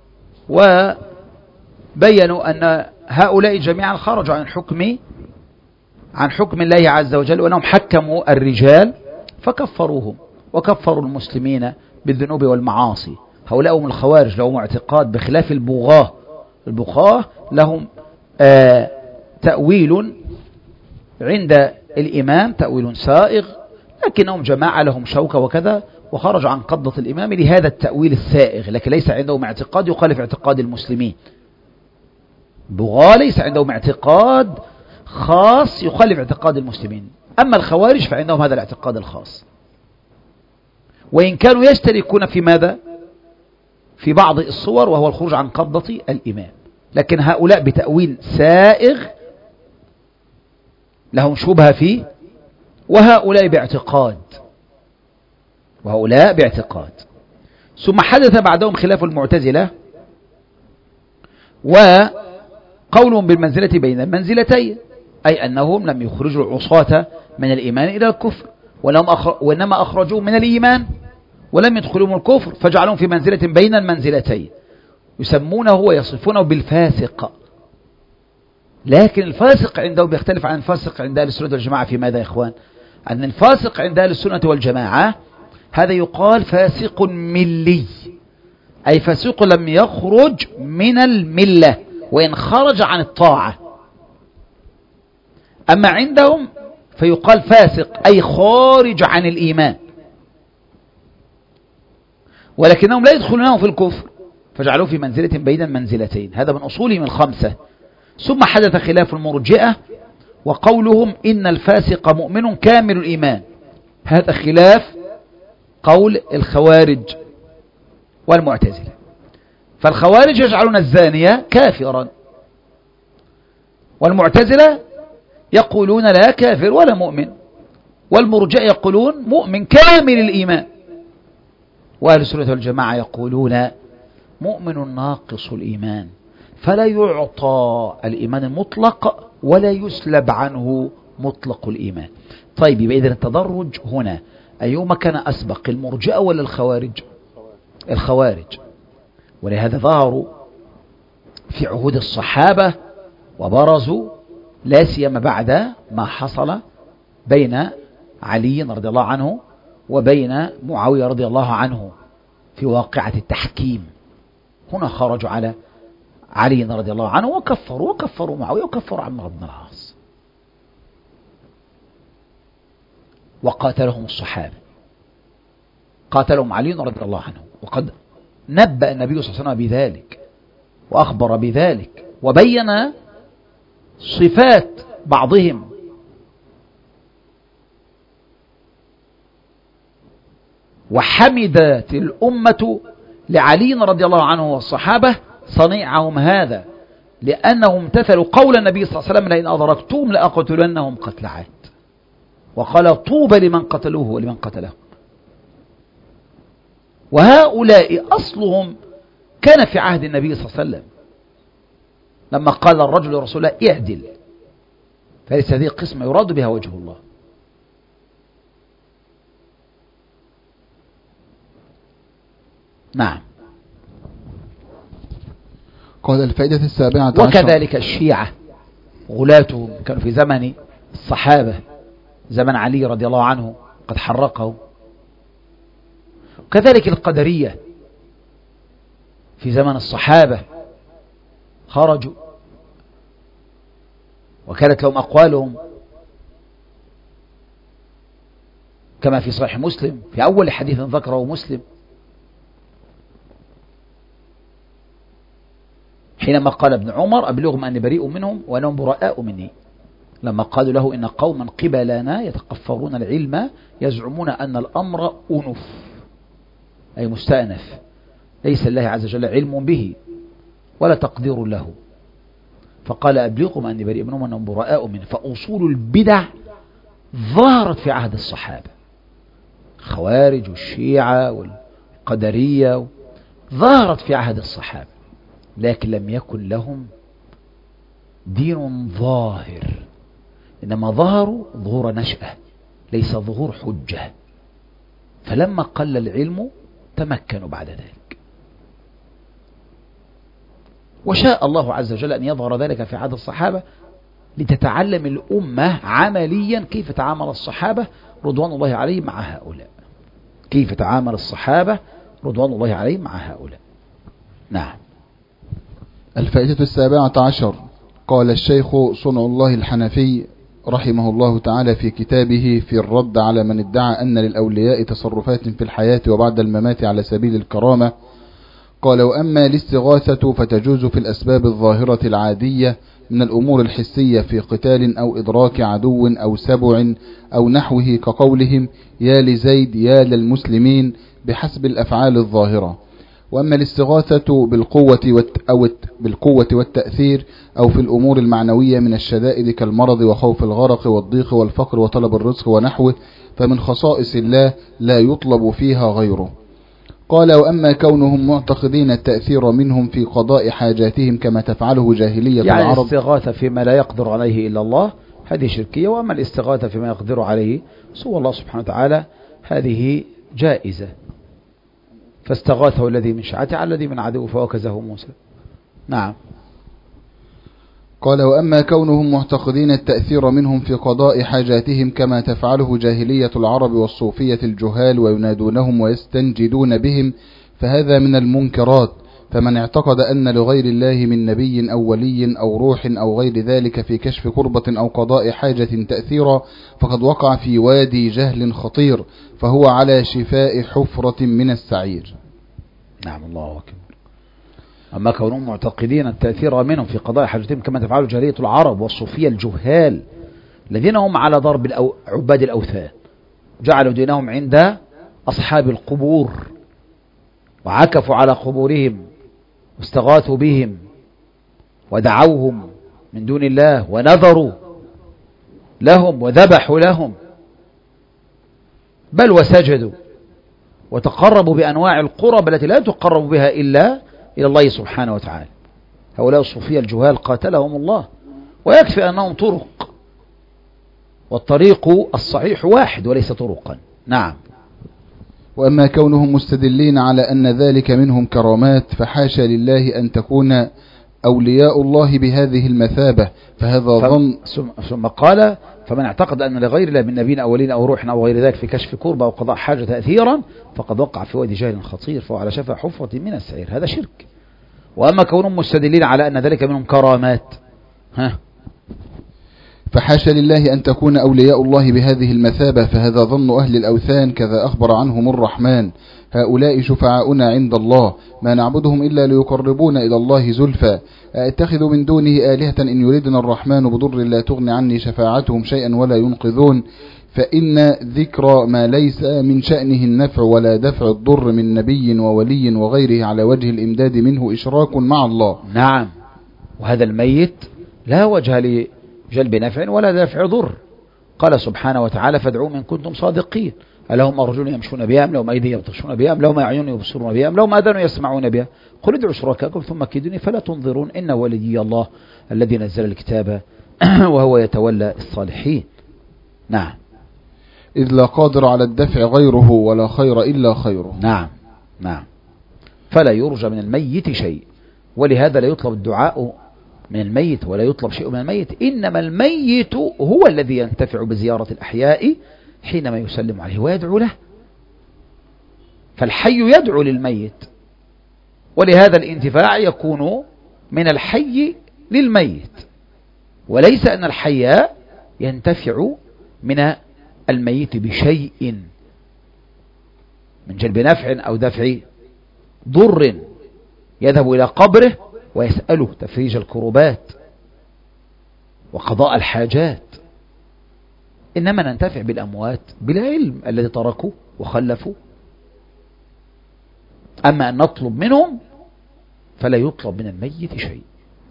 وبينوا أن هؤلاء جميعا خرجوا عن حكم عن حكم الله عز وجل، وأنهم حكموا الرجال فكفروهم وكفروا المسلمين بالذنوب والمعاصي. هؤلاء هم الخوارج، لهم اعتقاد بخلاف البغاة. البغاة لهم آه تأويل عند الإمام، تأويل سائغ، لكنهم جماعة لهم شوكة وكذا، وخرجوا عن قبضة الإمام لهذا التأويل السائغ، لكن ليس عندهم اعتقاد يخالف اعتقاد المسلمين. البغاة ليس عندهم اعتقاد خاص يخالف اعتقاد المسلمين، أما الخوارج فعندهم هذا الاعتقاد الخاص، وإن كانوا يشتركون في ماذا؟ في بعض الصور، وهو الخروج عن قبضة الإمام. لكن هؤلاء بتأويل سائغ لهم شبهة فيه، وهؤلاء باعتقاد وهؤلاء باعتقاد ثم حدث بعدهم خلاف المعتزلة وقولهم بالمنزلة بين المنزلتين، أي أنهم لم يخرجوا العصاة من الإيمان إلى الكفر، وإنما أخرجوا من الإيمان ولم يدخلوا الكفر، فجعلهم في منزلة بين المنزلتين، يسمونه ويصفونه بالفاسق. لكن الفاسق عنده بيختلف عن الفاسق عند أهل السنة والجماعة في ماذا يا إخوان؟ أن الفاسق عند أهل السنة والجماعة هذا يقال فاسق ملي، أي فاسق لم يخرج من الملة وإن خرج عن الطاعة. أما عندهم فيقال فاسق أي خارج عن الإيمان، ولكنهم لا يدخلونه في الكفر، فجعلوه في منزلة بين المنزلتين. هذا من أصولهم الخمسة. ثم حدث خلاف المرجئة وقولهم إن الفاسق مؤمن كامل الإيمان، هذا خلاف قول الخوارج والمعتزلة. فالخوارج يجعلون الزانية كافرا، والمعتزلة يقولون لا كافر ولا مؤمن، والمرجئة يقولون مؤمن كامل الإيمان، وأهل السنة والجماعة يقولون مؤمن ناقص الإيمان، فلا يعطى الإيمان المطلق ولا يسلب عنه مطلق الإيمان. طيب يبقى إذن التدرج هنا أيهما كان أسبق، المرجئة ولا الخوارج؟ الخوارج. ولهذا ظهروا في عهود الصحابة وبرزوا، لا سيما بعد ما حصل بين علي رضي الله عنه وبين معاوية رضي الله عنه في واقعة التحكيم. هنا خرجوا على علي رضي الله عنه وكفروا وكفروا معاوية وكفروا عمرو بن العاص، وقاتلهم الصحابة، قاتلهم علي رضي الله عنه، وقد نبأ النبي صلى الله عليه وسلم بذلك وأخبر بذلك وبين صفات بعضهم. وحمدت الأمة لعلي رضي الله عنه والصحابة صنيعهم هذا، لأنهم امتثلوا قول النبي صلى الله عليه وسلم لئن أدركتم لأقتلنهم قتل عاد، وقال طوبى لمن قتلوه ولمن قتله. وهؤلاء أصلهم كان في عهد النبي صلى الله عليه وسلم لما قال الرجل لرسول الله اعدل، فليس هذه القسمة يراد بها وجه الله. نعم. قال الفائدة السابعة عشر. وكذلك الشيعة غلاتهم كانوا في زمن الصحابة، زمن علي رضي الله عنه قد حرقه. وكذلك القدرية في زمن الصحابة خرجوا، وكانت لهم أقوالهم كما في صحيح مسلم في أول حديث ذكره مسلم، حينما قال ابن عمر أبلغهم أني بريء منهم وأنهم براء مني، لما قالوا له إن قوما قبلنا يتقفرون العلم يزعمون أن الأمر أنف، أي مستأنف، ليس الله عز وجل علم به ولا تقدير له، فقال أبلغهم أني بريء منهم وأنهم براء مني. فأصول البدع ظهرت في عهد الصحابة، الخوارج والشيعة والقدرية ظهرت في عهد الصحابة، لكن لم يكن لهم دين ظاهر، إنما ظهروا ظهور نشأة ليس ظهور حجة، فلما قل العلم تمكنوا بعد ذلك. وشاء الله عز وجل أن يظهر ذلك في عهد الصحابة لتتعلم الأمة عمليا كيف تعامل الصحابة رضوان الله عليهم مع هؤلاء، كيف تعامل الصحابة رضوان الله عليهم مع هؤلاء. نعم. الفائدة السابعة عشر. قال الشيخ صنع الله الحنفي رحمه الله تعالى في كتابه في الرد على من ادعى أن للأولياء تصرفات في الحياة وبعد الممات على سبيل الكرامة، قال وأما الاستغاثة فتجوز في الأسباب الظاهرة العادية من الأمور الحسية في قتال أو إدراك عدو أو سبع أو نحوه، كقولهم يا لزيد يا للمسلمين، بحسب الأفعال الظاهرة. وأما الاستغاثة بالقوة والت... أو الت... بالقوة والتأثير أو في الأمور المعنوية من الشدائد كالمرض وخوف الغرق والضيق والفقر وطلب الرزق ونحوه فمن خصائص الله لا يطلب فيها غيره. قال وأما كونهم معتقدين التأثير منهم في قضاء حاجاتهم كما تفعله جاهلية يعني العرب. الاستغاثة فيما لا يقدر عليه إلا الله هذه شركية، وأما الاستغاثة فيما يقدر عليه سوى الله سبحانه وتعالى هذه جائزة. فاستغاثه الذي من شيعته على الذي من عدو فوكزه موسى. نعم. قال وأما كونهم معتقدين التأثير منهم في قضاء حاجاتهم كما تفعله جاهلية العرب والصوفية الجهال وينادونهم ويستنجدون بهم فهذا من المنكرات. فمن اعتقد أن لغير الله من نبي أو ولي أو روح أو غير ذلك في كشف كربة أو قضاء حاجة تأثيرا فقد وقع في وادي جهل خطير، فهو على شفاء حفرة من السعير. نعم الله أكبر. أما كونهم معتقدين التأثير منهم في قضاء حاجتهم كما تفعل جاهلية العرب والصوفية الجهال الذين هم على ضرب الأو... عباد الأوثان، جعلوا دينهم عند أصحاب القبور وعكفوا على قبورهم واستغاثوا بهم ودعوهم من دون الله ونذروا لهم وذبحوا لهم، بل وسجدوا وتقربوا بأنواع القرب التي لا تقرب بها إلا إلى الله سبحانه وتعالى. هؤلاء الصوفية الجهال قاتلهم الله، ويكفي أنهم طرق، والطريق الصحيح واحد وليس طرقا. نعم. وأما كونهم مستدلين على أن ذلك منهم كرامات فحاشا لله أن تكون أولياء الله بهذه المثابة، فهذا ظن. ثم قال فمن اعتقد أن لغير الله من نبي أو ولي أو روح أو غير ذلك في كشف كربة أو قضاء حاجة تأثيرا فقد وقع في وادي جهل خطير، فهو على شفا حفرة من السعير. هذا شرك. وأما كونهم مستدلين على أن ذلك منهم كرامات ها فحاشا لله أن تكون أولياء الله بهذه المثابة، فهذا ظن أهل الأوثان كذا أخبر عنهم الرحمن هؤلاء شفعاؤنا عند الله ما نعبدهم إلا ليقربونا إلى الله زلفى أتخذ من دونه آلهة إن يردنا الرحمن بضر لا تغني عني شفاعتهم شيئا ولا ينقذون، فإن ذكر ما ليس من شأنه النفع ولا دفع الضر من نبي وولي وغيره على وجه الإمداد منه إشراك مع الله. نعم. وهذا الميت لا وجه لجلب نفع ولا دفع ضر. قال سبحانه وتعالى فادعوا من كنتم صادقين ألهم أرجل يمشون بها أم لهم أيدي يبطشون بها أم لهم أعين يبصرون بها أم لهم آذان يسمعون بها قل ادعوا شركاءكم ثم كيدوني فلا تنظرون إن وليي الله الذي نزل الكتاب وهو يتولى الصالحين. نعم. إذ لا قادر على الدفع غيره ولا خير إلا خيره. نعم. نعم. فلا يرجى من الميت شيء، ولهذا لا يطلب الدعاء من الميت ولا يطلب شيء من الميت، إنما الميت هو الذي ينتفع بزيارة الأحياء حينما يسلم عليه ويدعو له، فالحي يدعو للميت، ولهذا الانتفاع يكون من الحي للميت، وليس أن الحي ينتفع من الميت بشيء من جلب نفع أو دفع ضر يذهب إلى قبره ويسأله تفريج الكروبات وقضاء الحاجات، إنما ننتفع بالأموات بالعلم الذي تركوا وخلفوا. أما أن نطلب منهم فلا يطلب من الميت شيء.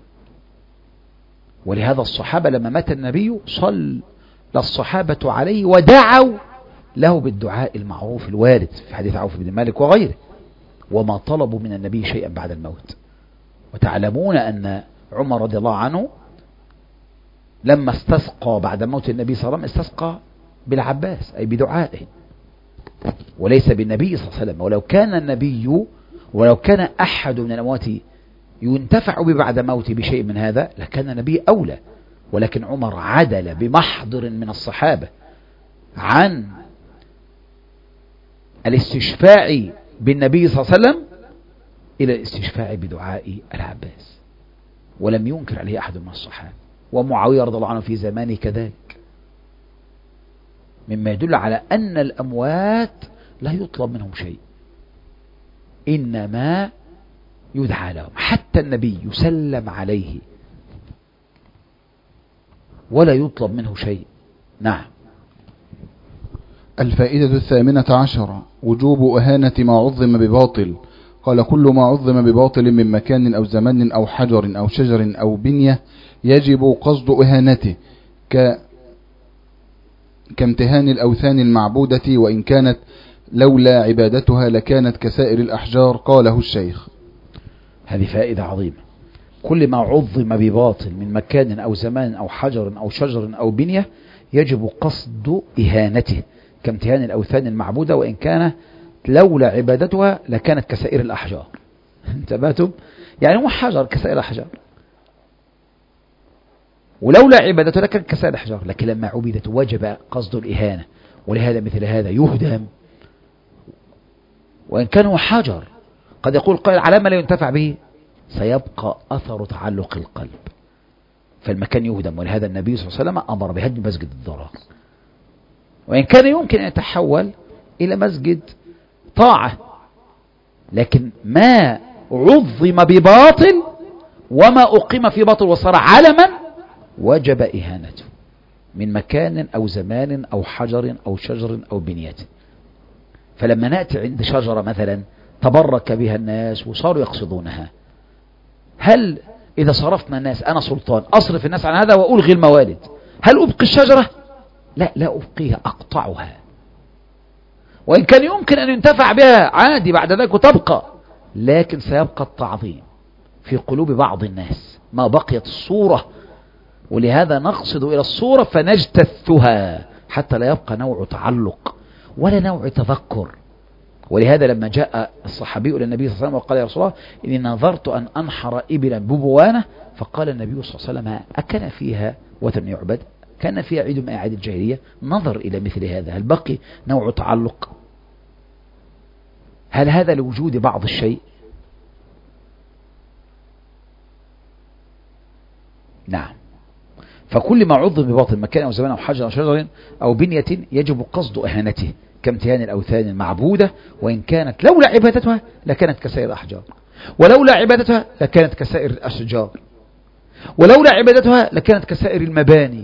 ولهذا الصحابة لما مات النبي صلى الصحابة عليه ودعوا له بالدعاء المعروف الوارد في حديث عوف بن مالك وغيره، وما طلبوا من النبي شيئا بعد الموت. وتعلمون أن عمر رضي الله عنه لما استسقى بعد موت النبي صلى الله عليه وسلم استسقى بالعباس أي بدعائه وليس بالنبي صلى الله عليه وسلم. ولو كان النبي ولو كان أحد من الأموات ينتفع بعد موته بشيء من هذا لكان النبي أولى، ولكن عمر عدل بمحضر من الصحابة عن الاستشفاع بالنبي صلى الله عليه وسلم إلى الاستشفاع بدعاء العباس، ولم ينكر عليه أحد من الصحابة. ومعاوية رضي الله عنه في زمانه كذلك، مما يدل على أن الأموات لا يطلب منهم شيء، إنما يدعى لهم. حتى النبي يسلم عليه ولا يطلب منه شيء. نعم. الفائدة الثامنة عشرة وجوب أهانة ما عظم بباطل. قال كل ما عظم بباطل من مكان أو زمان أو حجر أو شجر أو بنية يجب قصد إهانته ك كامتهان الأوثان المعبودة وإن كانت لولا عبادتها لكانت كسائر الأحجار. قاله الشيخ. هذه فائدة عظيمة. كل ما عظم بباطل من مكان أو زمان أو حجر أو شجر أو بنية يجب قصد إهانته كامتهان الأوثان المعبودة وإن كان لولا عبادتها لكانت كسائر الأحجار. انتبهتم؟ يعني هو حجر كسائر الأحجار، ولولا عبادتها لكانت كسائر الأحجار، لكن لما عبدت وجب قصد الإهانة، ولهذا مثل هذا يهدم وإن كان هو حجر. قد يقول قائل على ما لا ينتفع به، سيبقى أثر تعلق القلب، فالمكان يهدم. ولهذا النبي صلى الله عليه وسلم أمر بهدم مسجد الضرار، وإن كان يمكن أن يتحول إلى مسجد طاعة، لكن ما عظم بباطل وما أقيم في باطل وصار علما وجب إهانته من مكان أو زمان أو حجر أو شجر أو بنية. فلما نأتي عند شجرة مثلا تبرك بها الناس وصاروا يقصدونها، هل إذا صرفنا الناس، أنا سلطان أصرف الناس عن هذا وألغي الموالد، هل أبقي الشجرة؟ لا، لا أبقيها، أقطعها. وإن كان يمكن أن ينتفع بها عادي بعد ذلك وتبقى، لكن سيبقى التعظيم في قلوب بعض الناس ما بقيت الصورة، ولهذا نقصد إلى الصورة فنجتثها حتى لا يبقى نوع تعلق ولا نوع تذكر. ولهذا لما جاء الصحابي إلى النبي صلى الله عليه وسلم وقال يا رسول الله إني نظرت أن أنحر إبلا ببوانة، فقال النبي صلى الله عليه وسلم أكان فيها وثن يعبد؟ كان فيها عيد من أعياد الجاهلية؟ نظر إلى مثل هذا، هل بقي نوع تعلق؟ هل هذا لوجود بعض الشيء؟ نعم. فكل ما عظم بباطل مكان أو زمان أو حجر أو شجر أو بنية يجب قصد إهانته كامتهان الأوثان المعبودة وإن كانت لولا عبادتها لكانت كسائر الأحجار، ولولا عبادتها لكانت كسائر الأشجار، ولولا عبادتها لكانت كسائر المباني.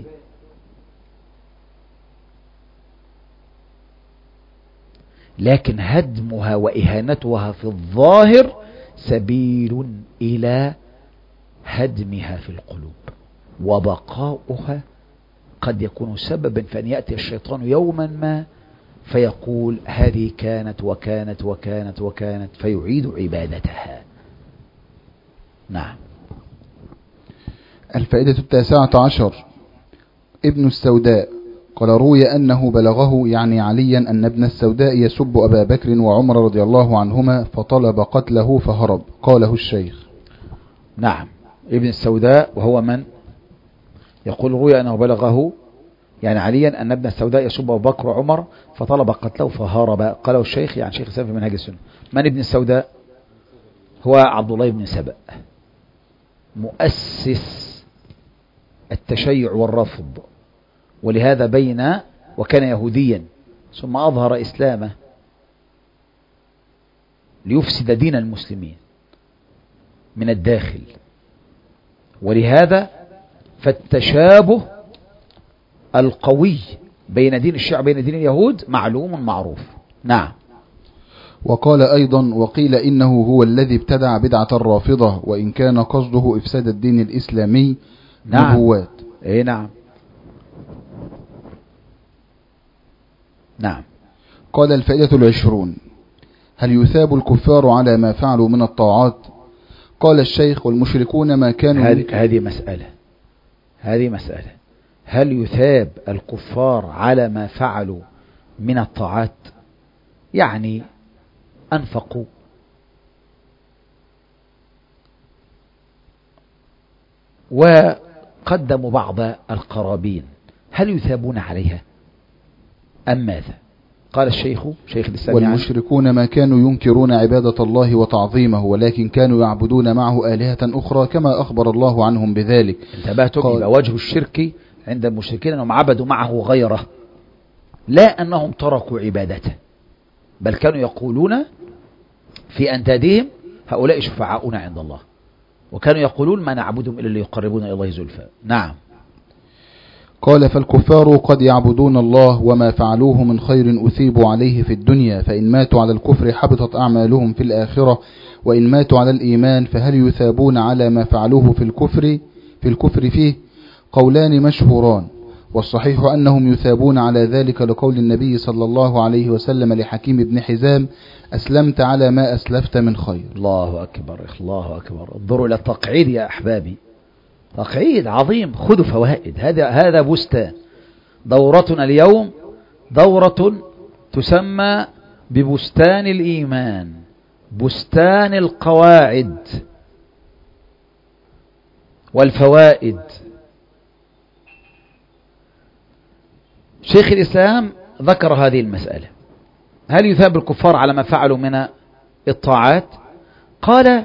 لكن هدمها وإهانتها في الظاهر سبيل إلى هدمها في القلوب، وبقاؤها قد يكون سببا فأن يأتي الشيطان يوما ما فيقول هذه كانت وكانت وكانت وكانت فيعيد عبادتها. نعم. الفائدة التاسعة عشر. ابن السوداء قال روي أنه بلغه يعني عليا أن ابن السوداء يسب أبا بكر وعمر رضي الله عنهما فطلب قتله فهرب. قاله الشيخ. نعم. ابن السوداء وهو من؟ يقول روي أنه بلغه يعني عليا أن ابن السوداء يسب أبا بكر وعمر فطلب قتله فهرب. قاله الشيخ يعني شيخ الإسلام في منهج السنة. من ابن السوداء؟ هو عبد الله بن سبأ مؤسس التشيع والرفض، ولهذا بين وكان يهوديا ثم أظهر إسلامه ليفسد دين المسلمين من الداخل. ولهذا فالتشابه القوي بين دين الشيعة بين دين اليهود معلوم معروف. نعم. وقال أيضا وقيل إنه هو الذي ابتدع بدعة الرافضة وإن كان قصده إفساد الدين الإسلامي. نعم. نبوات. إيه نعم. نعم. قال الفائدة العشرون. هل يثاب الكفار على ما فعلوا من الطاعات؟ قال الشيخ والمشركون ما كانوا هذه هذه مسألة هذه مسألة هل يثاب الكفار على ما فعلوا من الطاعات؟ يعني أنفقوا وقدموا بعض القرابين، هل يثابون عليها أم ماذا؟ قال الشيخ شيخ الإسلام والمشركون ما كانوا ينكرون عبادة الله وتعظيمه ولكن كانوا يعبدون معه آلهة أخرى كما أخبر الله عنهم بذلك. انتبهتم؟ يبقى وجه الشرك عند المشركين أنهم عبدوا معه غيره، لا أنهم تركوا عبادته، بل كانوا يقولون في أندادهم هؤلاء شفعاؤنا عند الله، وكانوا يقولون ما نعبدهم إلا ليقربونا إلى الله زلفى. نعم. قال فالكفار قد يعبدون الله وما فعلوه من خير أثيبوا عليه في الدنيا، فإن ماتوا على الكفر حبطت أعمالهم في الآخرة، وإن ماتوا على الإيمان فهل يثابون على ما فعلوه في الكفر في الكفر فيه؟ قولان مشهوران، والصحيح أنهم يثابون على ذلك لقول النبي صلى الله عليه وسلم لحكيم بن حزام: أسلمت على ما أسلفت من خير. الله أكبر، الله أكبر. انظروا إلى التقعيد يا أحبابي، تقعيد عظيم، خذوا فوائد. هذا هذا بستان. دورتنا اليوم دورة تسمى ببستان الإيمان، بستان القواعد والفوائد. شيخ الإسلام ذكر هذه المسألة: هل يثاب الكفار على ما فعلوا من الطاعات؟ قال: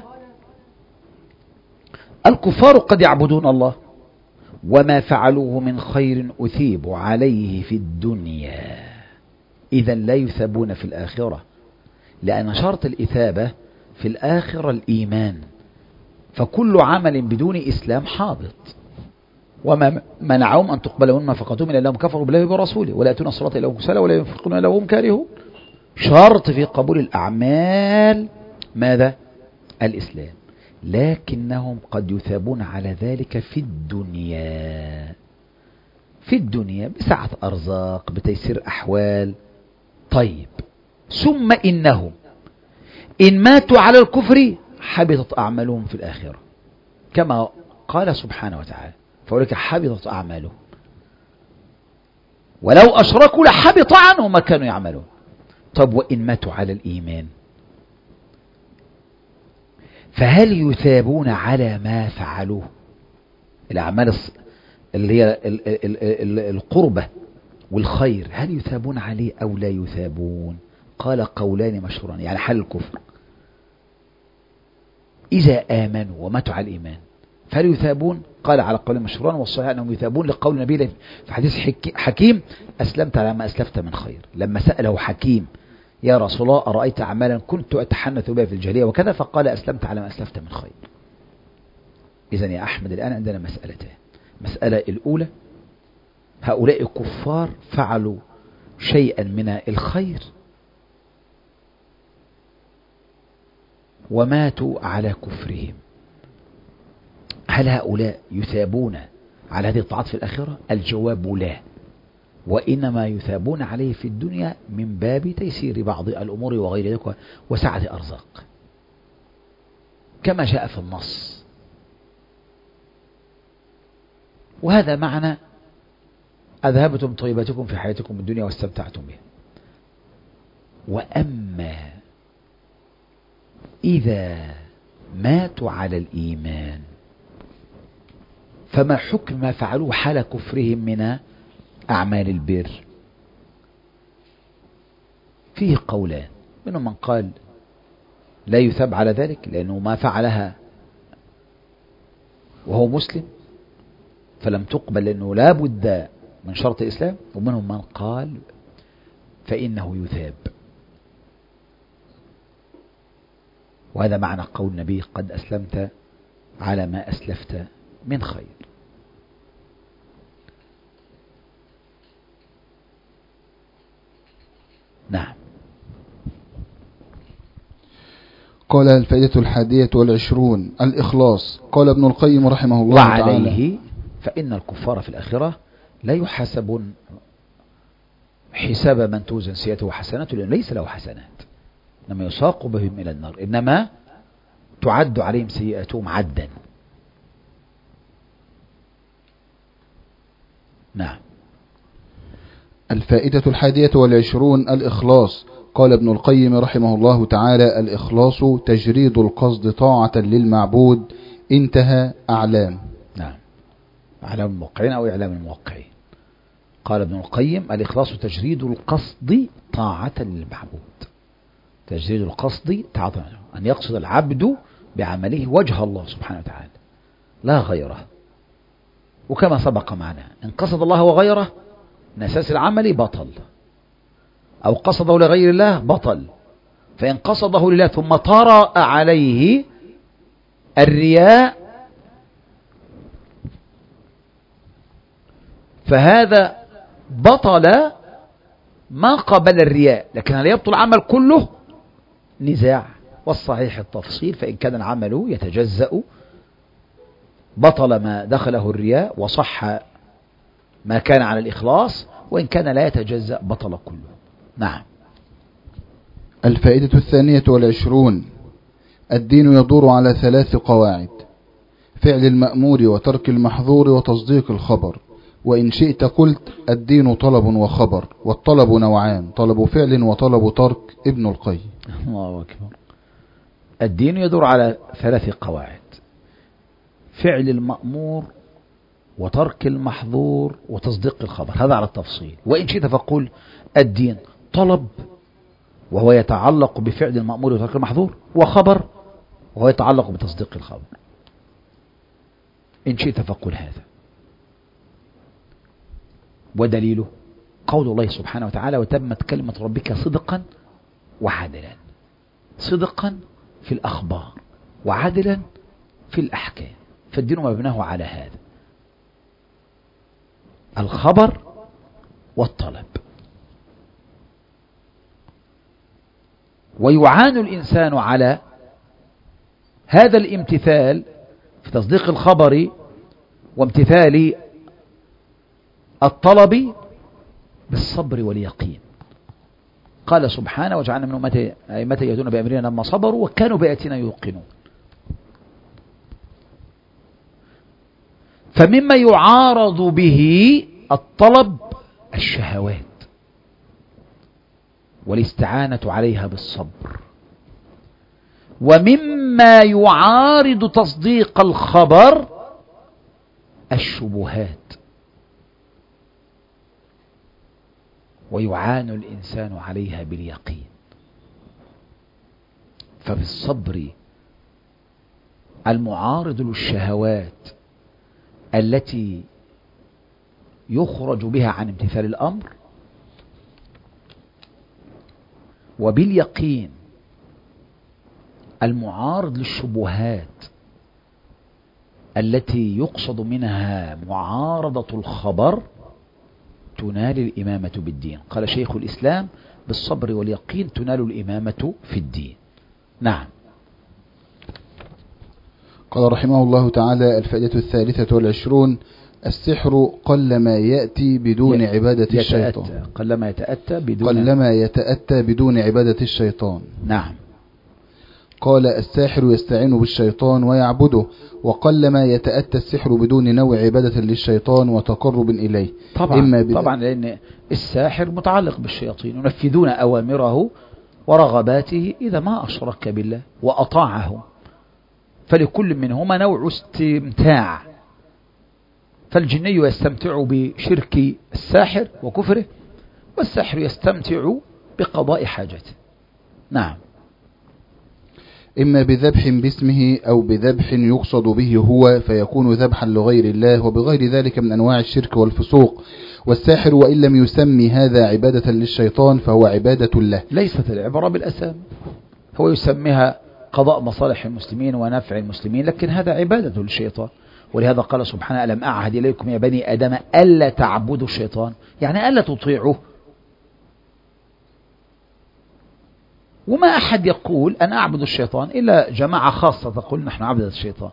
الكفار قد يعبدون الله وما فعلوه من خير أثيبوا عليه في الدنيا، إذا لا يثابون في الآخرة، لأن شرط الإثابة في الآخرة الإيمان، فكل عمل بدون إسلام حابط. وما منعهم أن تقبل منهم نفقتهم إلا أنهم كفروا بالله ورسوله ولا يأتون الصلاة إلا وهم كسالى ولا ينفقون إلا وهم كارهون. شرط في قبول الأعمال ماذا؟ الإسلام. لكنهم قد يثابون على ذلك في الدنيا، في الدنيا بسعة أرزاق، بتيسير أحوال. طيب، ثم إنهم إن ماتوا على الكفر حبطت أعمالهم في الآخرة، كما قال سبحانه وتعالى: فأولئك حبطت أعمالهم ولو أشركوا لحبط عنهم ما كانوا يعملون. طب وإن ماتوا على الإيمان فهل يثابون على ما فعلوه؟ الأعمال اللي هي القربة والخير، هل يثابون عليه أو لا يثابون؟ قال قولان مشهوران، يعني حل الكفر. إذا آمنوا وماتوا على الإيمان فهل يثابون؟ قال على قولين مشهوران، والصحيح أنهم يثابون لقول النبي في حديث حكيم: أسلمت على ما أسلفت من خير. لما سأله حكيم: يا رسول الله أرأيت أعمالا كنت أتحنث بها في الجاهلية وكذا، فقال: أسلمت على ما أسلفت من خير. إذن يا أحمد الآن عندنا مسألتين. مسألة الأولى: هؤلاء الكفار فعلوا شيئا من الخير وماتوا على كفرهم، هل هؤلاء يثابون على هذه الطاعات في الآخرة؟ الجواب لا، وإنما يثابون عليه في الدنيا من باب تيسير بعض الأمور وغير ذلك وسعة أرزاق، كما جاء في النص. وهذا معنى أذهبتم طيبتكم في حياتكم الدنيا واستمتعتم بها. وأما إذا ماتوا على الإيمان فما حكم ما فعلوه حال كفرهم من أعمال البر؟ فيه قولان، منهم من قال لا يثاب على ذلك لأنه ما فعلها وهو مسلم فلم تقبل لأنه لا بد من شرط الإسلام، ومنهم من قال فإنه يثاب. وهذا معنى قول النبي: قد أسلمت على ما أسلفت من خير. نعم. قال: الفائدة الحادية والعشرون: الإخلاص. قال ابن القيم رحمه الله تعالى: وعليه فإن الكفار في الآخرة لا يحاسبون حساب من توزن سيئته وحسناته، لأنه ليس له حسنات، إنما يساق بهم إلى النار، إنما تعد عليهم سيئاتهم عدا. نعم. الفائدة الحادية والعشرون: الإخلاص. قال ابن القيم رحمه الله تعالى: الإخلاص تجريد القصد طاعة للمعبود. انتهى. أعلام. نعم، أعلام الموقعين أو إعلام الموقعين. قال ابن القيم: الإخلاص تجريد القصد طاعة للمعبود. تجريد القصد طاعة، أن يقصد العبد بعمله وجه الله سبحانه وتعالى لا غيره. وكما سبق معنا، إن قصد الله وغيره من أساس العمل بطل، أو قصده لغير الله بطل. فإن قصده لله ثم طرأ عليه الرياء فهذا بطل ما قبل الرياء، لكن هل يبطل العمل كله؟ نزاع، والصحيح التفصيل، فإن كان العمل يتجزأ بطل ما دخله الرياء وصح ما كان على الإخلاص، وإن كان لا يتجزأ بطل كله. نعم. الفائدة الثانية والعشرون: الدين يدور على ثلاث قواعد: فعل المأمور وترك المحظور وتصديق الخبر. وإن شئت قلت الدين طلب وخبر، والطلب نوعان: طلب فعل وطلب ترك. ابن القيم. الله أكبر. الدين يدور على ثلاث قواعد: فعل المأمور وترك المحظور وتصديق الخبر، هذا على التفصيل. وإن شئت فقل الدين طلب وهو يتعلق بفعل المأمور وترك المحظور، وخبر وهو يتعلق بتصديق الخبر. إن شئت فقل هذا. ودليله قول الله سبحانه وتعالى: وتمت كلمة ربك صدقا وعدلا. صدقا في الأخبار وعدلا في الأحكام، فالدين مبناه على هذا: الخبر والطلب. ويعان الإنسان على هذا الامتثال في تصديق الخبر وامتثال الطلب بالصبر واليقين. قال سبحانه: وجعلنا من أمته أئمة يهدون بأمرنا لما صبروا وكانوا بآياتنا يوقنون. فمما يعارض به الطلب الشهوات والاستعانة عليها بالصبر، ومما يعارض تصديق الخبر الشبهات. ويعان الإنسان عليها باليقين. ففي الصبر المعارض للشهوات التي يخرج بها عن امتثال الأمر، وباليقين المعارض للشبهات التي يقصد منها معارضة الخبر، تنال الإمامة بالدين. قال شيخ الإسلام: بالصبر واليقين تنال الإمامة في الدين. نعم. قال رحمه الله تعالى: الفائدة الثالثة والعشرون: السحر قلما يأتي بدون يت... عبادة يتأتى. الشيطان. قلما يتأتى بدون قلما يتأتى بدون عبادة الشيطان. نعم. قال: الساحر يستعين بالشيطان ويعبده، وقلما يتأتى السحر بدون نوع عبادة للشيطان وتقرب إليه. طبعا, إما بذ... طبعا لأن الساحر متعلق بالشياطين، ينفذون أوامره ورغباته إذا ما أشرك بالله وأطاعهم، فلكل منهما نوع استمتاع. فالجني يستمتع بشرك الساحر وكفره، والساحر يستمتع بقضاء حاجته. نعم. إما بذبح باسمه أو بذبح يقصد به هو فيكون ذبحا لغير الله، وبغير ذلك من أنواع الشرك والفسوق. والساحر وإن لم يسمي هذا عبادة للشيطان فهو عبادة له. ليست العبرة بالأسامي، هو يسميها قضاء مصالح المسلمين ونفع المسلمين، لكن هذا عبادة للشيطان. ولهذا قال سبحانه: ألم أعهد إليكم يا بني آدم ألا تعبدوا الشيطان، يعني ألا تطيعوه. وما أحد يقول أنا أعبد الشيطان إلا جماعة خاصة تقول نحن عبدة الشيطان.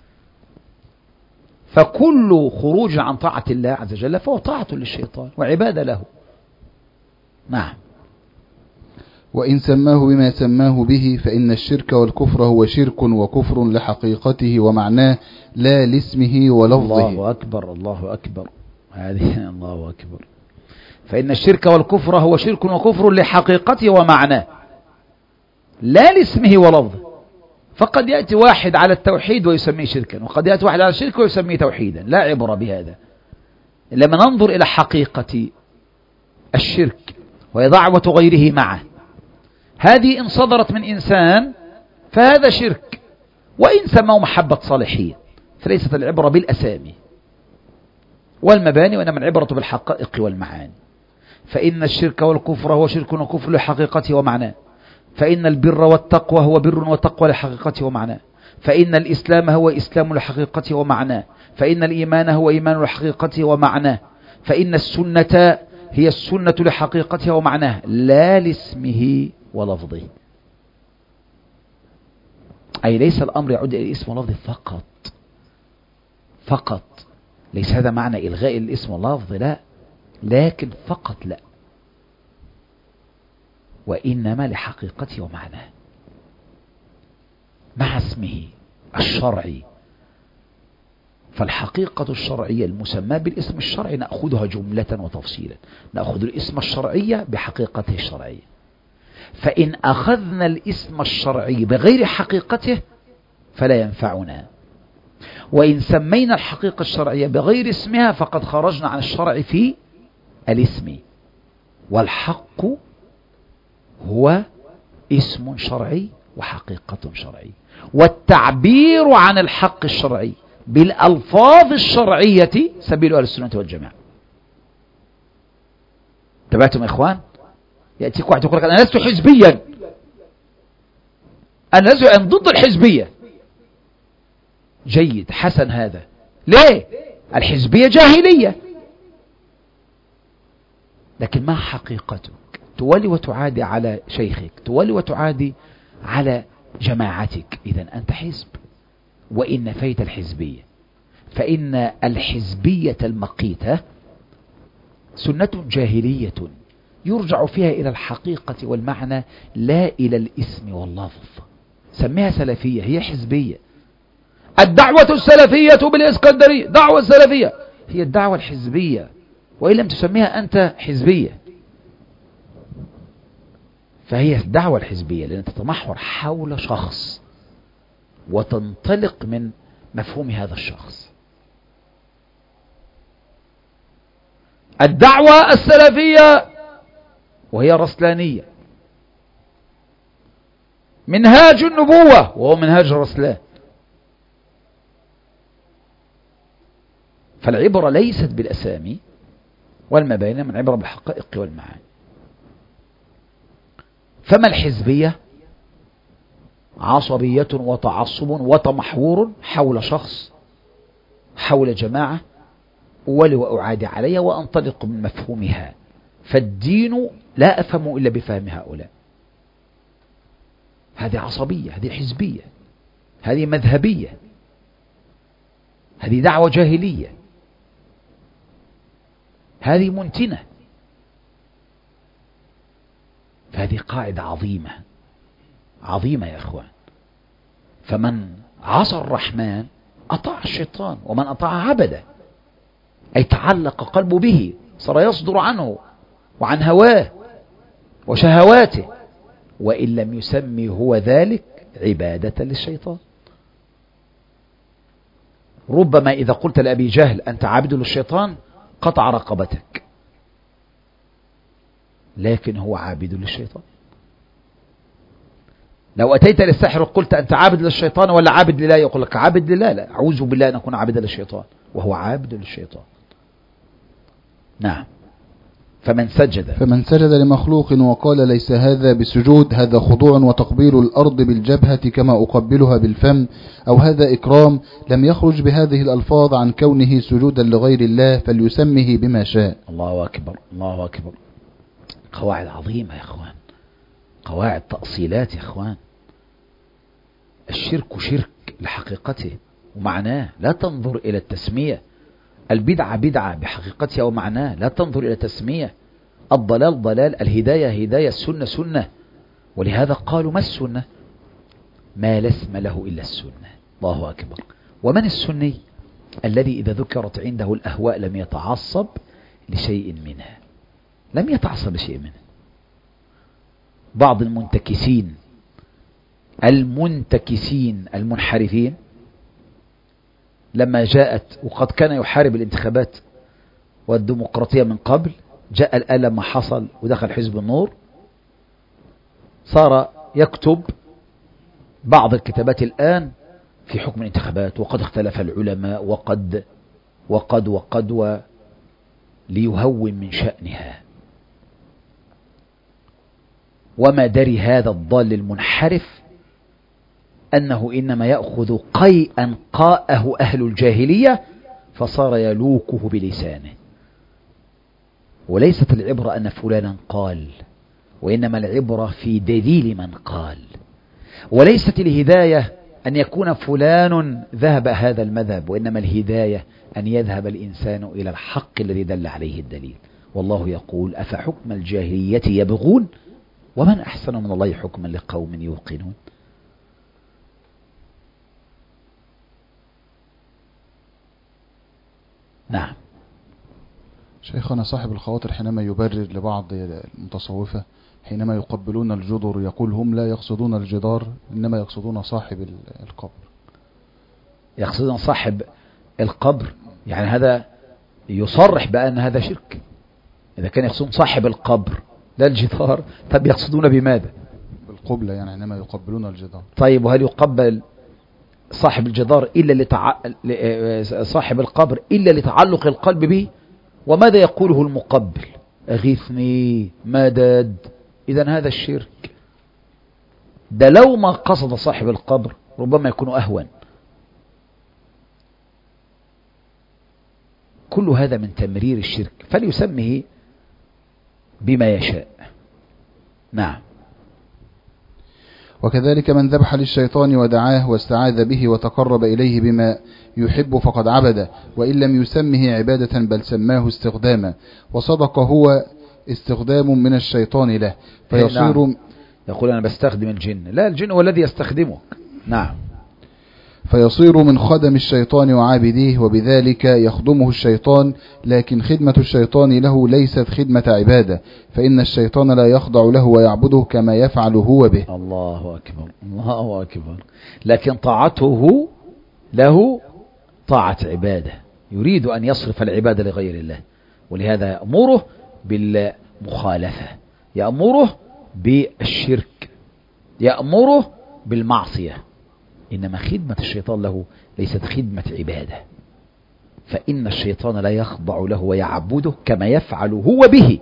فكل خروج عن طاعة الله عز وجل فهو طاعة للشيطان وعبادة له. نعم. وإن سماه بما سماه به فإن الشرك والكفر هو شرك وكفر لحقيقته ومعناه لا لاسمه ولفظه. الله أكبر، الله أكبر، هذه الله أكبر. فإن الشرك والكفر هو شرك وكفر لحقيقته ومعناه لا لاسمه ولفظه. فقد يأتي واحد على التوحيد ويسميه شركا، وقد يأتي واحد على الشرك ويسميه توحيدا، لا عبرة بهذا. لما ننظر إلى حقيقة الشرك وهي دعوة غيره معه، هذه إن صدرت من إنسان فهذا شرك، وإن سموا محبة صالحين فليست العبرة بالأسامي والمباني، وإنما العبرة بالحقائق والمعاني. فإن الشرك والكفر هو شرك وكفر لحقيقته ومعناه، فإن البر والتقوى هو بر وتقوى لحقيقته ومعناه، فإن الإسلام هو إسلام لحقيقته ومعناه، فإن الإيمان هو إيمان لحقيقته ومعناه، فإن السنة هي السنة لحقيقتها ومعناها لا لاسمه ولفظه. أي ليس الأمر يعود إلى الاسم واللفظ فقط فقط، ليس هذا معنى إلغاء الاسم واللفظ، لا، لكن فقط لا، وإنما لحقيقته ومعناه مع اسمه الشرعي. فالحقيقة الشرعية المسمى بالاسم الشرعي نأخذها جملة وتفصيلا، نأخذ الاسم الشرعي بحقيقته الشرعية. فإن أخذنا الاسم الشرعي بغير حقيقته فلا ينفعنا، وإن سمينا الحقيقة الشرعية بغير اسمها فقد خرجنا عن الشرع في الاسم. والحق هو اسم شرعي وحقيقة شرعي، والتعبير عن الحق الشرعي بالألفاظ الشرعية سبيل أهل السنة والجماعة. تبعتم يا إخوان؟ يأتيك واحد يقول لك أنا لست حزبيا، أنا لست ضد الحزبية. جيد، حسن، هذا ليه؟ الحزبية جاهلية، لكن ما حقيقتك؟ تولي وتعادي على شيخك، تولي وتعادي على جماعتك، إذن أنت حزب. وإن نفيت الحزبية فإن الحزبية المقيتة سنة جاهلية يرجع فيها إلى الحقيقة والمعنى لا إلى الاسم واللفظ. سميها سلفية، هي حزبية. الدعوة السلفية بالإسكندرية دعوة سلفية، هي الدعوة الحزبية، وإن لم تسميها أنت حزبية فهي الدعوة الحزبية، لأن تتمحور حول شخص وتنطلق من مفهوم هذا الشخص. الدعوة السلفية وهي رسلانية، منهاج النبوة وهو منهاج الرسلان. فالعبرة ليست بالأسامي والمباني، من عبرة بالحقائق والمعاني. فما الحزبية؟ عصبية وتعصب وتمحور حول شخص، حول جماعة، أولي وأعادي عليها وأنطلق من مفهومها. فالدين لا أفهم إلا بفهم هؤلاء. هذه عصبية، هذه حزبية، هذه مذهبية، هذه دعوة جاهلية، هذه منتنة. فهذه قاعدة عظيمة عظيمة يا أخوان. فمن عصى الرحمن أطاع الشيطان، ومن أطاع عبده، أي تعلق قلبه به، صار يصدر عنه وعن هواه وشهواته، وإن لم يسمي هو ذلك عبادة للشيطان. ربما إذا قلت لأبي جهل أنت عابد للشيطان قطع رقبتك، لكن هو عابد للشيطان. لو أتيت للساحر وقلت أنت عابد للشيطان ولا عابد لله، يقول لك عابد لله. لا، أعوذ بالله أن أكون عابدا للشيطان، وهو عابد للشيطان. نعم. فمن سجد فمن سجد لمخلوق وقال ليس هذا بسجود، هذا خضوع وتقبيل الأرض بالجبهة كما أقبلها بالفم، أو هذا إكرام، لم يخرج بهذه الألفاظ عن كونه سجودا لغير الله، فليسمه بما شاء. الله أكبر، الله أكبر. قواعد عظيمة يا أخوان، قواعد تأصيلات يا أخوان. الشرك شرك لحقيقته ومعناه، لا تنظر إلى التسمية. البدعة بدعة بحقيقتها ومعناه، لا تنظر إلى التسمية. الضلال ضلال، الهداية هداية، السنة سنة. ولهذا قالوا ما السنة؟ ما لا اسم له إلا السنة. الله أكبر. ومن السني؟ الذي إذا ذكرت عنده الأهواء لم يتعصب لشيء منها، لم يتعصب لشيء منها. بعض المنتكسين المنتكسين المنحرفين لما جاءت، وقد كان يحارب الانتخابات والديمقراطية من قبل، جاء الآن لما حصل ودخل حزب النور صار يكتب بعض الكتابات الآن في حكم الانتخابات، وقد اختلف العلماء وقد وقد وقد و ليهون من شأنها. وما دري هذا الضال المنحرف أنه إنما يأخذ قيئا قاءه أهل الجاهلية فصار يلوكه بلسانه. وليست العبرة أن فلانا قال، وإنما العبرة في دليل من قال. وليست الهداية أن يكون فلان ذهب هذا المذهب، وإنما الهداية أن يذهب الإنسان إلى الحق الذي دل عليه الدليل. والله يقول أفحكم الجاهلية يبغون ومن أحسن من الله حكما لقوم يوقنون. نعم. شيخنا صاحب الخواطر حينما يبرر لبعض المتصوفة حينما يقبلون الجدر يقول هم لا يقصدون الجدار إنما يقصدون صاحب القبر. يقصدون صاحب القبر، يعني هذا يصرح بأن هذا شرك. إذا كان يقصدون صاحب القبر لا الجدار، طب يقصدون بماذا؟ بالقبلة، يعني حينما يقبلون الجدار. طيب وهل يقبل صاحب الجدار إلا لتع... صاحب القبر إلا لتعلق القلب به؟ وماذا يقوله المقبل؟ أغيثني مدد. إذن هذا الشرك. ده لو ما قصد صاحب القبر ربما يكون أهون. كل هذا من تمرير الشرك، فليسمه بما يشاء. نعم. وكذلك من ذبح للشيطان ودعاه واستعاذ به وتقرب إليه بما يحب فقد عبده، وإن لم يسمه عبادة بل سماه استخداما، وصدق هو استخدام من الشيطان له فيصير. نعم. يقول أنا بستخدم الجن، لا الجن هو الذي يستخدمك. نعم. فيصير من خدم الشيطان وعابديه، وبذلك يخدمه الشيطان، لكن خدمة الشيطان له ليست خدمة عبادة، فإن الشيطان لا يخضع له ويعبده كما يفعل هو به. الله أكبر، الله أكبر. لكن طاعته له طاعة عبادة، يريد أن يصرف العبادة لغير الله، ولهذا يأمره بالمخالفة، يأمره بالشرك، يأمره بالمعصية. إنما خدمة الشيطان له ليست خدمة عبادة، فإن الشيطان لا يخضع له ويعبده كما يفعل هو به.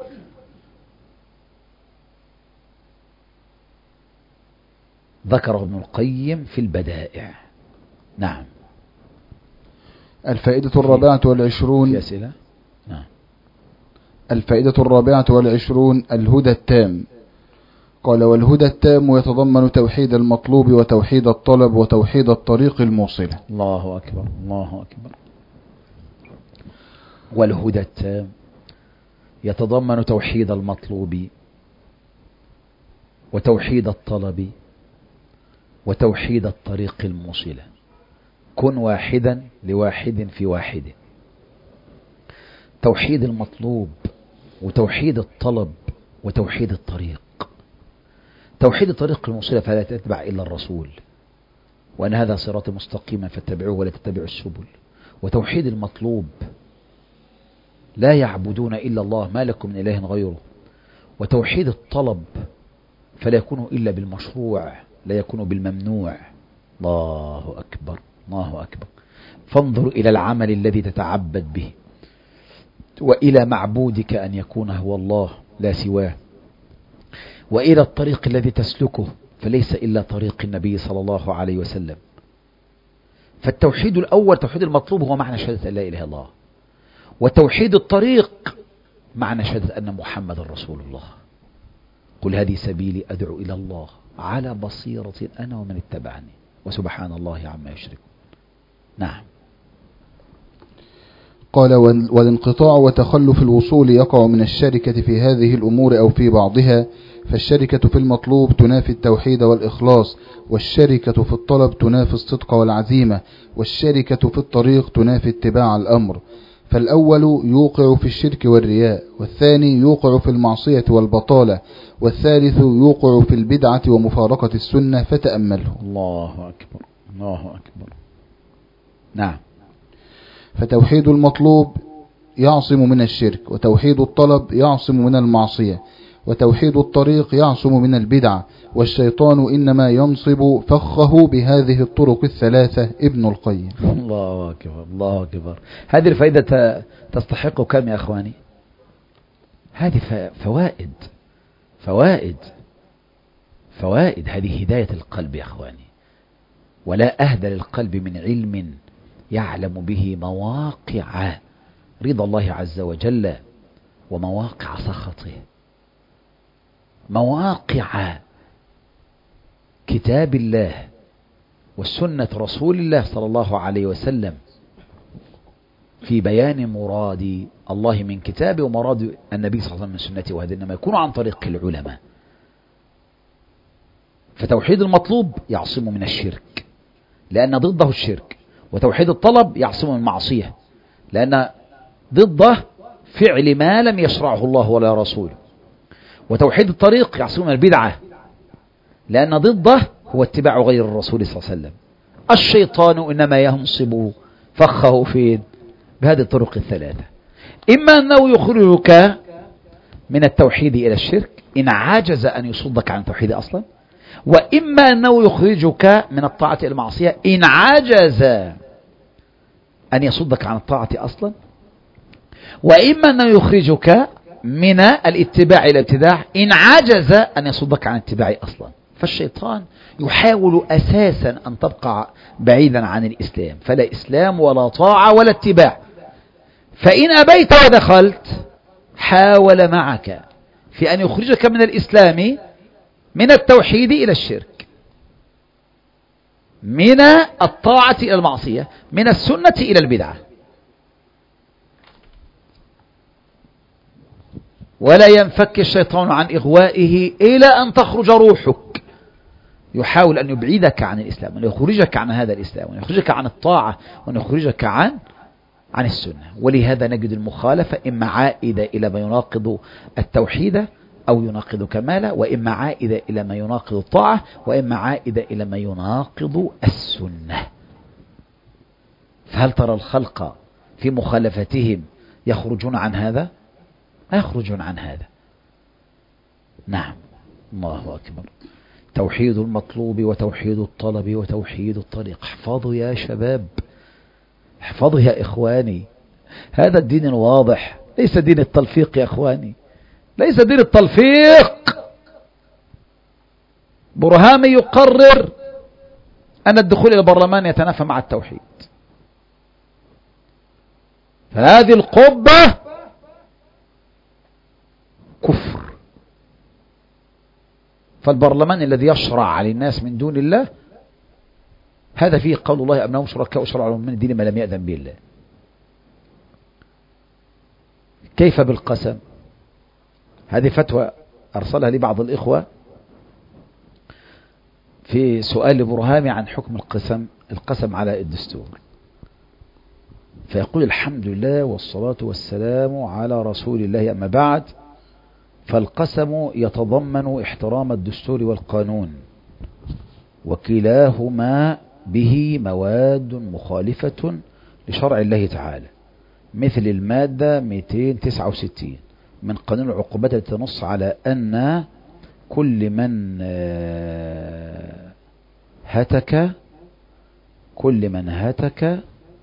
ذكر ابن القيم في البدائع. نعم. الفائدة الرابعة والعشرون. في أسئلة؟ نعم. الفائدة الرابعة والعشرون الهدى التام. قال والهدى التام يتضمن توحيد المطلوب وتوحيد الطلب وتوحيد الطريق الموصلة. الله أكبر، الله أكبر. والهدى التام يتضمن توحيد المطلوب وتوحيد الطلب وتوحيد الطريق الموصلة. كن واحدا لواحد في واحد. توحيد المطلوب وتوحيد الطلب وتوحيد الطريق. توحيد الطريق الموصلة فلا تتبع إلا الرسول، وأن هذا صراط مستقيما فاتبعوه ولا تتبعوا السبل. وتوحيد المطلوب لا يعبدون إلا الله ما لكم من إله غيره. وتوحيد الطلب فلا يكون إلا بالمشروع لا يكون بالممنوع. الله أكبر، الله أكبر. فانظر إلى العمل الذي تتعبد به، وإلى معبودك أن يكون هو الله لا سواه، وإلى الطريق الذي تسلكه فليس إلا طريق النبي صلى الله عليه وسلم. فالتوحيد الأول توحيد المطلوب هو معنى شهادة أن لا إله إلا الله، وتوحيد الطريق معنى شهادة أن محمد رسول الله. قل هذه سبيلي أدعو إلى الله على بصيرة أنا ومن اتبعني وسبحان الله عما يشركون. نعم. قال والانقطاع وتخلف الوصول يقع من الشركة في هذه الأمور أو في بعضها، فالشركة في المطلوب تنافي التوحيد والإخلاص، والشركة في الطلب تنافي الصدق والعزيمة، والشركة في الطريق تنافي اتباع الأمر. فالأول يوقع في الشرك والرياء، والثاني يوقع في المعصية والبطالة، والثالث يوقع في البدعة ومفارقة السنة، فتأمله. الله أكبر، الله أكبر. نعم. فتوحيد المطلوب يعصم من الشرك، وتوحيد الطلب يعصم من المعصية، وتوحيد الطريق يعصم من البدعة، والشيطان إنما ينصب فخه بهذه الطرق الثلاثة. ابن القيم. الله أكبر، الله أكبر. هذه الفائدة تستحق كم يا أخواني؟ هذه فوائد فوائد فوائد هذه هداية القلب يا أخواني، ولا أهدى للقلب من علم يعلم به مواقع رضا الله عز وجل ومواقع سخطه، مواقع كتاب الله وسنة رسول الله صلى الله عليه وسلم في بيان مراد الله من كتابه ومراد النبي صلى الله عليه وسلم من سنته، وهذا إنما يكون عن طريق العلماء. فتوحيد المطلوب يعصم من الشرك لأن ضده الشرك، وتوحيد الطلب يعصم من المعصية لأن ضده فعل ما لم يشرعه الله ولا رسوله، وتوحيد الطريق يعصم من البدعة لأن ضده هو اتباع غير الرسول صلى الله عليه وسلم. الشيطان إنما ينصب فخه فين؟ بهذه الطرق الثلاثة، إما أنه يخرجك من التوحيد إلى الشرك إن عجز أن يصدك عن التوحيد أصلا، وإما أنه يخرجك من الطاعة إلى المعصية إن عجز أن يصدك عن الطاعة أصلا، وإما أنه يخرجك من الاتباع إلى الابتداع إن عجز أن يصدك عن الاتباع أصلا. فالشيطان يحاول أساسا أن تبقى بعيدا عن الإسلام، فلا إسلام ولا طاعة ولا اتباع. فإن أبيت ودخلت حاول معك في أن يخرجك من الإسلام، من التوحيد إلى الشرك، من الطاعة إلى المعصية، من السنة إلى البدعة. ولا ينفك الشيطان عن إغوائه إلى أن تخرج روحك. يحاول أن يبعدك عن الإسلام، وأن يخرجك عن هذا الإسلام، وأن يخرجك عن الطاعة، وأن يخرجك عن عن السنة. ولهذا نجد المخالفة إما عائدة إلى ما يناقض التوحيد أو يناقض كماله، وإما عائدة إلى ما يناقض الطاعة، وإما عائدة إلى ما يناقض السنة. فهل ترى الخلق في مخالفتهم يخرجون عن هذا؟ لا يخرجون عن هذا. نعم، الله أكبر. توحيد المطلوب وتوحيد الطلب وتوحيد الطريق. احفظوا يا شباب، احفظوا يا إخواني، هذا الدين الواضح، ليس دين التلفيق يا إخواني، ليس دين التلفيق. برهامي يقرر أن الدخول إلى البرلمان يتنافى مع التوحيد، فهذه القبة كفر. فالبرلمان الذي يشرع للناس من دون الله هذا فيه قول الله أنهم شركاء شرعوا لهم من الدين ما لم يأذن به الله. كيف بالقسم؟ هذه فتوى أرسلها لي بعض الإخوة في سؤال برهامي عن حكم القسم القسم على الدستور، فيقول الحمد لله والصلاة والسلام على رسول الله، أما بعد، فالقسم يتضمن احترام الدستور والقانون، وكلاهما به مواد مخالفة لشرع الله تعالى، مثل المادة مئتين وتسعة وستين من قانون العقوبات التي تنص على أن كل من هتك كل من هتك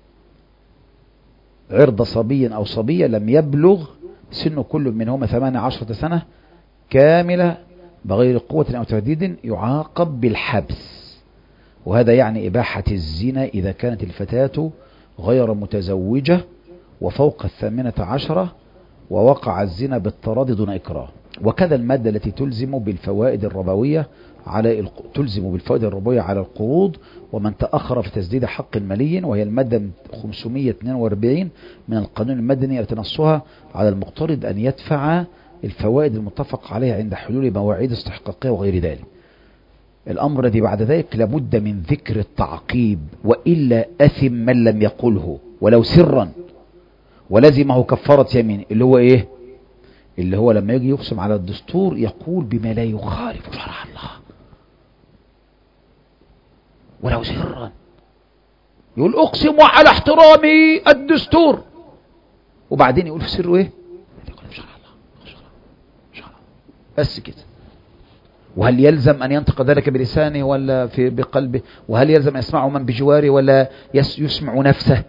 عرض صبي أو صبية لم يبلغ سن كل منهما ثمانية عشرة سنة كاملة بغير قوة أو تهديد يعاقب بالحبس. وهذا يعني إباحة الزنا إذا كانت الفتاة غير متزوجة وفوق الثامنة عشرة ووقع الزنا بالتراضي دون إكراه. وكذا المادة التي تلزم بالفوائد الربوية على تلزم بالفوائد الربوية على القروض ومن تأخر في تسديد حق مالي، وهي المادة خمسمئة واثنين وأربعين من القانون المدني التي نصها على المقترض أن يدفع الفوائد المتفق عليها عند حلول مواعيد استحقاقية وغير ذلك. الأمر الذي بعد ذلك لابد من ذكر التعقيب، وإلا أثم من لم يقله ولو سرا، ولزمه كفارة يمين، اللي هو إيه؟ اللي هو لما يجي يقسم على الدستور يقول بما لا يخالف شرع الله ولو سرا، يقول أقسم على احترام الدستور، وبعدين يقول في سره إيه؟ شرع الله شرع الله بس كده. وهل يلزم أن ينطق ذلك بلسانه ولا في بقلبه؟ وهل يلزم أن يسمعه من بجواره ولا يسمع نفسه؟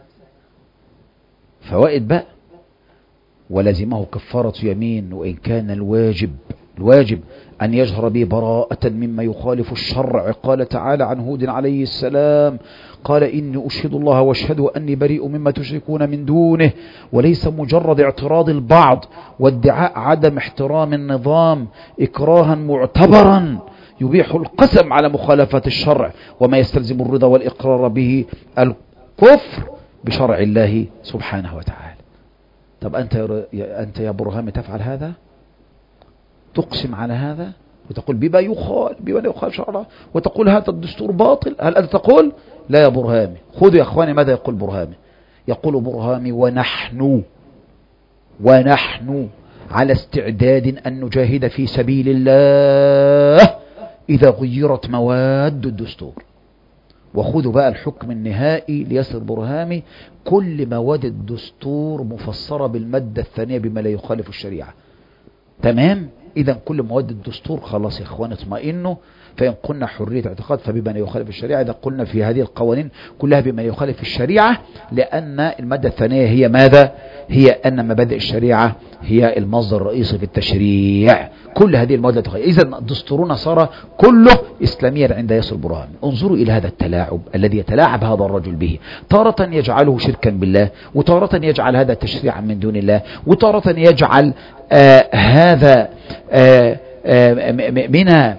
فوائد بقى. ولزمه كفارة يمين وإن كان الواجب الواجب أن يجهر به براءة مما يخالف الشرع. قال تعالى عن هود عليه السلام قال إني أشهد الله واشهدوا أني بريء مما تشركون من دونه، وليس مجرد اعتراض البعض وادعاء عدم احترام النظام إكراها معتبرا يبيح القسم على مخالفة الشرع وما يستلزم الرضا والإقرار به الكفر بشرع الله سبحانه وتعالى. طب أنت يا, أنت يا برهام تفعل هذا؟ تقسم على هذا وتقول بما يخال بما يخال شرعه وتقول هذا الدستور باطل؟ هل أنت تقول؟ لا يا برهامي. خذوا يا أخواني ماذا يقول برهامي. يقول برهامي ونحن ونحن على استعداد أن نجاهد في سبيل الله إذا غيرت مواد الدستور. وخذوا بقى الحكم النهائي لياسر برهامي: كل مواد الدستور مفسرة بالمادة الثانية بما لا يخالف الشريعة. تمام؟ إذا كل مواد الدستور خلاص يا إخوان اطمئنوا. فإن قلنا حرية اعتقاد فبما لا يخالف الشريعة، إذا قلنا في هذه القوانين كلها بما يخالف الشريعة، لأن المادة الثانية هي ماذا؟ هي أن مبادئ الشريعة هي المصدر الرئيسي في التشريع. كل هذه المواد لا تخالف. إذا دستورنا صار كله إسلاميا عند ياسر برهامي. انظروا إلى هذا التلاعب الذي يتلاعب هذا الرجل به، تارة يجعله شركا بالله، وتارة يجعل هذا تشريعا من دون الله، وتارة يجعل آه هذا آه آه من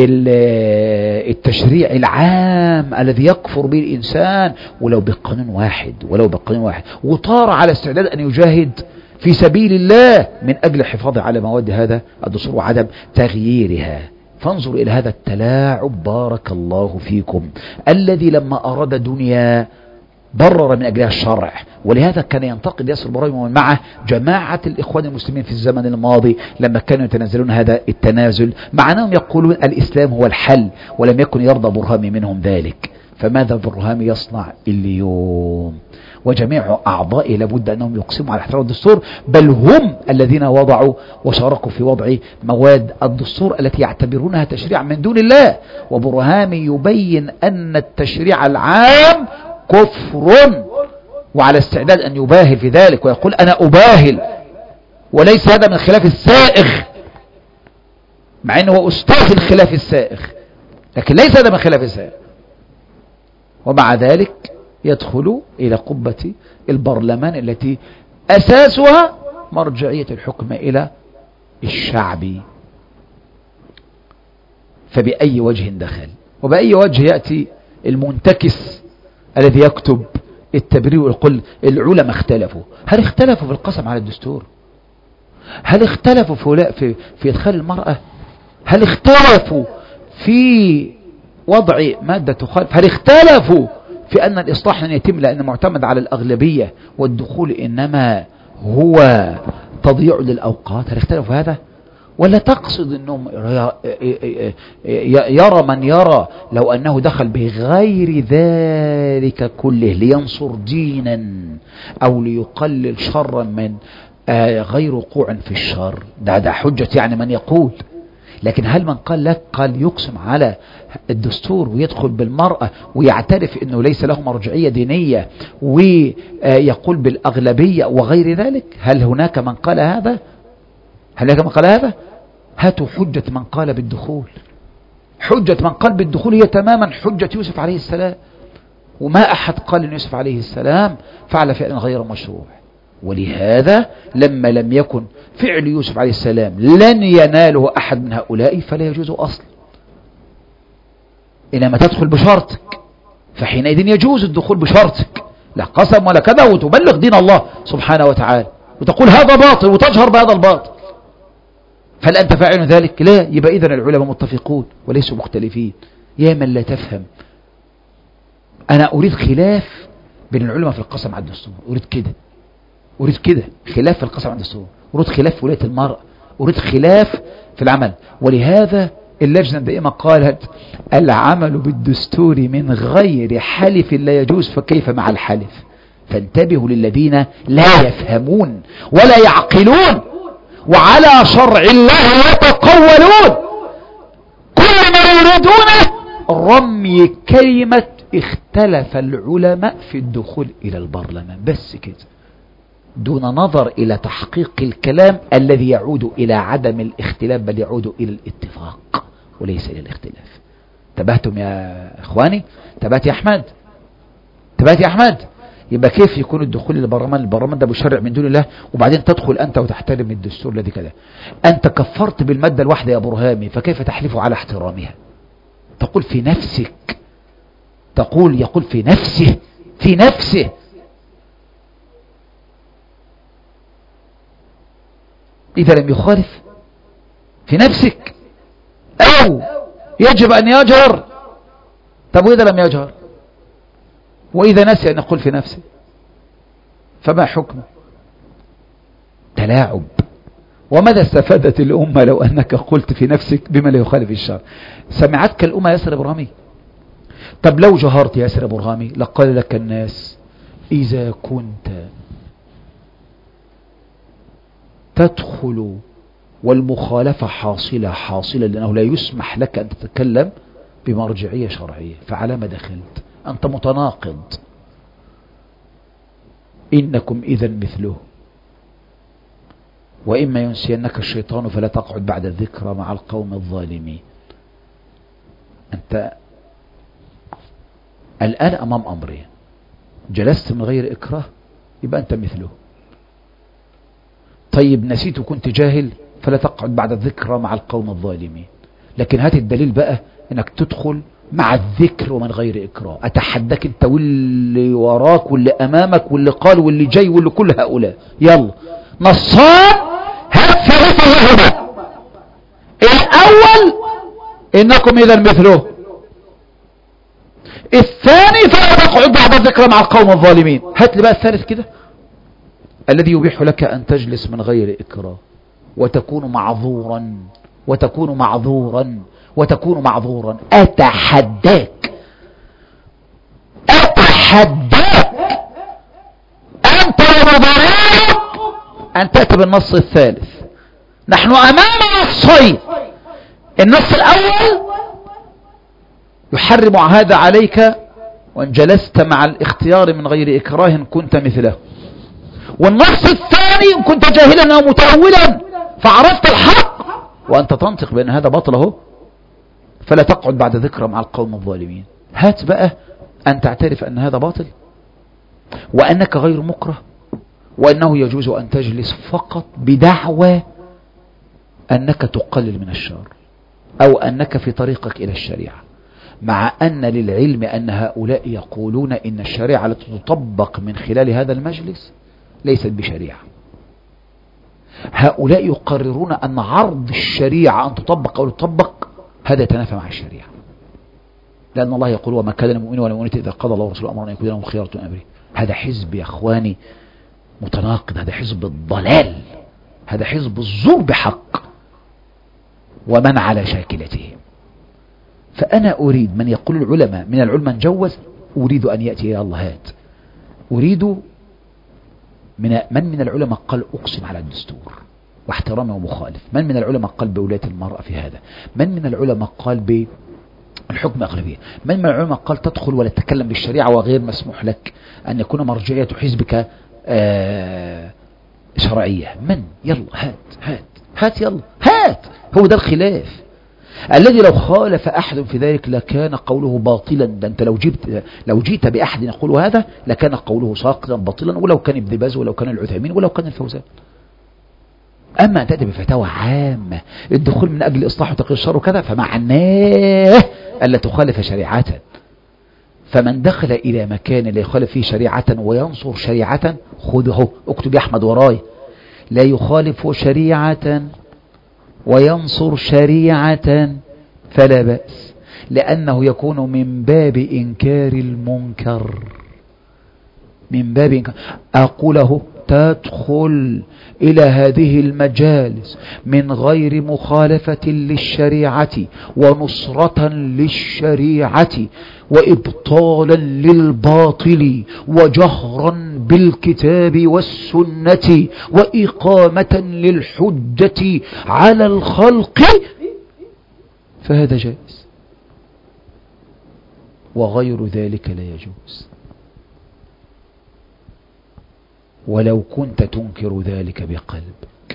التشريع العام الذي يكفر به الإنسان ولو بقانون واحد ولو بقانون واحد وطار على استعداد أن يجاهد في سبيل الله من أجل الحفاظ على مواد هذا الدستور وعدم تغييرها. فانظروا إلى هذا التلاعب بارك الله فيكم الذي لما أراد دنيا برر من أجلها الشرع. ولهذا كان ينتقد ياسر برهامي ومن معه جماعة الإخوان المسلمين في الزمن الماضي لما كانوا يتنازلون هذا التنازل، مع أنهم يقولون الإسلام هو الحل، ولم يكن يرضى برهامي منهم ذلك. فماذا برهامي يصنع اليوم؟ وجميع أعضائه لابد أنهم يقسموا على احترام الدستور، بل هم الذين وضعوا وشاركوا في وضع مواد الدستور التي يعتبرونها تشريع من دون الله. وبرهامي يبين أن التشريع العام كفر، وعلى استعداد أن يباهل في ذلك ويقول أنا أباهل، وليس هذا من خلاف السائغ، مع أنه أستاذ الخلاف السائغ، لكن ليس هذا من خلاف السائغ. ومع ذلك يدخل إلى قبة البرلمان التي أساسها مرجعية الحكم إلى الشعب. فبأي وجه دخل؟ وبأي وجه يأتي المنتكس الذي يكتب التبرير ويقول العلماء اختلفوا؟ هل اختلفوا في القسم على الدستور؟ هل اختلفوا في في, في إدخال المرأة؟ هل اختلفوا في وضع مادة تخالف؟ هل اختلفوا في أن الإصلاح لن يتم لأنه معتمد على الأغلبية والدخول إنما هو تضييع للأوقات؟ هل اختلفوا في هذا؟ ولا تقصد أنهم يرى من يرى لو أنه دخل بغير ذلك كله لينصر دينا أو ليقلل شرا من غير وقوع في الشر؟ ده ده حجة يعني من يقول. لكن هل من قال لك قال يقسم على الدستور ويدخل بالمرأة ويعترف أنه ليس له مرجعية دينية ويقول بالأغلبية وغير ذلك؟ هل هناك من قال هذا؟ هل هناك من قال هذا؟ هاتوا حجة من قال بالدخول. حجة من قال بالدخول هي تماما حجة يوسف عليه السلام، وما أحد قال أن يوسف عليه السلام فعل فعلا غير مشروع. ولهذا لما لم يكن فعل يوسف عليه السلام لن يناله أحد من هؤلاء فلا يجوز أصلا، إنما تدخل بشرطك، فحينئذ يجوز الدخول بشرطك، لا قسم ولا كذا، وتبلغ دين الله سبحانه وتعالى وتقول هذا باطل وتجهر بهذا الباطل. هل أنت فاعل ذلك؟ لا. يبقى إذن العلماء متفقون وليسوا مختلفين. يا من لا تفهم، أنا أريد خلاف بين العلماء في القسم على الدستور، أريد كده، أريد كده خلاف في القسم على الدستور، أريد خلاف في ولاية المرأة، أريد خلاف في العمل. ولهذا اللجنة دائما قالت العمل بالدستور من غير حلف لا يجوز، فكيف مع الحلف؟ فانتبهوا للذين لا يفهمون ولا يعقلون وعلى شرع الله يتقولون، كل ما يريدونه رمي كلمة اختلف العلماء في الدخول إلى البرلمان، بس كده. دون نظر إلى تحقيق الكلام الذي يعود إلى عدم الاختلاف، بل يعود إلى الاتفاق وليس إلى الاختلاف. تبهتم يا إخواني؟ تبهت يا أحمد؟ تبهت يا أحمد؟ يبقى كيف يكون الدخول للبرلمان؟ البرلمان ده بيشرع من دون الله، وبعدين تدخل أنت وتحترم الدستور الذي كذا. أنت كفرت بالمادة الواحدة يا برهامي، فكيف تحلف على احترامها؟ تقول في نفسك، تقول يقول في نفسه، في نفسه. إذا لم يخالف في نفسك أو يجب أن يجهر. طب وإذا لم يجهر وإذا نسي أن يقول في نفسه فما حكمه؟ تلاعب. وماذا استفادت الأمة لو أنك قلت في نفسك بما لا يخالف الشرع؟ سمعتك الأمة يا ياسر برهامي؟ طب لو جهرت يا ياسر برهامي لقال لك الناس إذا كنت تدخل والمخالفة حاصلة حاصلة لأنه لا يسمح لك أن تتكلم بمرجعية شرعية، فعلى ما دخلت؟ أنت متناقض. إنكم إذا مثله، وإما ينسينك الشيطان فلا تقعد بعد الذكرى مع القوم الظالمين. أنت الآن أمام أمرين: جلست من غير إكراه يبقى أنت مثله. طيب نسيت وكنت جاهل فلا تقعد بعد الذكرى مع القوم الظالمين. لكن هات الدليل بقى انك تدخل مع الذكر ومن غير إكراه. أتحداك انت واللي وراك واللي أمامك واللي قال واللي جاي واللي كل هؤلاء. يلا نصان هات ثلاثهما. الأول إنكم إذا مثله، الثاني فلا تقعد بعد الذكرى مع القوم الظالمين. هات لي بقى الثالث كده الذي يبيح لك أن تجلس من غير إكراه وتكون معذورا وتكون معذورا وتكون معذورا. أتحداك أتحداك أنت ومضارعك أن تأتي بالنص الثالث. نحن أمام نصين: النص الأول يحرم هذا عليك وإن جلست مع الاختيار من غير إكراه كنت مثله، والنص الثاني إن كنت جاهلا أو متأولا فعرفت الحق وأنت تنطق بأن هذا باطل اهو فلا تقعد بعد ذكرى مع القوم الظالمين. هات بقى أن تعترف أن هذا باطل وأنك غير مكره وأنه يجوز أن تجلس فقط بدعوى أنك تقلل من الشر أو أنك في طريقك إلى الشريعة، مع أن للعلم أن هؤلاء يقولون إن الشريعة التي تطبق من خلال هذا المجلس ليست بشريعة. هؤلاء يقررون أن عرض الشريعة أن تطبق أو تطبق هذا يتنافى مع الشريعة، لأن الله يقول: وما كان المؤمن ولا المؤمنة إذا قضى الله ورسوله أمرا أن يكون لهم خيرة من أمره. هذا حزب يا أخواني متناقض، هذا حزب الضلال، هذا حزب الزور بحق ومن على شاكلته. فأنا أريد من يقول العلماء من العلماء نجوز، أريد أن يأتي يا الله هات. أريد من من من العلماء قال أقسم على الدستور واحترامه ومخالف، من من العلماء قال بولاية المرأة في هذا، من من العلماء قال بالحكم أغلبية، من من العلماء قال تدخل ولا تتكلم بالشريعة وغير مسموح لك أن يكون مرجعية حزبك آه شرعية. من؟ يلا هات هات هات يلا هات. هو ده الخلاف الذي لو خالف أحد في ذلك لكان قوله باطلا. ده أنت لو جبت لو جيت بأحد يقول هذا لكان قوله ساقطا باطلا، ولو كان ابن باز ولو كان العثيمين ولو كان الفوزان. أما أن تأتي بفتاوى عامة الدخول من أجل إصلاح وتقي الشر وكذا فمعناه ألا تخالف شريعة. فمن دخل إلى مكان لا يخالف فيه شريعة وينصر شريعة خذه، اكتب يا أحمد وراي: لا يخالف شريعة وينصر شريعة فلا بأس، لأنه يكون من باب إنكار المنكر، من باب إنكار. أقوله تدخل إلى هذه المجالس من غير مخالفة للشريعة ونصرة للشريعة وإبطالا للباطل وجهرا بالكتاب والسنة وإقامة للحجة على الخلق، فهذا جائز، وغير ذلك لا يجوز. ولو كنت تنكر ذلك بقلبك،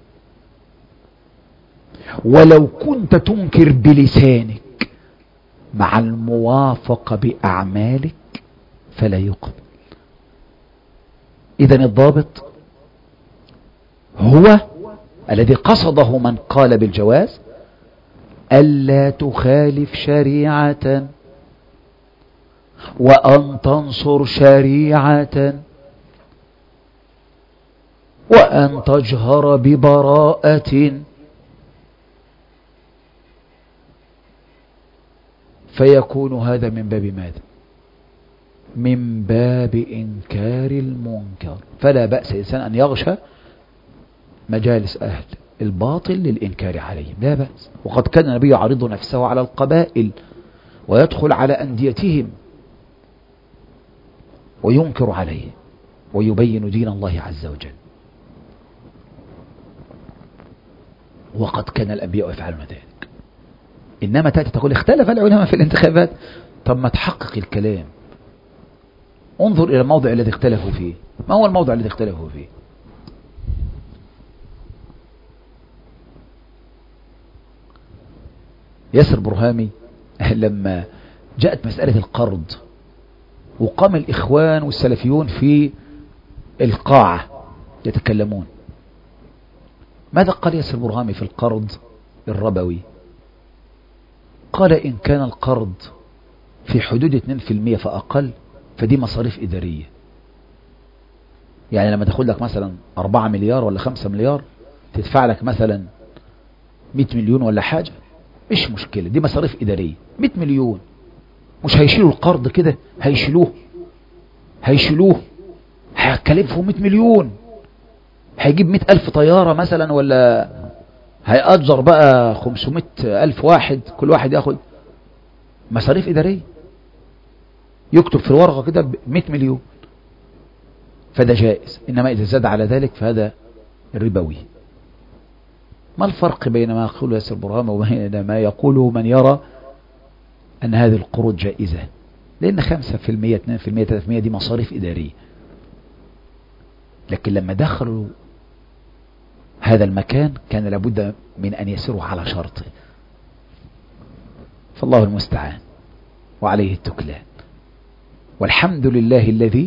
ولو كنت تنكر بلسانك مع الموافقة بأعمالك فلا يقبل. إذن الضابط هو الذي قصده من قال بالجواز ألا تخالف شريعة وأن تنصر شريعة وأن تجهر ببراءة، فيكون هذا من باب ماذا؟ من باب إنكار المنكر. فلا بأس إنسان أن يغشى مجالس أهل الباطل للإنكار عليهم، لا بأس. وقد كان النبي يعرض نفسه على القبائل ويدخل على أنديتهم وينكر عليه ويبين دين الله عز وجل. وقد كان الأنبياء يفعلون ذلك. إنما تأتي تقول اختلف العلماء في الانتخابات. طب ما تحقق الكلام، انظر إلى الموضع الذي اختلفوا فيه. ما هو الموضع الذي اختلفوا فيه؟ ياسر برهامي لما جاءت مسألة القرض وقام الإخوان والسلفيون في القاعة يتكلمون، ماذا قال ياسر برهامي في القرض الربوي؟ قال إن كان القرض في حدود اثنين بالمئة فأقل فدي مصاريف إدارية. يعني لما تاخد لك مثلا أربعة مليار ولا خمسة مليار تدفع لك مثلا مئة مليون ولا حاجة، مش مشكلة، دي مصاريف إدارية. مئة مليون مش هيشيلوا القرض كده، هيشيلوه هيشيلوه هيكلفهم مئة مليون، هيجيب مئة ألف طيارة مثلا، ولا هيأجر بقى خمسمائة ألف واحد كل واحد ياخد مصاريف إدارية، يكتب في الورقة كده مئة مليون، فده جائز. إنما إذا زاد على ذلك فهذا ربوي. ما الفرق بين ما يقوله ياسر برهامي وبين ما يقوله من يرى أن هذه القروض جائزة؟ لأن خمسة في المئة اثنين في المئة ثلاثة في المئة دي مصاريف إدارية. لكن لما دخلوا هذا المكان كان لابد من أن يسيروا على شرطه، فالله المستعان وعليه التكلان. والحمد لله الذي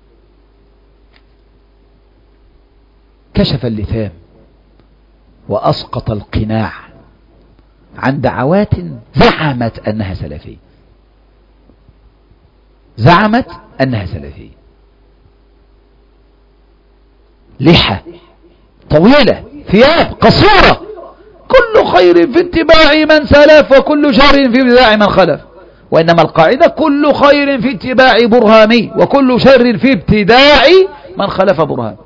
كشف اللثام وأسقط القناع عن دعوات زعمت أنها سلفية، زعمت أنها سلفية، لحى طويلة، ثياب قصيرة، كل خير في اتباع من سلف وكل شر في ابتداع من خلف. وإنما القاعدة كل خير في اتباع برهامي وكل شر في ابتداع من خلف برهامي.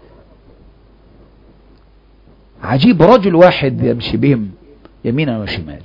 عجيب، رجل واحد يمشي بهم يمينا وشمالا.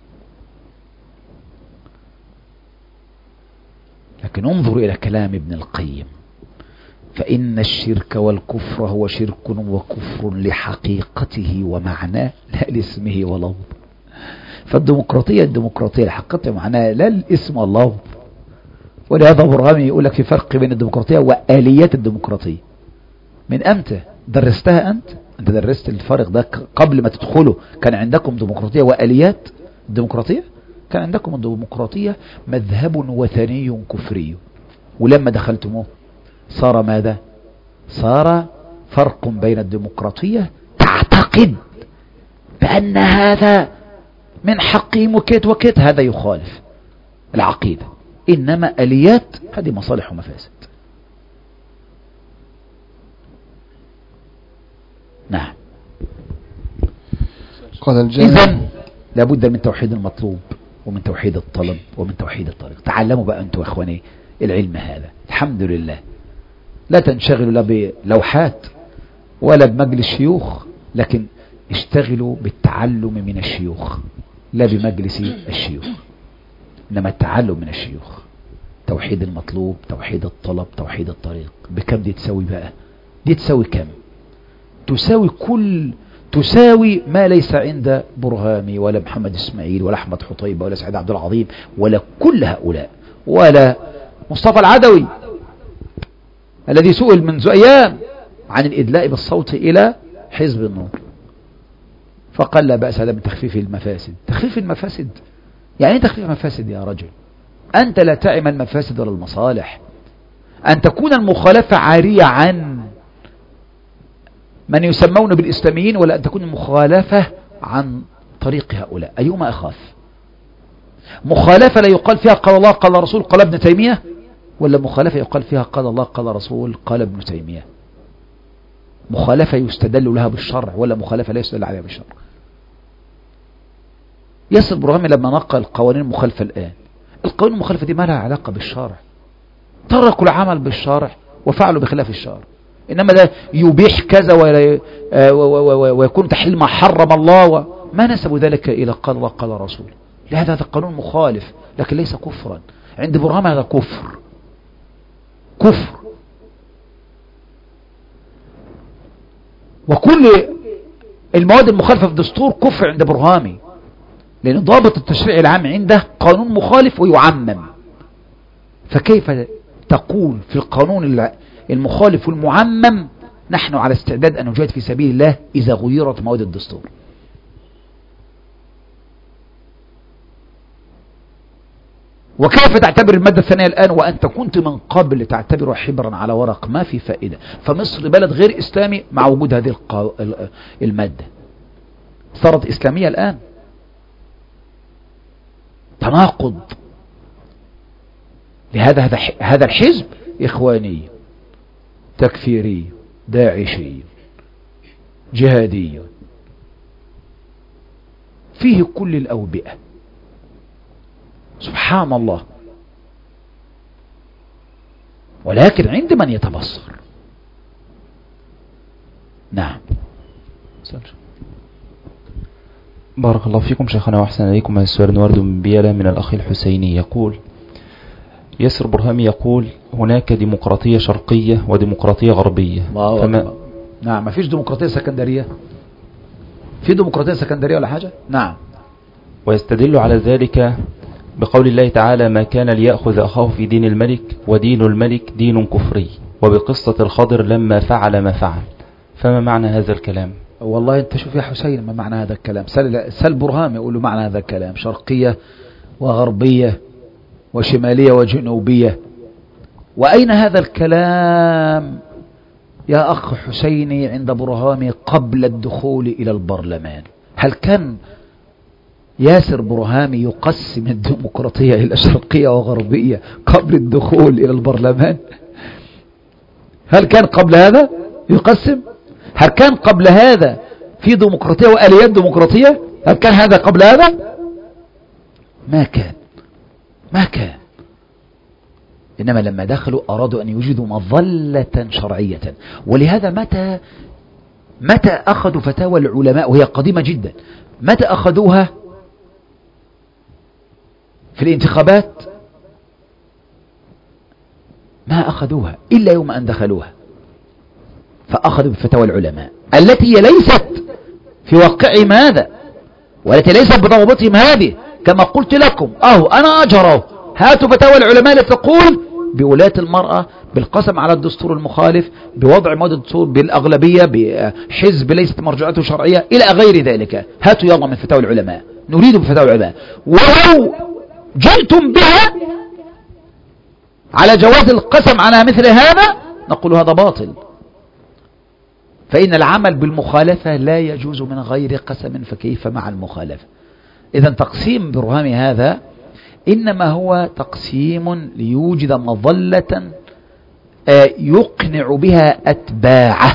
لكن انظر إلى كلام ابن القيم: فإن الشرك والكفر هو شرك وكفر لحقيقته ومعناه لا لاسمه ولفظ. فالديمقراطية الديمقراطية لحقيقتها معناها لا الاسم واللفظ. ولهذا برهامي يقول لك في فرق بين الديمقراطية وآليات الديمقراطية. من أمتى درستها أنت؟ أنت درست الفرق ده قبل ما تدخله. كان عندكم ديمقراطية وآليات الديمقراطية؟ كان عندكم الديمقراطية مذهب وثني كفري، ولما دخلتموه صار ماذا؟ صار فرق بين الديمقراطية تعتقد بأن هذا من حقهم وكيت وكيت، هذا يخالف العقيدة. إنما آليات هذه مصالح ومفاسد. نعم. قال الجامع: إذن لابد من توحيد المطلوب ومن توحيد الطلب ومن توحيد الطريق. تعلموا بقى أنتوا أخواني العلم هذا، الحمد لله. لا تنشغلوا لا بلوحات ولا بمجلس شيوخ، لكن اشتغلوا بالتعلم من الشيوخ لا بمجلس الشيوخ، إنما التعلم من الشيوخ. توحيد المطلوب، توحيد الطلب، توحيد الطريق. بكم دي تساوي بقى؟ دي تساوي كم؟ تساوي كل تساوي ما ليس عند برهامي ولا محمد اسماعيل ولا احمد حطيبة ولا سعيد عبد العظيم ولا كل هؤلاء ولا مصطفى العدوي الذي سئل منذ ايام عن الإدلاء بالصوت إلى حزب النور، فقال لا بأس هذا من تخفيف المفاسد. تخفيف المفاسد يعني تخفيف المفاسد يا رجل؟ أنت لا تعمل المفاسد ولا المصالح، أن تكون المخالفة عارية عن من يسمون بالإسلاميين، ولا أن تكون المخالفة عن طريق هؤلاء. أيهما أخاف؟ مخالفة لا يقال فيها قال الله قال رسول قال ابن تيمية، ولا مخالفة يقال فيها قال الله قال رسول قال ابن تيمية؟ مخالفة يستدل لها بالشرع، ولا مخالفة لا يستدل عليها بالشرع؟ ياسر برهامي لما نقل القوانين المخالفة الآن، القوانين المخالفة دي ما لها علاقة بالشرع، تركوا العمل بالشرع وفعلوا بخلاف الشرع، إنما ده يبيح كذا ويكون تحليل ما حرم الله، وما نسبوا ذلك إلى قال الله قال رسول. لهذا هذا القانون مخالف، لكن ليس كفرا. عند برهامي هذا كفر، كفر. وكل المواد المخالفة في الدستور كفر عند برهامي، لأن ضابط التشريع العام عنده قانون مخالف ويعمم. فكيف تقول في القانون المخالف والمعمم نحن على استعداد أن نجاهد في سبيل الله إذا غيرت مواد الدستور؟ وكيف تعتبر المادة الثانية الآن وأنت كنت من قبل تعتبر حبرا على ورق؟ ما في فائدة. فمصر بلد غير إسلامي مع وجود هذه المادة، صارت إسلامية الآن. تناقض. لهذا هذا هذا الحزب إخواني تكفيري داعشي جهادي فيه كل الأوبئة، سبحان الله. ولكن عند من يتبصر. نعم. بارك الله فيكم شيخنا وأحسن إليكم. هذا السؤال ورد من بيلة من الأخ الحسيني، يقول ياسر برهامي يقول هناك ديمقراطية شرقية وديمقراطية غربية. فما نعم، ما فيش ديمقراطية سكندرية. في ديمقراطية سكندرية ولا حاجة؟ نعم. ويستدل على ذلك بقول الله تعالى ما كان ليأخذ أخاه في دين الملك ودين الملك دين كفري، وبقصة الخضر لما فعل ما فعل. فما معنى هذا الكلام؟ والله انت شوف يا حسين ما معنى هذا الكلام. سل, سل برهام يقول له معنى هذا الكلام، شرقية وغربية وشمالية وجنوبية. وأين هذا الكلام يا أخ حسيني عند برهامي قبل الدخول إلى البرلمان؟ هل كان ياسر برهامي يقسم الديمقراطية إلى شرقية وغربية قبل الدخول إلى البرلمان؟ هل كان قبل هذا يقسم؟ هل كان قبل هذا في ديمقراطية وآليات ديمقراطية؟ هل كان هذا قبل هذا؟ ما كان، ما كان. إنما لما دخلوا أرادوا أن يوجدوا مظلة شرعية. ولهذا متى متى أخذوا فتاوى العلماء وهي قديمة جدا؟ متى أخذوها؟ في الانتخابات ما أخذوها إلا يوم أن دخلوها، فأخذوا بفتاوى العلماء التي هي ليست في واقع ماذا، والتي ليست بضوابطهم هذه. كما قلت لكم أهو أنا أجره، هاتوا فتاوى العلماء التي تقول بولاية المرأة، بالقسم على الدستور المخالف، بوضع مواد الدستور بالأغلبية، بحزب ليست مرجعته شرعية إلى غير ذلك. هاتوا يلا من فتاوى العلماء، نريد بفتاوى العلماء. ولو جئتم بها على جواز القسم على مثل هذا نقول هذا باطل، فإن العمل بالمخالفة لا يجوز من غير قسم، فكيف مع المخالفة؟ إذا تقسيم برهامي هذا إنما هو تقسيم ليوجد مظلة يقنع بها أتباعه،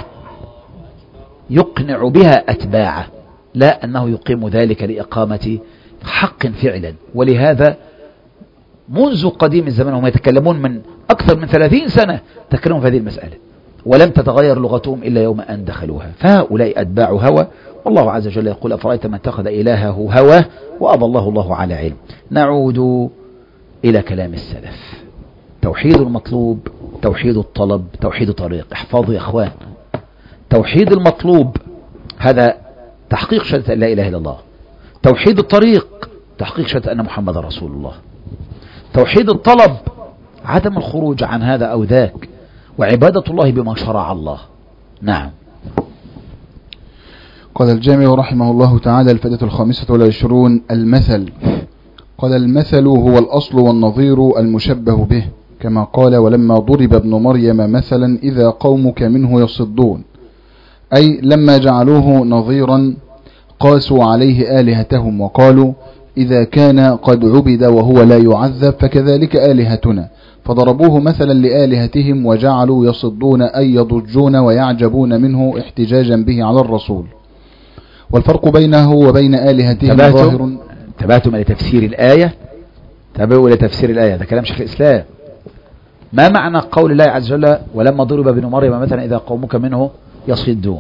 يقنع بها أتباعه، لا أنه يقيم ذلك لإقامة حق فعلا. ولهذا منذ قديم الزمان هم يتكلمون من أكثر من ثلاثين سنة تكلمون في هذه المسألة، ولم تتغير لغتهم إلا يوم أن دخلوها. فهؤلاء أتباع هوى، والله عز وجل يقول أفرأيت من اتخذ إلهه هواه وأضله الله على علم. نعود إلى كلام السلف. توحيد المطلوب، توحيد الطلب، توحيد طريق. احفظوا يا أخوان، توحيد المطلوب هذا تحقيق شهادة أن لا إله إلا الله. توحيد الطريق تحقيق شهادة أن محمد رسول الله. توحيد الطلب عدم الخروج عن هذا أو ذاك، وعبادة الله بما شرع الله. نعم. قال الجامع رحمه الله تعالى: الفائدة الخامسة والعشرون: المثل. قال: المثل هو الأصل والنظير المشبه به، كما قال: ولما ضرب ابن مريم مثلا إذا قومك منه يصدون، أي لما جعلوه نظيرا قاسوا عليه آلهتهم وقالوا: إذا كان قد عبد وهو لا يعذب فكذلك آلهتنا، فضربوه مثلا لآلهتهم وجعلوا يصدون أي يضجون ويعجبون منه احتجاجا به على الرسول. والفرق بينه وبين آلهتهم ظاهر. تبعتم لتفسير الآية، تبعوا لتفسير الآية، هذا كلام شيخ الإسلام. ما معنى قول الله عز وجل: ولما ضرب ابن مريم مثلا إذا قومك منه يصدون؟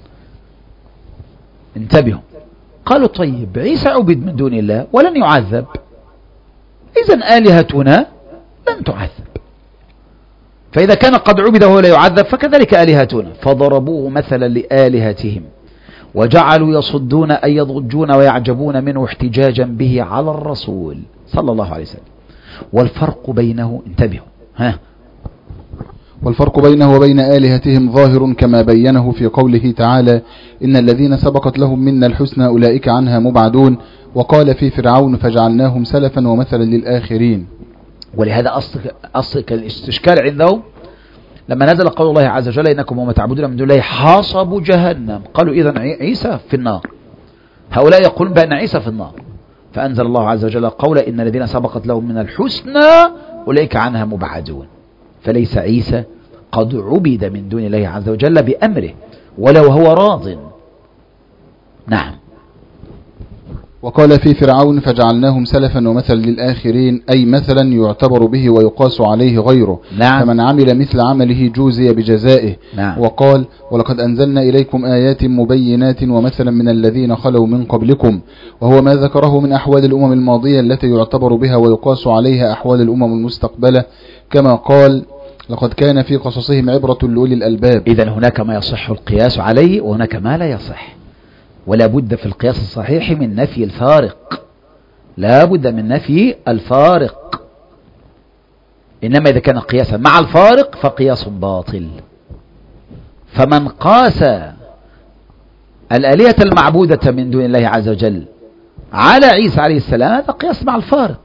انتبهوا، قالوا: طيب عيسى عبد من دون الله ولن يعذب، إذن آلهتنا لن تعذب، فإذا كان قد عبد وهو لا يعذب فكذلك آلهتنا، فضربوه مثلا لآلهتهم وجعلوا يصدون أي يضجون ويعجبون منه احتجاجا به على الرسول صلى الله عليه وسلم. والفرق بينه، انتبهوا، ها والفرق بينه وبين آلهتهم ظاهر كما بينه في قوله تعالى: إن الذين سبقت لهم منا الحسنى أولئك عنها مبعدون، وقال في فرعون: فجعلناهم سلفا ومثلا للآخرين. ولهذا أصل أصل الاستشكال عندهم لما نزل قول الله عز وجل: إنكم وما تعبدون من دون الله حاصب جهنم، قالوا: إذن عيسى في النار. هؤلاء يقولون بأن عيسى في النار، فأنزل الله عز وجل قول: إن الذين سبقت لهم من الحسنى أولئك عنها مبعدون، فليس عيسى قد عبد من دون الله عز وجل بأمره ولو هو راض. نعم. وقال في فرعون: فجعلناهم سلفا ومثلا للآخرين، أي مثلا يعتبر به ويقاس عليه غيره. نعم. فمن عمل مثل عمله جوزي بجزائه. نعم. وقال: ولقد أنزلنا إليكم آيات مبينات ومثلا من الذين خلوا من قبلكم، وهو ما ذكره من أحوال الأمم الماضية التي يعتبر بها ويقاس عليها أحوال الأمم المستقبلة، كما قال: لقد كان في قصصهم عبرة لأولي الألباب. إذن هناك ما يصح القياس عليه وهناك ما لا يصح، ولا بد في القياس الصحيح من نفي الفارق، لا بد من نفي الفارق، إنما إذا كان قياسا مع الفارق فقياس باطل. فمن قاس الآلهة المعبودة من دون الله عز وجل على عيسى عليه السلام هذا قياس مع الفارق.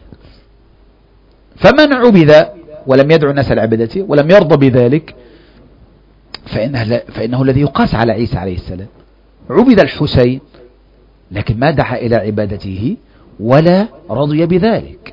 فمن عبد ولم يدعو الناس لعبادته ولم يرضى بذلك فإنه, فإنه الذي يقاس على عيسى عليه السلام. عبد الحسين لكن ما دعا إلى عبادته ولا رضي بذلك.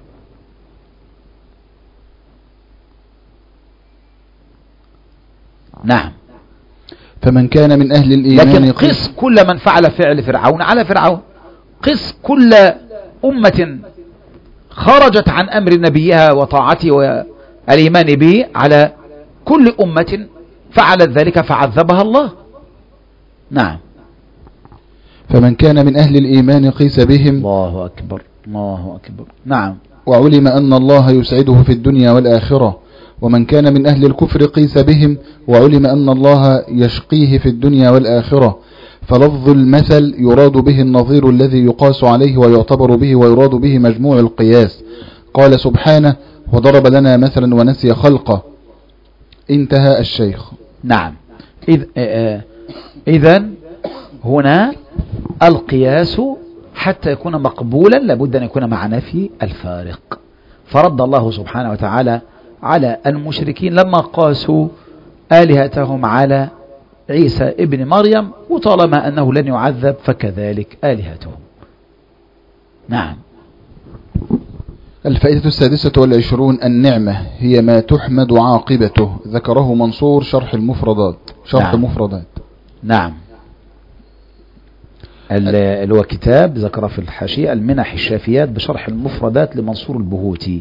نعم. فمن كان من أهل الإيمان، لكن قس كل من فعل فعل فرعون على فرعون، قس كل أمة خرجت عن أمر نبيها وطاعته والإيمان به على كل أمة فعلت ذلك فعذبها الله. نعم. فمن كان من أهل الإيمان قيس بهم. الله أكبر، الله أكبر. نعم. وعلم أن الله يسعده في الدنيا والآخرة. ومن كان من أهل الكفر قيس بهم وعلم أن الله يشقيه في الدنيا والآخرة. فلفظ المثل يراد به النظير الذي يقاس عليه ويعتبر به ويراد به مجموع القياس. قال سبحانه: وضرب لنا مثلا ونسي خلقه. انتهى الشيخ. نعم. إذ إذن هنا القياس حتى يكون مقبولا لابد أن يكون مع نفي الفارق. فرد الله سبحانه وتعالى على المشركين لما قاسوا آلهتهم على عيسى ابن مريم، وطالما أنه لن يعذب فكذلك آلهتهم. نعم. الفائدة السادسة والعشرون: النعمة هي ما تحمد عاقبته. ذكره منصور شرح المفردات شرح نعم. مفردات. نعم. اللي هو كتاب ذكر في الحاشية المنح الشافيات بشرح المفردات لمنصور البهوتي.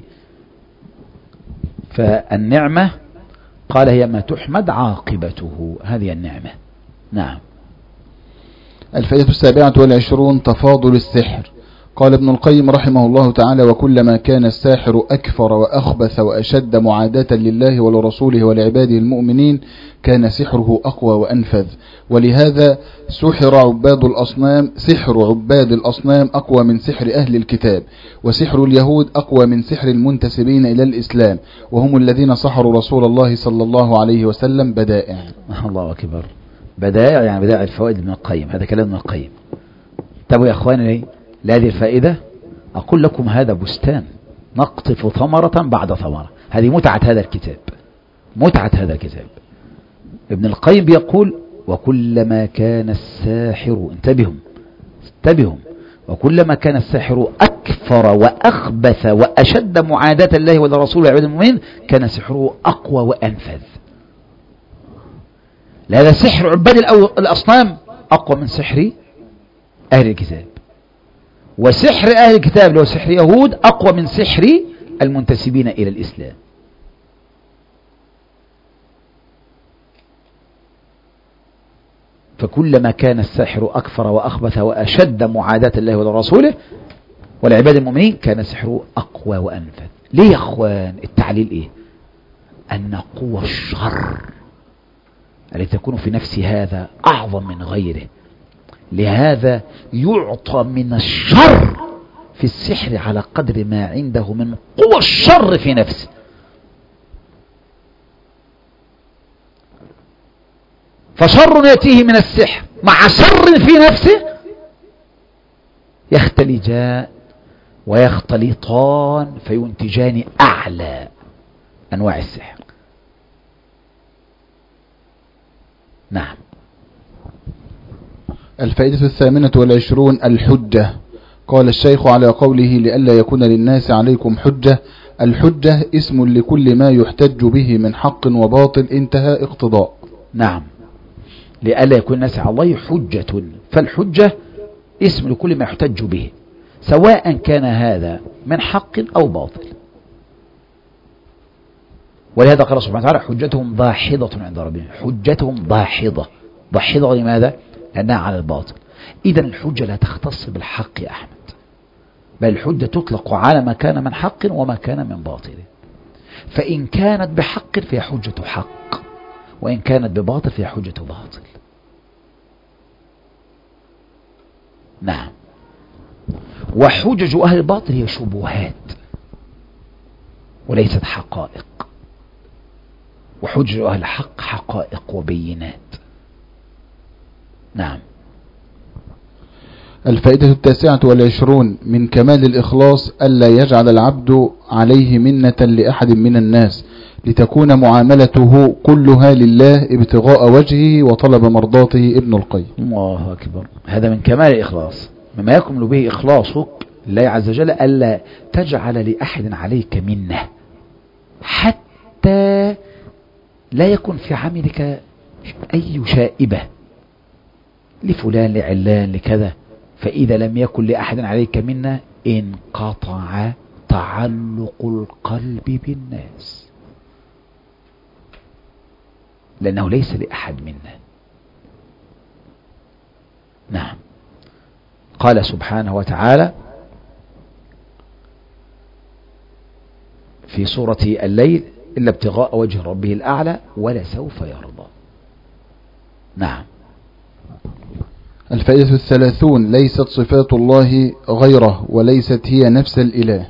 فالنعمة قال هي ما تحمد عاقبته، هذه النعمة. نعم. الفائدة السابعة والعشرون: تفاضل السحر. قال ابن القيم رحمه الله تعالى: وكلما كان الساحر أكفر وأخبث وأشد معاداة لله ولرسوله ولعباده المؤمنين كان سحره أقوى وأنفذ. ولهذا سحر عباد الأصنام سحر عباد الأصنام أقوى من سحر أهل الكتاب، وسحر اليهود أقوى من سحر المنتسبين إلى الإسلام، وهم الذين سحروا رسول الله صلى الله عليه وسلم بدائع. الله أكبر. بدائع يعني بدائع الفوائد ابن القيم، هذا كلام ابن القيم. طب يا أخواني لهذه الفائدة أقول لكم هذا بستان نقطف ثمرة بعد ثمرة. هذه متعة هذا الكتاب، متعة هذا الكتاب. ابن القيم بيقول: وكلما كان الساحر، انتبهوا انتبهوا وكلما كان الساحر أكثر وأخبث وأشد معاداة الله ولرسوله وعباد المؤمنين كان سحره أقوى وأنفذ. لهذا سحر عباد الأصنام أقوى من سحر أهل الكتاب، وسحر أهل الكتاب لو سحر يهود أقوى من سحر المنتسبين إلى الإسلام. فكلما كان الساحر أكثر وأخبث وأشد معاداة الله ولرسوله والعباد المؤمنين كان سحره أقوى وأنفذ. ليه يا أخوان؟ التعليل إيه؟ أن قوى الشر التي تكون في نفس هذا أعظم من غيره، لهذا يعطى من الشر في السحر على قدر ما عنده من قوى الشر في نفسه. فشر يأتيه من السحر مع شر في نفسه يختلجان ويختلطان فينتجان أعلى أنواع السحر. نعم. الفائدة الثامنة والعشرون: الحجة. قال الشيخ: على قوله لئلا يكون للناس عليكم حجة، الحجة اسم لكل ما يحتج به من حق وباطل، انتهى اقتضاء. نعم، لئلا يكون الناس على الله حجة، فالحجة اسم لكل ما يحتج به سواء كان هذا من حق أو باطل. ولهذا قال سبحانه وتعالى: حجتهم ضاحضة عند ربهم. حجتهم ضاحضة. ضاحضة لماذا؟ لأنها على الباطل. إذا الحجة لا تختص بالحق يا أحمد، بل الحجة تطلق على ما كان من حق وما كان من باطل. فإن كانت بحق فهي حجة حق، وإن كانت بباطل فهي حجة باطل. نعم. وحجج أهل الباطل هي شبهات وليست حقائق، وحجج أهل الحق حقائق وبينات. نعم. الفائدة التاسعة والعشرون: من كمال الإخلاص ألا يجعل العبد عليه منة لأحد من الناس، لتكون معاملته كلها لله ابتغاء وجهه وطلب مرضاته. ابن القيم. الله أكبر. هذا من كمال الإخلاص، مما يكمل به إخلاصك لله عز وجل ألا تجعل لأحد عليك منة، حتى لا يكن في عملك أي شائبة لفلان لعلان لكذا، فإذا لم يكن لأحد عليك منة انقطع تعلق القلب بالناس، لأنه ليس لأحد منا. نعم. قال سبحانه وتعالى في سورة الليل: إلا ابتغاء وجه ربه الأعلى ولسوف يرضى. نعم. الفائدة الثلاثون: ليست صفات الله غيره وليست هي نفس الإله.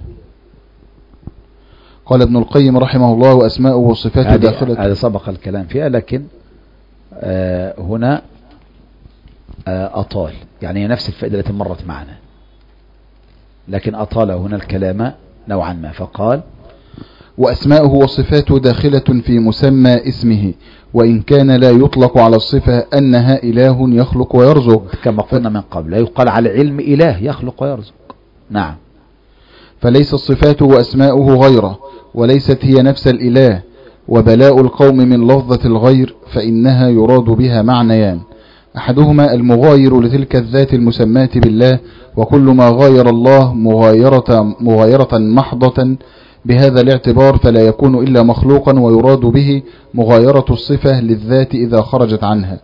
قال ابن القيم رحمه الله: وأسماؤه وصفاته داخلة. هذا سبق الكلام فيها، لكن آه هنا آه أطال، يعني نفس الفائدة التي مرت معنا، لكن أطال هنا الكلام نوعا ما، فقال: وأسماؤه وصفاته داخلة في مسمى اسمه، وإن كان لا يطلق على الصفة أنها إله يخلق ويرزق، كما قلنا من قبل، لا يقال على علم إله يخلق ويرزق. نعم. فليس الصفات وأسماؤه غيره وليست هي نفس الإله. وبلاء القوم من لفظة الغير فإنها يراد بها معنيان: أحدهما المغاير لتلك الذات المسماة بالله، وكل ما غاير الله مغايرة, مغايرة محضة بهذا الاعتبار فلا يكون إلا مخلوقا، ويراد به مغايرة الصفة للذات إذا خرجت عنها.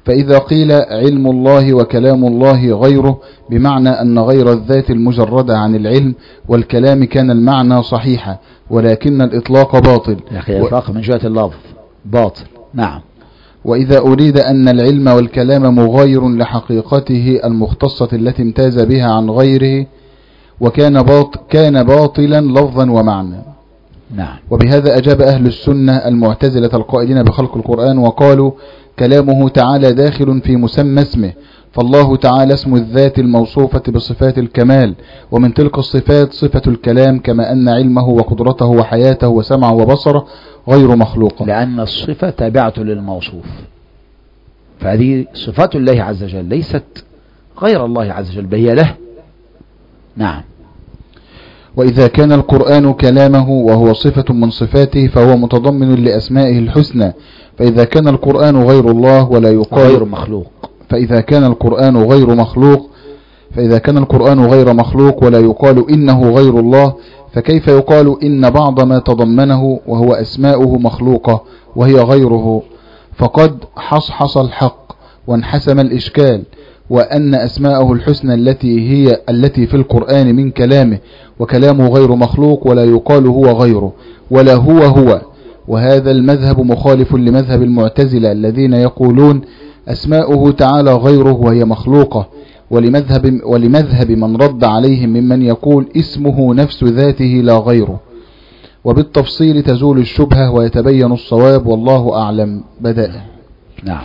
فإذا قيل علم الله وكلام الله غيره بمعنى أن غير الذات المجردة عن العلم والكلام كان المعنى صحيحا، ولكن الإطلاق باطل. الإطلاق من جهة اللفظ باطل. نعم. وإذا أريد أن العلم والكلام مغاير لحقيقته المختصة التي امتاز بها عن غيره وكان باطل كان باطلا لفظا ومعنى. نعم. وبهذا أجاب أهل السنة المعتزلة القائلين بخلق القرآن وقالوا كلامه تعالى داخل في مسمى اسمه، فالله تعالى اسم الذات الموصوفة بصفات الكمال، ومن تلك الصفات صفة الكلام، كما أن علمه وقدرته وحياته وسمعه وبصره غير مخلوق، لأن الصفة تابعة للموصوف، فهذه صفات الله عز وجل ليست غير الله عز وجل، بل هي له. نعم. وإذا كان القرآن كلامه وهو صفة من صفاته فهو متضمن لأسمائه الحسنى، فإذا كان القرآن غير الله ولا يقال غير مخلوق فإذا كان القرآن غير مخلوق فإذا كان القرآن غير مخلوق ولا يقال إنه غير الله، فكيف يقال إن بعض ما تضمنه وهو أسماؤه مخلوقة وهي غيره؟ فقد حصحص الحق وانحسم الإشكال، وأن أسماءه الحسنى التي هي التي في القرآن من كلامه، وكلامه غير مخلوق ولا يقال هو غيره ولا هو هو. وهذا المذهب مخالف لمذهب المعتزلة الذين يقولون أسماؤه تعالى غيره وهي مخلوقة، ولمذهب, ولمذهب من رد عليهم ممن يقول اسمه نفس ذاته لا غيره. وبالتفصيل تزول الشبهة ويتبين الصواب، والله أعلم. بدائع. نعم.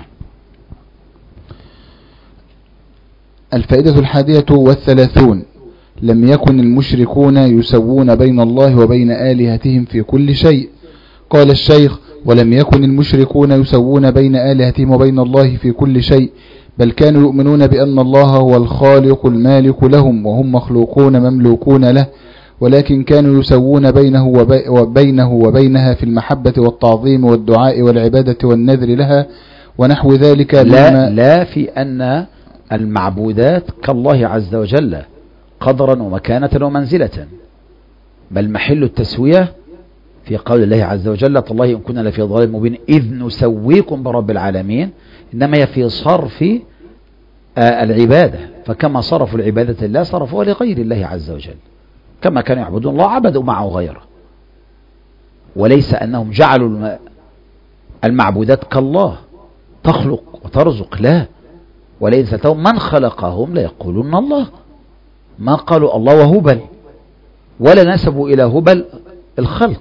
الفائدة الحادية والثلاثون: لم يكن المشركون يسوون بين الله وبين آلهتهم في كل شيء. قال الشيخ: ولم يكن المشركون يسوون بين آلهتهم وبين الله في كل شيء، بل كانوا يؤمنون بأن الله هو الخالق المالك لهم وهم مخلوقون مملوكون له، ولكن كانوا يسوون بينه وبينه وبينها في المحبة والتعظيم والدعاء والعبادة والنذر لها ونحو ذلك. لا, لا في أن المعبودات كالله عز وجل قدرا ومكانة ومنزلة، بل محل التسوية في قول الله عز وجل: تالله إن كنا لفي ضلال مبين إذ نسويكم برب العالمين، إنما هي في صرف العبادة، فكما صرفوا العبادة لله صرفوها لغير الله عز وجل، كما كانوا يعبدون الله عبدوا معه غيره، وليس أنهم جعلوا المعبودات كالله تخلق وترزق، لا، ولئن سألتهم من خلقهم ليقولون الله، ما قالوا الله وهبل، ولا نسبوا إلى هبل الخلق.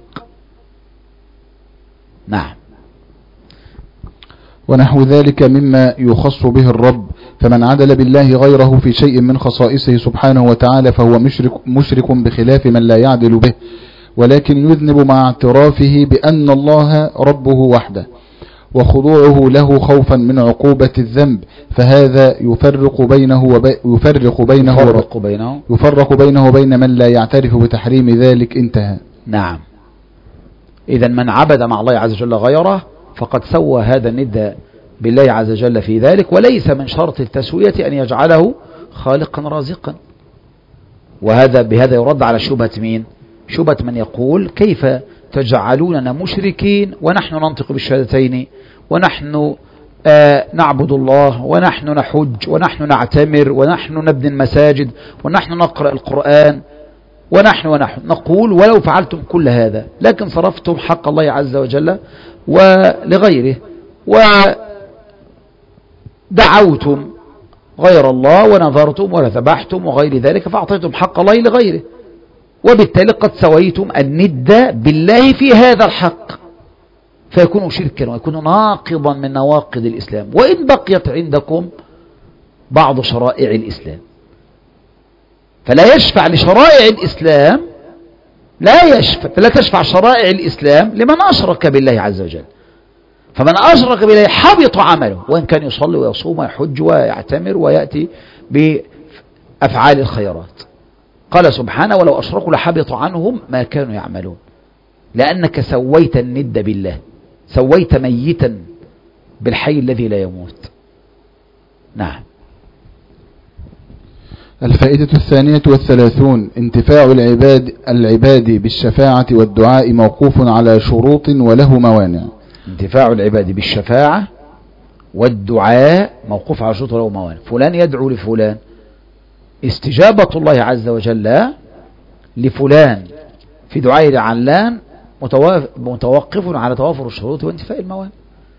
نعم. ونحو ذلك مما يخص به الرب، فمن عدل بالله غيره في شيء من خصائصه سبحانه وتعالى فهو مشرك, مشرك بخلاف من لا يعدل به، ولكن يذنب مع اعترافه بأن الله ربه وحده وخضوعه له خوفا من عقوبة الذنب، فهذا يفرق بينه وبي يفرق بينه يفرق بينه يفرق بينه وبين من لا يعترف بتحريم ذلك. انتهى. نعم. إذا من عبد مع الله عز وجل غيره فقد سوى هذا الند بالله عز وجل في ذلك، وليس من شرط التسوية أن يجعله خالقا رازقا. وهذا بهذا يرد على شبهة مين؟ شبهة من يقول: كيف تجعلوننا مشركين ونحن ننطق بالشهادتين ونحن آه نعبد الله ونحن نحج ونحن نعتمر ونحن نبني المساجد ونحن نقرأ القرآن ونحن ونحن نقول: ولو فعلتم كل هذا لكن صرفتم حق الله عز وجل ولغيره، ودعوتم غير الله ونظرتم وذبحتم وغير ذلك، فأعطيتم حق الله لغيره، وبالتالي قد سويتم الند بالله في هذا الحق، فيكون شركا ويكون ناقضا من نواقض الإسلام، وإن بقيت عندكم بعض شرائع الإسلام. فلا يشفع لشرائع الإسلام لا يشفع فلا تشفع شرائع الإسلام لمن أشرك بالله عز وجل، فمن أشرك بالله حبط عمله، وإن كان يصلي ويصوم ويحج ويعتمر ويأتي بأفعال الخيرات. قال سبحانه: ولو أشركوا لحبط عنهم ما كانوا يعملون، لأنك سويت الند بالله، سويت ميتا بالحي الذي لا يموت. نعم. الفائدة الثانية والثلاثون: انتفاع العباد العباد بالشفاعة والدعاء موقوف على شروط وله موانع. انتفاع العباد بالشفاعة والدعاء موقوف على شروط له موانع. فلان يدعو لفلان، استجابة الله عز وجل لفلان في دعاء لعلان متوقف على توافر الشروط وانتفاء الموانع.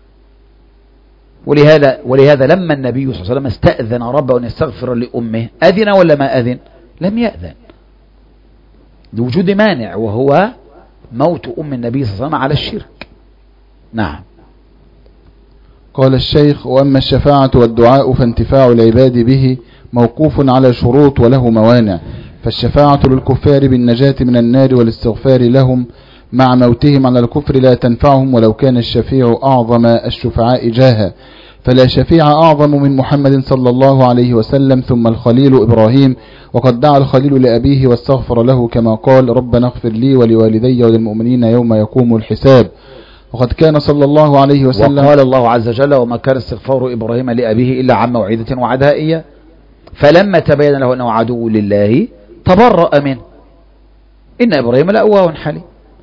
ولهذا ولهذا لما النبي صلى الله عليه وسلم استأذن ربه أن يستغفر لأمه، أذن ولا ما أذن؟ لم يأذن، لوجود مانع وهو موت أم النبي صلى الله عليه وسلم على الشرك. نعم. قال الشيخ: وأما الشفاعة والدعاء فانتفاع العباد به موقوف على شروط وله موانع، فالشفاعة للكفار بالنجاة من النار والاستغفار لهم مع موتهم على الكفر لا تنفعهم ولو كان الشفيع أعظم الشفعاء جاها، فلا شفيع أعظم من محمد صلى الله عليه وسلم، ثم الخليل إبراهيم، وقد دعا الخليل لأبيه واستغفر له كما قال: ربنا اغفر لي ولوالدي وللمؤمنين يوم يقوم الحساب. وقد كان صلى الله عليه وسلم، وقال الله عز وجل: وما كان استغفار إبراهيم لأبيه إلا عن موعدة وعدها إياه، فلما تبين له أنه عدو لله تبرأ منه، إن إبراهيم لأواه حليم.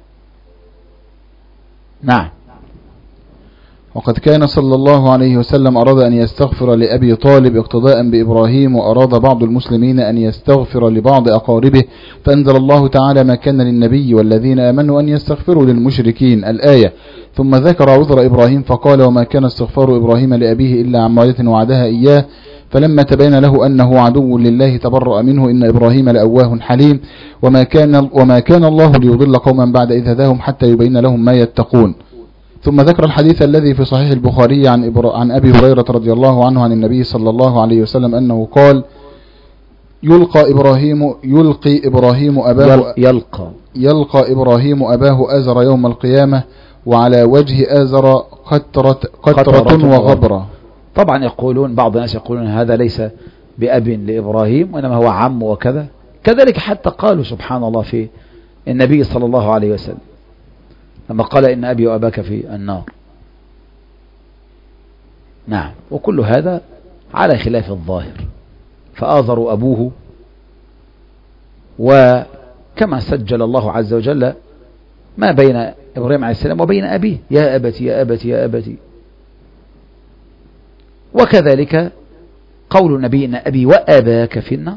نعم. وقد كان صلى الله عليه وسلم أراد أن يستغفر لأبي طالب اقتداء بإبراهيم، وأراد بعض المسلمين أن يستغفر لبعض أقاربه، فأنزل الله تعالى: ما كان للنبي والذين آمنوا أن يستغفروا للمشركين، الآية. ثم ذكر عذر إبراهيم فقال: وما كان استغفار إبراهيم لأبيه إلا عن موعدة وعدها إياه، فلما تبين له أنه عدو لله تبرأ منه، إن إبراهيم لأواه حليم. وما كان, وما كان الله ليضل قوما بعد إذ هداهم حتى يبين لهم ما يتقون. ثم ذكر الحديث الذي في صحيح البخاري عن, إبرا... عن أبي هريرة رضي الله عنه عن النبي صلى الله عليه وسلم أنه قال: يلقى إبراهيم يلقي إبراهيم أباه يلقى يلقى إبراهيم أباه آزر يوم القيامة، وعلى وجه آزر قطرة, قطرة, قطرة وغبرة. طبعا يقولون بعض الناس يقولون هذا ليس بأب لإبراهيم وإنما هو عم وكذا، كذلك حتى قالوا سبحان الله في النبي صلى الله عليه وسلم لما قال: إن أبي وأباك في النار. نعم. وكل هذا على خلاف الظاهر، فآذر أبوه، وكما سجل الله عز وجل ما بين إبراهيم عليه السلام وبين أبيه: يا أبتي يا أبتي يا أبتي. وكذلك قول النبي: إن أبي وأباك في النار،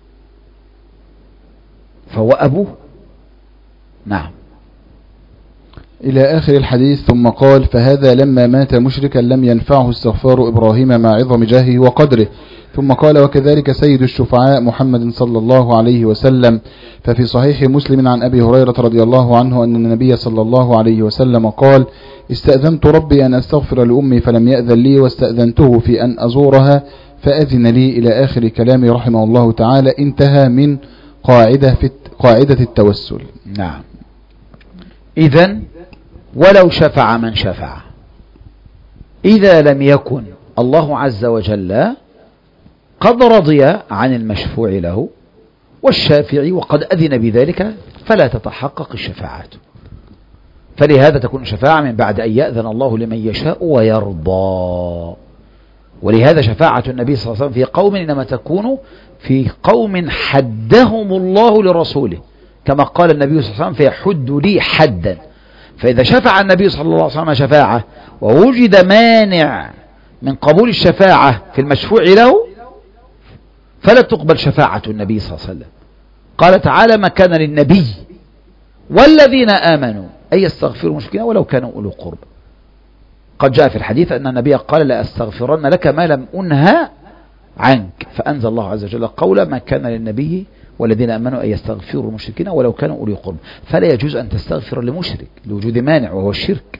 فهو أبوه. نعم. إلى آخر الحديث. ثم قال: فهذا لما مات مشركا لم ينفعه استغفار إبراهيم مع عظم جاهه وقدره. ثم قال: وكذلك سيد الشفعاء محمد صلى الله عليه وسلم. ففي صحيح مسلم عن أبي هريرة رضي الله عنه أن النبي صلى الله عليه وسلم قال: استأذنت ربي أن أستغفر لأمي فلم يأذن لي، واستأذنته في أن أزورها فأذن لي، إلى آخر كلامه رحمه الله تعالى. انتهى من قاعدة في قاعدة التوسل. نعم. إذن ولو شفع من شفع، إذا لم يكن الله عز وجل قد رضي عن المشفوع له والشافع وقد أذن بذلك، فلا تتحقق الشفاعات. فلهذا تكون الشفاعة من بعد أن يأذن الله لمن يشاء ويرضى. ولهذا شفاعة النبي صلى الله عليه وسلم في قوم إنما تكون في قوم حدهم الله لرسوله، كما قال النبي صلى الله عليه وسلم: فيحد لي حدا. فإذا شفع النبي صلى الله عليه وسلم شفاعة ووجد مانع من قبول الشفاعة في المشفوع له، فلا تقبل شفاعة النبي صلى الله عليه وسلم. قال تعالى: ما كان للنبي والذين آمنوا أن يستغفروا المشركين ولو كانوا أولو قرب. قد جاء في الحديث أن النبي قال: لا أستغفرن لك ما لم أنهى عنك، فأنزل الله عز وجل قولا: ما كان للنبي والذين آمنوا أن يستغفروا المشركين ولو كانوا أولي قرب. فلا يجوز أن تستغفر لمشرك لوجود مانع وهو الشرك.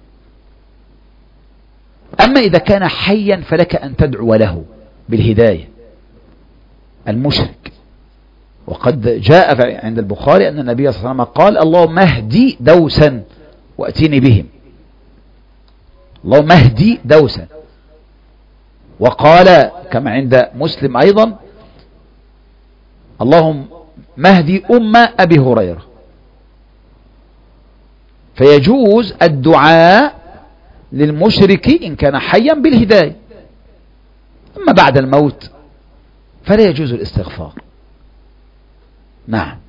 أما إذا كان حيا فلك أن تدعو له بالهداية المشرك. وقد جاء عند البخاري أن النبي صلى الله عليه وسلم قال: اللهم اهدي دوسا وأتيني بهم. اللهم اهدي دوسا. وقال كما عند مسلم أيضا: اللهم مهدي أم أبي هريرة. فيجوز الدعاء للمشرك إن كان حيا بالهداية. أما بعد الموت فلا يجوز الاستغفار. نعم.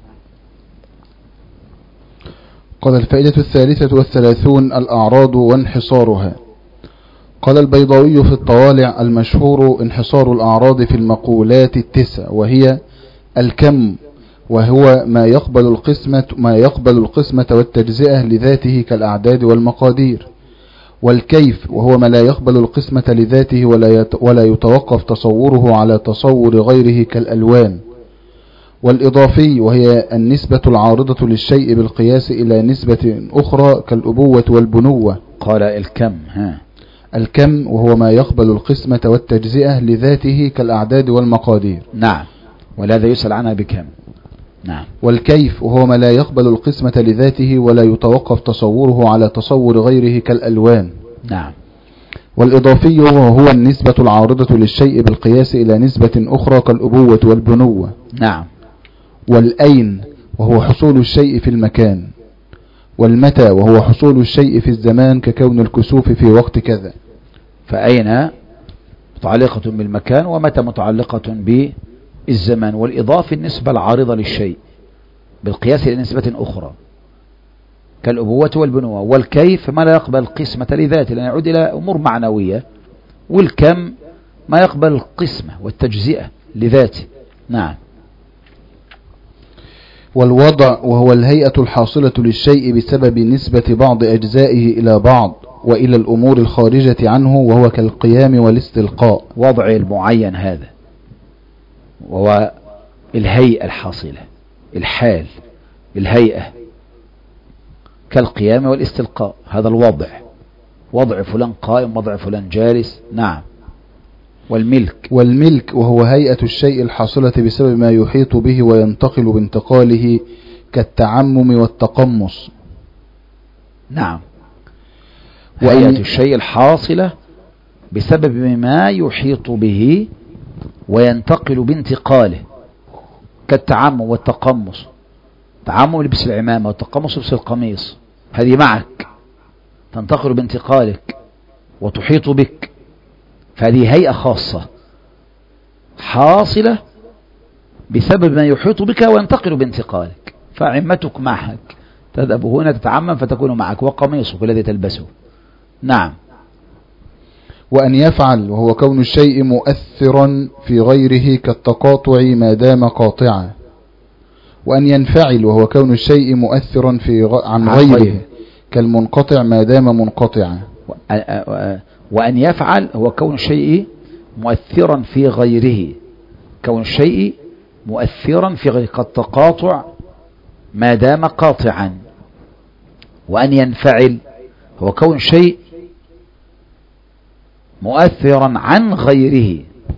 قال: الفائدة الثالثة والثلاثون: الأعراض وانحصارها. قال البيضاوي في الطوالع: المشهور انحصار الأعراض في المقولات التسع، وهي الكم وهو ما يقبل القسمة ما يقبل القسمة والتجزئة لذاته كالأعداد والمقادير، والكيف وهو ما لا يقبل القسمة لذاته ولا ولا يتوقف تصوره على تصور غيره كالألوان، والإضافي وهي النسبة العارضة للشيء بالقياس إلى نسبة أخرى كالأبوة والبنوة. قال الكم ها الكم وهو ما يقبل القسمة والتجزئة لذاته كالأعداد والمقادير. نعم، ولهذا يسأل عنها بكم. نعم. والكيف وهو ما لا يقبل القسمة لذاته ولا يتوقف تصوره على تصور غيره كالألوان. نعم. والإضافي وهو النسبة العارضة للشيء بالقياس إلى نسبة أخرى كالأبوة والبنوة. نعم. والأين وهو حصول الشيء في المكان. والمتى وهو حصول الشيء في الزمان ككون الكسوف في وقت كذا. فأين متعلقة بالمكان، ومتى متعلقة بالزمان. والإضافة النسبة العارضة للشيء بالقياس إلى نسبة أخرى كالأبوة والبنوة. والكيف ما لا يقبل القسمة لذاته لأن يعود إلى أمور معنوية. والكم ما يقبل القسمة والتجزئة لذاته. نعم. والوضع وهو الهيئة الحاصلة للشيء بسبب نسبة بعض أجزائه إلى بعض وإلى الأمور الخارجة عنه، وهو كالقيام والاستلقاء. وضع المعين هذا وهو الهيئة الحاصلة، الحال، الهيئة كالقيام والاستلقاء. هذا الوضع، وضع فلان قائم، وضع فلان جالس. نعم. والملك والملك وهو هيئة الشيء الحاصلة بسبب ما يحيط به وينتقل بانتقاله كالتعمم والتقمص. نعم. هيئة الشيء الحاصلة بسبب ما يحيط به وينتقل بانتقاله كالتعمم والتقمص. تعمم لبس العمامة، والتقمص لبس القميص. هذه معك تنتقل بانتقالك وتحيط بك، فهذه هيئة خاصة حاصلة بسبب ما يحيط بك وينتقل بانتقالك. فعمتك معك، تذهب هنا تتعمم فتكون معك، وقميصك الذي تلبسه. نعم. وأن يفعل وهو كون الشيء مؤثرا في غيره كالتقاطع ما دام قاطعا. وأن ينفعل وهو كون الشيء مؤثرا في غ... عن غيره كالمنقطع ما دام منقطعا. وأن يفعل هو كون الشيء مؤثرا في غيره، كون الشيء مؤثرا في غيره كالتقاطع ما دام قاطعا. وأن ينفعل هو كون الشيء مؤثرا عن غيره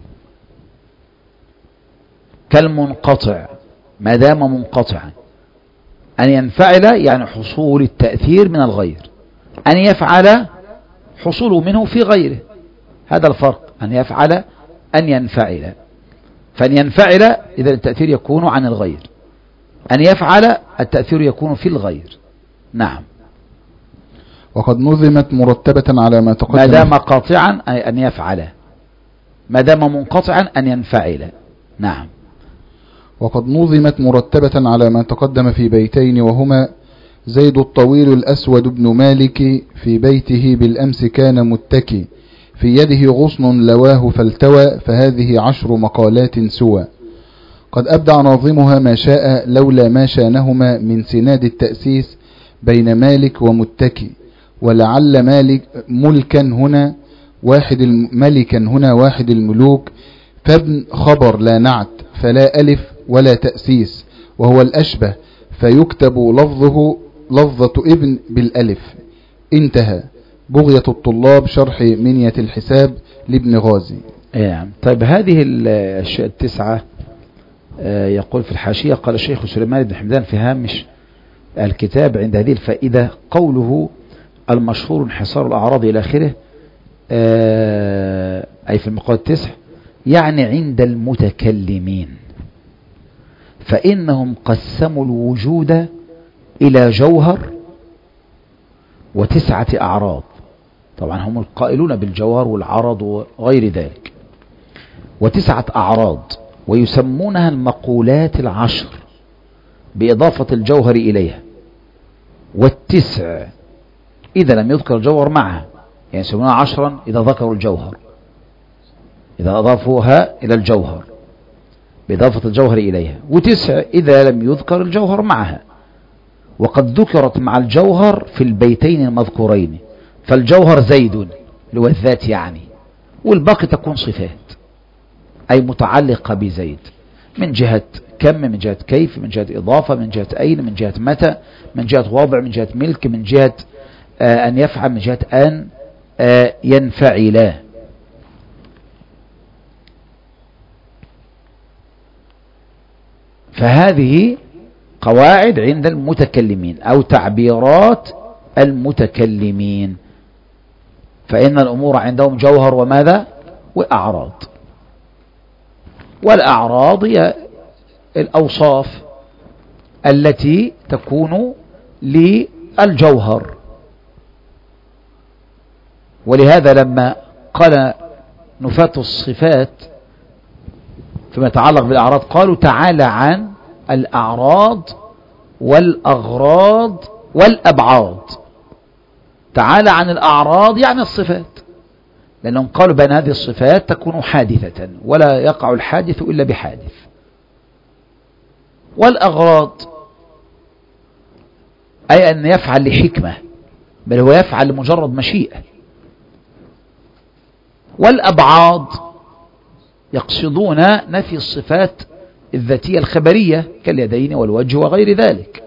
كالمنقطع ما دام منقطعا. أن ينفعل يعني حصول التأثير من الغير، أن يفعل حصوله منه في غيره. هذا الفرق، أن يفعل أن ينفعل. فأن ينفعل إذا التأثير يكون عن الغير، أن يفعل التأثير يكون في الغير. نعم. وقد نظمت مرتبة على ما تقدم. ما دام قاطعا أن يفعل، ما دام منقطعا أن ينفعل. نعم. وقد نظمت مرتبة على ما تقدم في بيتين، وهما: زيد الطويل الأسود بن مالك في بيته بالأمس كان متكي، في يده غصن لواه فالتوى، فهذه عشر مقالات سوى. قد أبدع ناظمها ما شاء لولا ما شانهما من سناد التأسيس بين مالك ومتكي. ولعل مالك ملكا هنا واحد ملكا هنا واحد الملوك، فابن خبر لا نعت فلا ألف ولا تأسيس، وهو الأشبه فيكتب لفظه لفظة ابن بالألف. انتهى. بغية الطلاب شرح منية الحساب لابن غازي. نعم. طيب هذه الأشياء التسعة يقول في الحاشية: قال الشيخ سليمان بن حمدان في هامش الكتاب عند هذه الفائدة قوله المشهور انحصار الأعراض إلى آخره، أي في المقال التسع، يعني عند المتكلمين، فإنهم قسموا الوجود إلى جوهر وتسعة أعراض. طبعا هم القائلون بالجوهر والعرض وغير ذلك، وتسعة أعراض، ويسمونها المقولات العشر بإضافة الجوهر إليها، والتسع إذا لم يذكر الجوهر معها، يعني يسمونها عشرا إذا ذكروا الجوهر، إذا أضافوها إلى الجوهر بإضافة الجوهر إليها، وتسع إذا لم يذكر الجوهر معها، وقد ذكرت مع الجوهر في البيتين المذكورين، فالجوهر زيد اللي هو الذات يعني، والباقي تكون صفات أي متعلقة بزيد من جهة كم، من جهة كيف، من جهة إضافة، من جهة أين، من جهة متى، من جهة وضع، من جهة ملك، من جهة آه أن يفعل، من جهة أن آه ينفعل. فهذه قواعد عند المتكلمين أو تعبيرات المتكلمين، فإن الأمور عندهم جوهر وماذا وأعراض، والأعراض هي الأوصاف التي تكون للجوهر. ولهذا لما قال نفاة الصفات فيما يتعلق بالأعراض قالوا تعالى عن الأعراض والأغراض والأبعاد. تعالى عن الأعراض يعني الصفات، لأنهم قالوا بأن هذه الصفات تكون حادثة ولا يقع الحادث إلا بحادث. والأغراض أي أن يفعل لحكمة، بل هو يفعل لمجرد مشيئة. والأبعاد يقصدون نفي الصفات الذاتية الخبرية كاليدين والوجه وغير ذلك،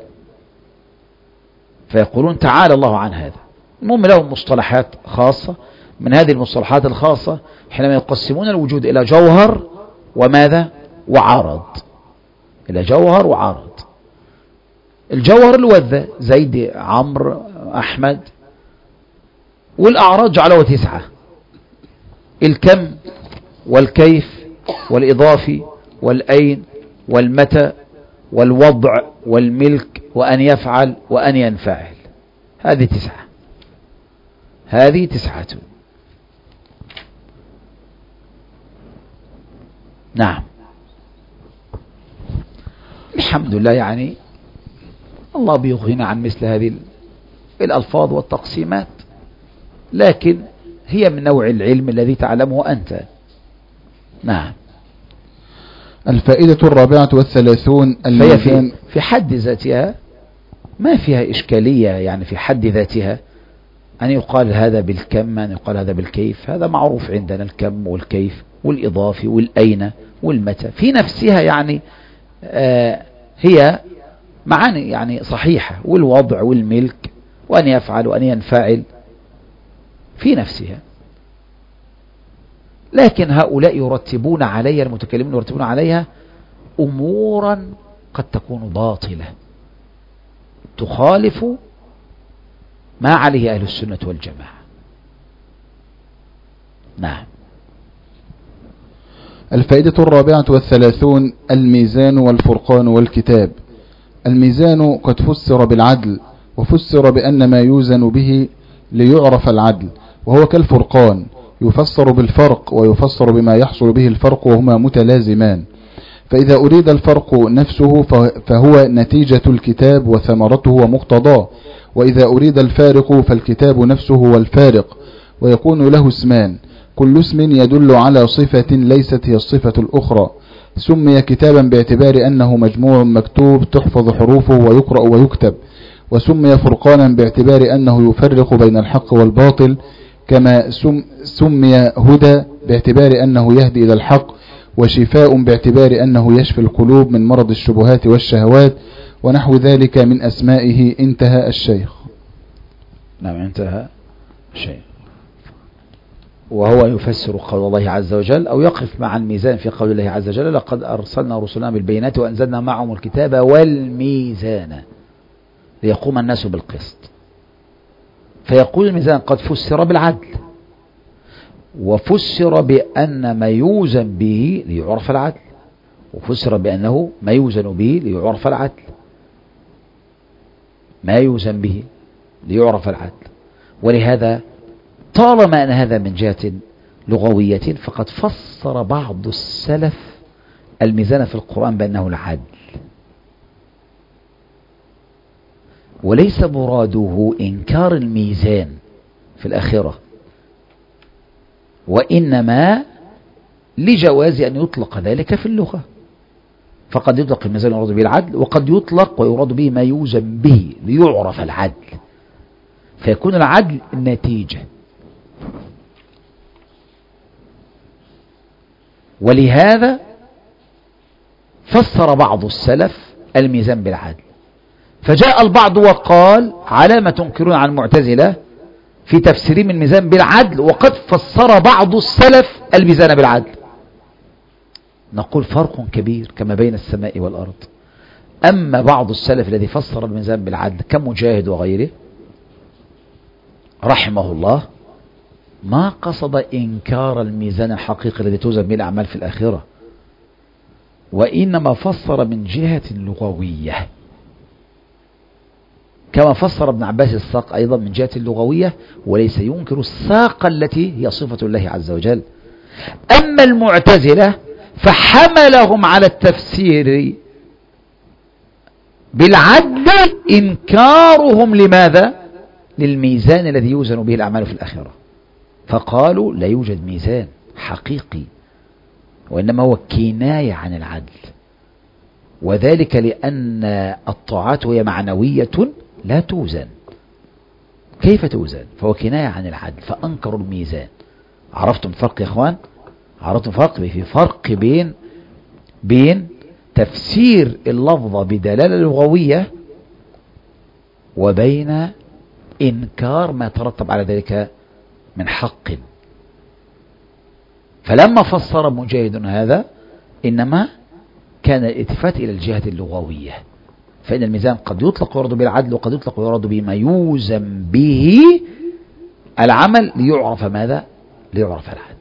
فيقولون تعالى الله عن هذا. المهم لهم مصطلحات خاصة، من هذه المصطلحات الخاصة حينما يقسمون الوجود إلى جوهر وماذا وعارض، إلى جوهر وعارض. الجوهر الوذة زيد عمرو أحمد، والأعراض جعلوها تسعة: الكم والكيف والإضافي والأين والمتى والوضع والملك وأن يفعل وأن ينفعل. هذه تسعة، هذه تسعة. نعم، الحمد لله، يعني الله بيغنينا عن مثل هذه الألفاظ والتقسيمات، لكن هي من نوع العلم الذي تعلمه أنت. نعم. الفائدة الرابعة والثلاثون الميزان. في حد ذاتها ما فيها إشكالية، يعني في حد ذاتها أن يقال هذا بالكم، أن يقال هذا بالكيف، هذا معروف عندنا، الكم والكيف والإضافي والأين والمتى في نفسها، يعني آه هي معاني يعني صحيحة، والوضع والملك وأن يفعل وأن ينفعل في نفسها. لكن هؤلاء يرتبون عليها، المتكلمين يرتبون عليها أمورا قد تكون باطلة تخالف ما عليه أهل السنة والجماعة. نعم. الفائدة الرابعة والثلاثون الميزان والفرقان والكتاب. الميزان قد فسر بالعدل، وفسر بأن ما يوزن به ليعرف العدل، وهو كالفرقان يفسر بالفرق ويفسر بما يحصل به الفرق، وهما متلازمان. فإذا أريد الفرق نفسه فهو نتيجة الكتاب وثمرته ومقتضاه، وإذا أريد الفارق فالكتاب نفسه هو الفارق، ويكون له اسمان، كل اسم يدل على صفة ليست هي الصفة الأخرى. سمي كتابا باعتبار أنه مجموع مكتوب تحفظ حروفه ويقرأ ويكتب، وسمي فرقانا باعتبار أنه يفرق بين الحق والباطل، كما سمي هدى باعتبار أنه يهدي إلى الحق، وشفاء باعتبار أنه يشفي القلوب من مرض الشبهات والشهوات، ونحو ذلك من أسمائه. انتهى الشيخ. نعم، انتهى الشيخ. وهو يفسر قول الله عز وجل، أو يقف مع الميزان في قول الله عز وجل: لقد أرسلنا رسلنا بالبينات وأنزلنا معهم الكتاب والميزان ليقوم الناس بالقسط. فيقول الميزان قد فسر بالعدل، وفسر بأن ما يوزن به ليعرف العدل، وفسر بأنه ما يوزن به ليعرف العدل، ما يوزن به ليعرف العدل. ولهذا طالما أن هذا من جهة لغوية، فقد فسر بعض السلف الميزان في القرآن بأنه العدل، وليس مراده إنكار الميزان في الآخرة، وإنما لجواز أن يطلق ذلك في اللغة، فقد يطلق الميزان ويراد به العدل، وقد يطلق ويراد به ما يوزن به ليعرف العدل، فيكون العدل النتيجة. ولهذا فسر بعض السلف الميزان بالعدل، فجاء البعض وقال على ما تنكرون عن المعتزلة في تفسيرهم الميزان بالعدل وقد فسر بعض السلف الميزان بالعدل. نقول فرق كبير كما بين السماء والأرض. أما بعض السلف الذي فسر الميزان بالعدل كمجاهد وغيره رحمه الله ما قصد إنكار الميزان الحقيقي الذي توزن به الأعمال في الآخرة، وإنما فسر من جهة لغوية، كما فسر ابن عباس الساق أيضا من جهة اللغوية، وليس ينكر الساق التي هي صفة الله عز وجل. أما المعتزلة فحملهم على التفسير بالعدل إنكارهم لماذا؟ للميزان الذي يوزن به الأعمال في الآخرة، فقالوا لا يوجد ميزان حقيقي، وإنما هو كناية عن العدل، وذلك لأن الطاعات هي معنوية لا توزن. كيف توزن؟ فهو كناية عن العدل، فأنكروا الميزان. عرفتم فرق يا إخوان؟ عرفتم فرق؟ في فرق بين بين تفسير اللفظة بدلالة لغوية وبين إنكار ما ترتب على ذلك من حق. فلما فسر مجاهد هذا إنما كان الالتفات إلى الجهة اللغوية، فإن الميزان قد يطلق ويراد به العدل، وقد يطلق ويراد به ما يوزن به العمل ليعرف ماذا؟ ليعرف العدل.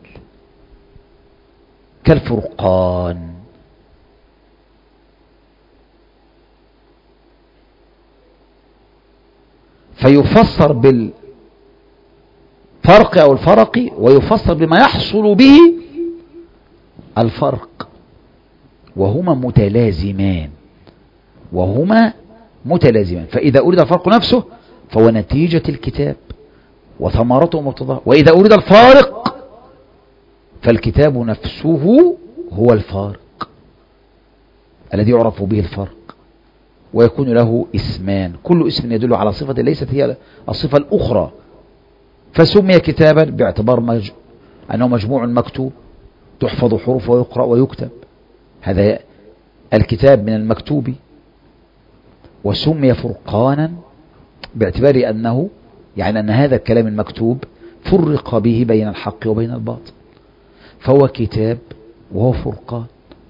كالفرقان، فيفسر بالفرق أو الفرق، ويفسر بما يحصل به الفرق، وهما متلازمان وهما متلازمان فإذا أريد الفرق نفسه فهو نتيجة الكتاب وثمرته ومقتضاه، وإذا أريد الفارق فالكتاب نفسه هو الفارق الذي يعرف به الفرق، ويكون له اسمان، كل اسم يدل على صفة ليست هي الصفة الأخرى، فسمي كتابا باعتبار مج... أنه مجموع مكتوب تحفظ حروف ويقرأ ويكتب، هذا الكتاب من المكتوب. وسمي فرقانا باعتبار أنه يعني أن هذا الكلام المكتوب فرق به بين الحق وبين الباطل، فهو كتاب وهو فرقان،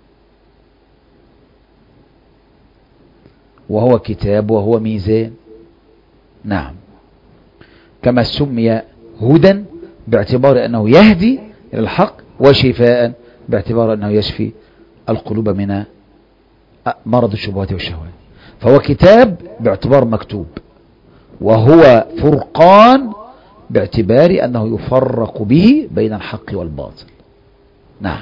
وهو كتاب وهو ميزان. نعم، كما سمي هدى باعتبار أنه يهدي إلى الحق، وشفاء باعتبار أنه يشفي القلوب من مرض الشبهات والشهوات، فهو كتاب باعتبار مكتوب، وهو فرقان باعتبار أنه يفرق به بين الحق والباطل. نعم.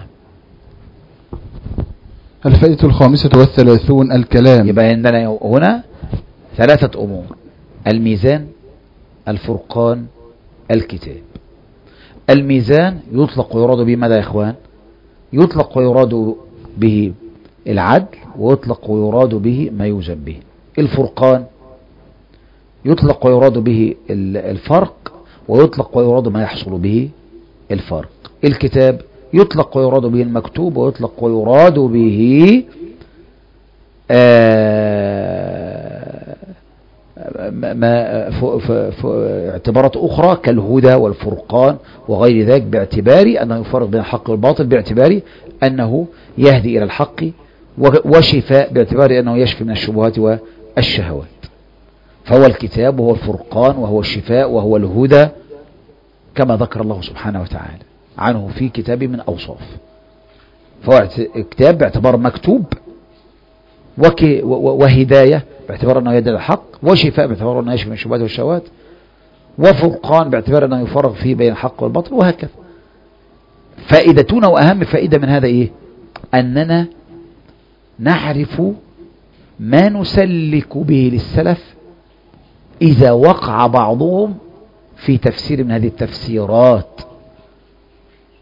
الفائدة الخامسة والثلاثون الكلام. يبقى عندنا هنا ثلاثة أمور: الميزان، الفرقان، الكتاب. الميزان يطلق ويراد به ماذا يا إخوان؟ يطلق ويراد به العدل، ويطلق ويراد به ما يوزن به. الفرقان يطلق ويراد به الفرق، ويطلق ويراد ما يحصل به الفرق. الكتاب يطلق ويراد به المكتوب، ويطلق ويراد به ما اعتبارات أخرى كالهدى والفرقان وغير ذلك، باعتبار أنه يفرق بين الحق والباطل، باعتبار أنه يهدي إلى الحق، وشفاء باعتبار أنه يشفي من الشبهات والشهوات. فهو الكتاب وهو الفرقان وهو الشفاء وهو الهدى، كما ذكر الله سبحانه وتعالى عنه في كتابه من أوصاف. فهو كتاب باعتبار مكتوب، وهداية باعتبار أنه يهدي الحق، وشفاء باعتبار أنه يشفي من الشبهات والشهوات، وفرقان باعتبار أنه يفرق فيه بين الحق والباطل، وهكذا. فائدتنا وأهم فائدة من هذا إيه؟ أننا نعرف ما نسلك به للسلف إذا وقع بعضهم في تفسير من هذه التفسيرات،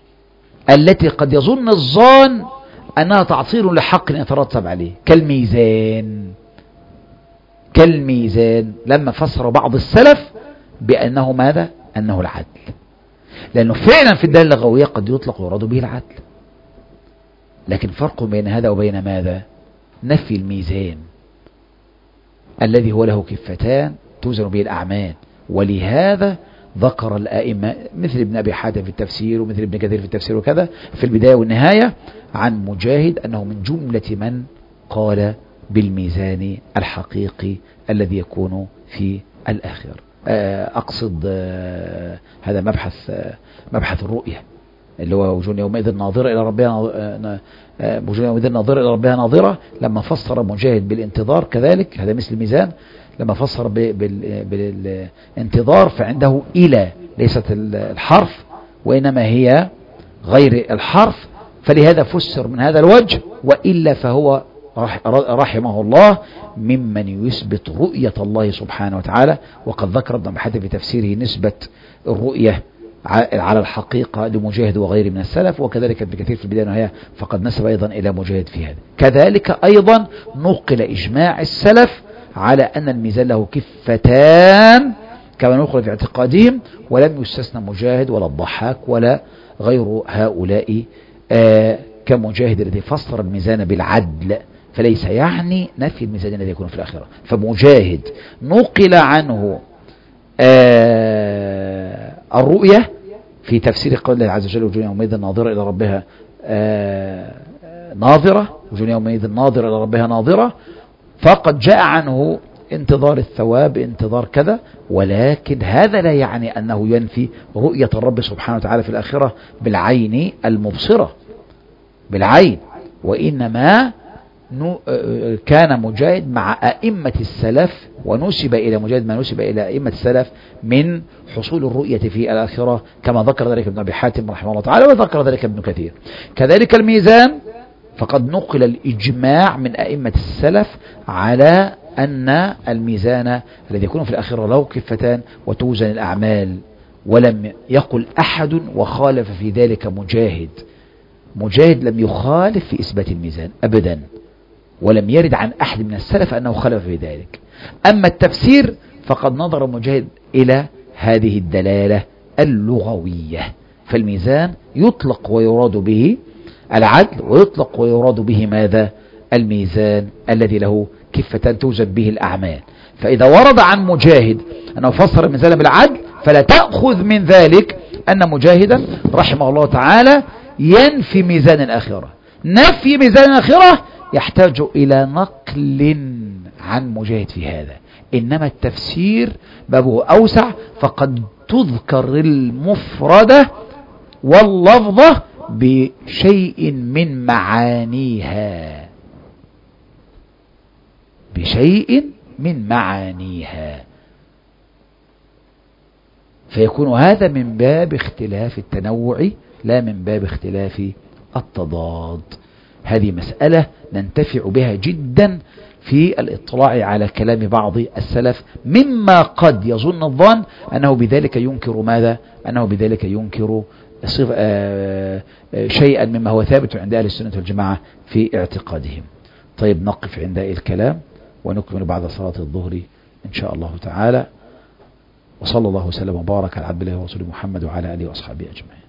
التي قد يظن الظان أنها تعطيل لحق يترتب عليه، كالميزان. كالميزان لما فسر بعض السلف بأنه ماذا؟ أنه العدل، لأنه فعلا في الدلالة اللغوية قد يطلق ويراد به العدل، لكن فرق بين هذا وبين ماذا؟ نفي الميزان الذي هو له كفتان توزن به الأعمال. ولهذا ذكر الآئمة مثل ابن أبي حاتم في التفسير ومثل ابن كثير في التفسير وكذا في البداية والنهاية عن مجاهد أنه من جملة من قال بالميزان الحقيقي الذي يكون في الآخرة. أقصد هذا مبحث مبحث الرؤية اللي هو وجوه يومئذ ناظرة إلى ربها وجوه يومئذ ناظرة إلى ربها ناظرة. لما فسر مجاهد بالانتظار كذلك هذا مثل الميزان، لما فسر بالانتظار فعنده إلى ليست الحرف وإنما هي غير الحرف، فلهذا فسر من هذا الوجه. وإلا فهو رحمه الله ممن يثبت رؤية الله سبحانه وتعالى. وقد ذكر ابن أبي حاتم في تفسيره نسبة الرؤية على الحقيقة لمجاهد وغيره من السلف، وكذلك ابن كثير في البداية والنهاية فقد نسب أيضا إلى مجاهد في هذا. كذلك أيضا نقل إجماع السلف على أن الميزان له كفتان كما نقل في اعتقادهم، ولم يستثنى مجاهد ولا الضحاك ولا غير هؤلاء آه كمجاهد الذي فسر الميزان بالعدل، فليس يعني نفي الميزان الذي يكون في الآخرة. فمجاهد نقل عنه آه الرؤية في تفسير قول الله عز وجل وجوه يومئذ ناظرة إلى ربها آه ناظرة، وجوه يومئذ ناظرة إلى ربها ناظرة، فقد جاء عنه انتظار الثواب انتظار كذا، ولكن هذا لا يعني أنه ينفي رؤية الرب سبحانه وتعالى في الآخرة بالعين المبصرة بالعين. وإنما كان مجاهد مع أئمة السلف ونسب إلى مجاهد ما نسب إلى أئمة السلف من حصول الرؤية في الآخرة، كما ذكر ذلك ابن أبي حاتم رحمه الله تعالى وذكر ذلك ابن كثير. كذلك الميزان فقد نقل الإجماع من أئمة السلف على أن الميزان الذي يكون في الآخرة له كفتان وتوزن الأعمال، ولم يقل أحد وخالف في ذلك مجاهد. مجاهد لم يخالف في إثبات الميزان أبدا، ولم يرد عن أحد من السلف أنه خالف في ذلك. أما التفسير فقد نظر مجاهد إلى هذه الدلالة اللغوية، فالميزان يطلق ويراد به العدل، ويطلق ويراد به ماذا؟ الميزان الذي له كفتان توزن به الأعمال. فإذا ورد عن مجاهد أنه فسر الميزان بالعدل فلا تأخذ من ذلك أن مجاهدا رحمه الله تعالى ينفي ميزان الآخرة. نفي ميزان الآخرة يحتاج إلى نقل عن مجاهد في هذا، إنما التفسير بابه أوسع، فقد تذكر المفردة واللفظة بشيء من معانيها بشيء من معانيها فيكون هذا من باب اختلاف التنوع لا من باب اختلاف التضاد. هذه مسألة ننتفع بها جدا في الاطلاع على كلام بعض السلف، مما قد يظن الظن أنه بذلك ينكر ماذا؟ أنه بذلك ينكر شيئا مما هو ثابت عند أهل السنة والجماعة في اعتقادهم. طيب نقف عند الكلام ونكمل بعد صلاة الظهر إن شاء الله تعالى. وصلى الله وسلم وبارك على عبد الله ورسوله محمد وعلى آله وأصحابه أجمعين.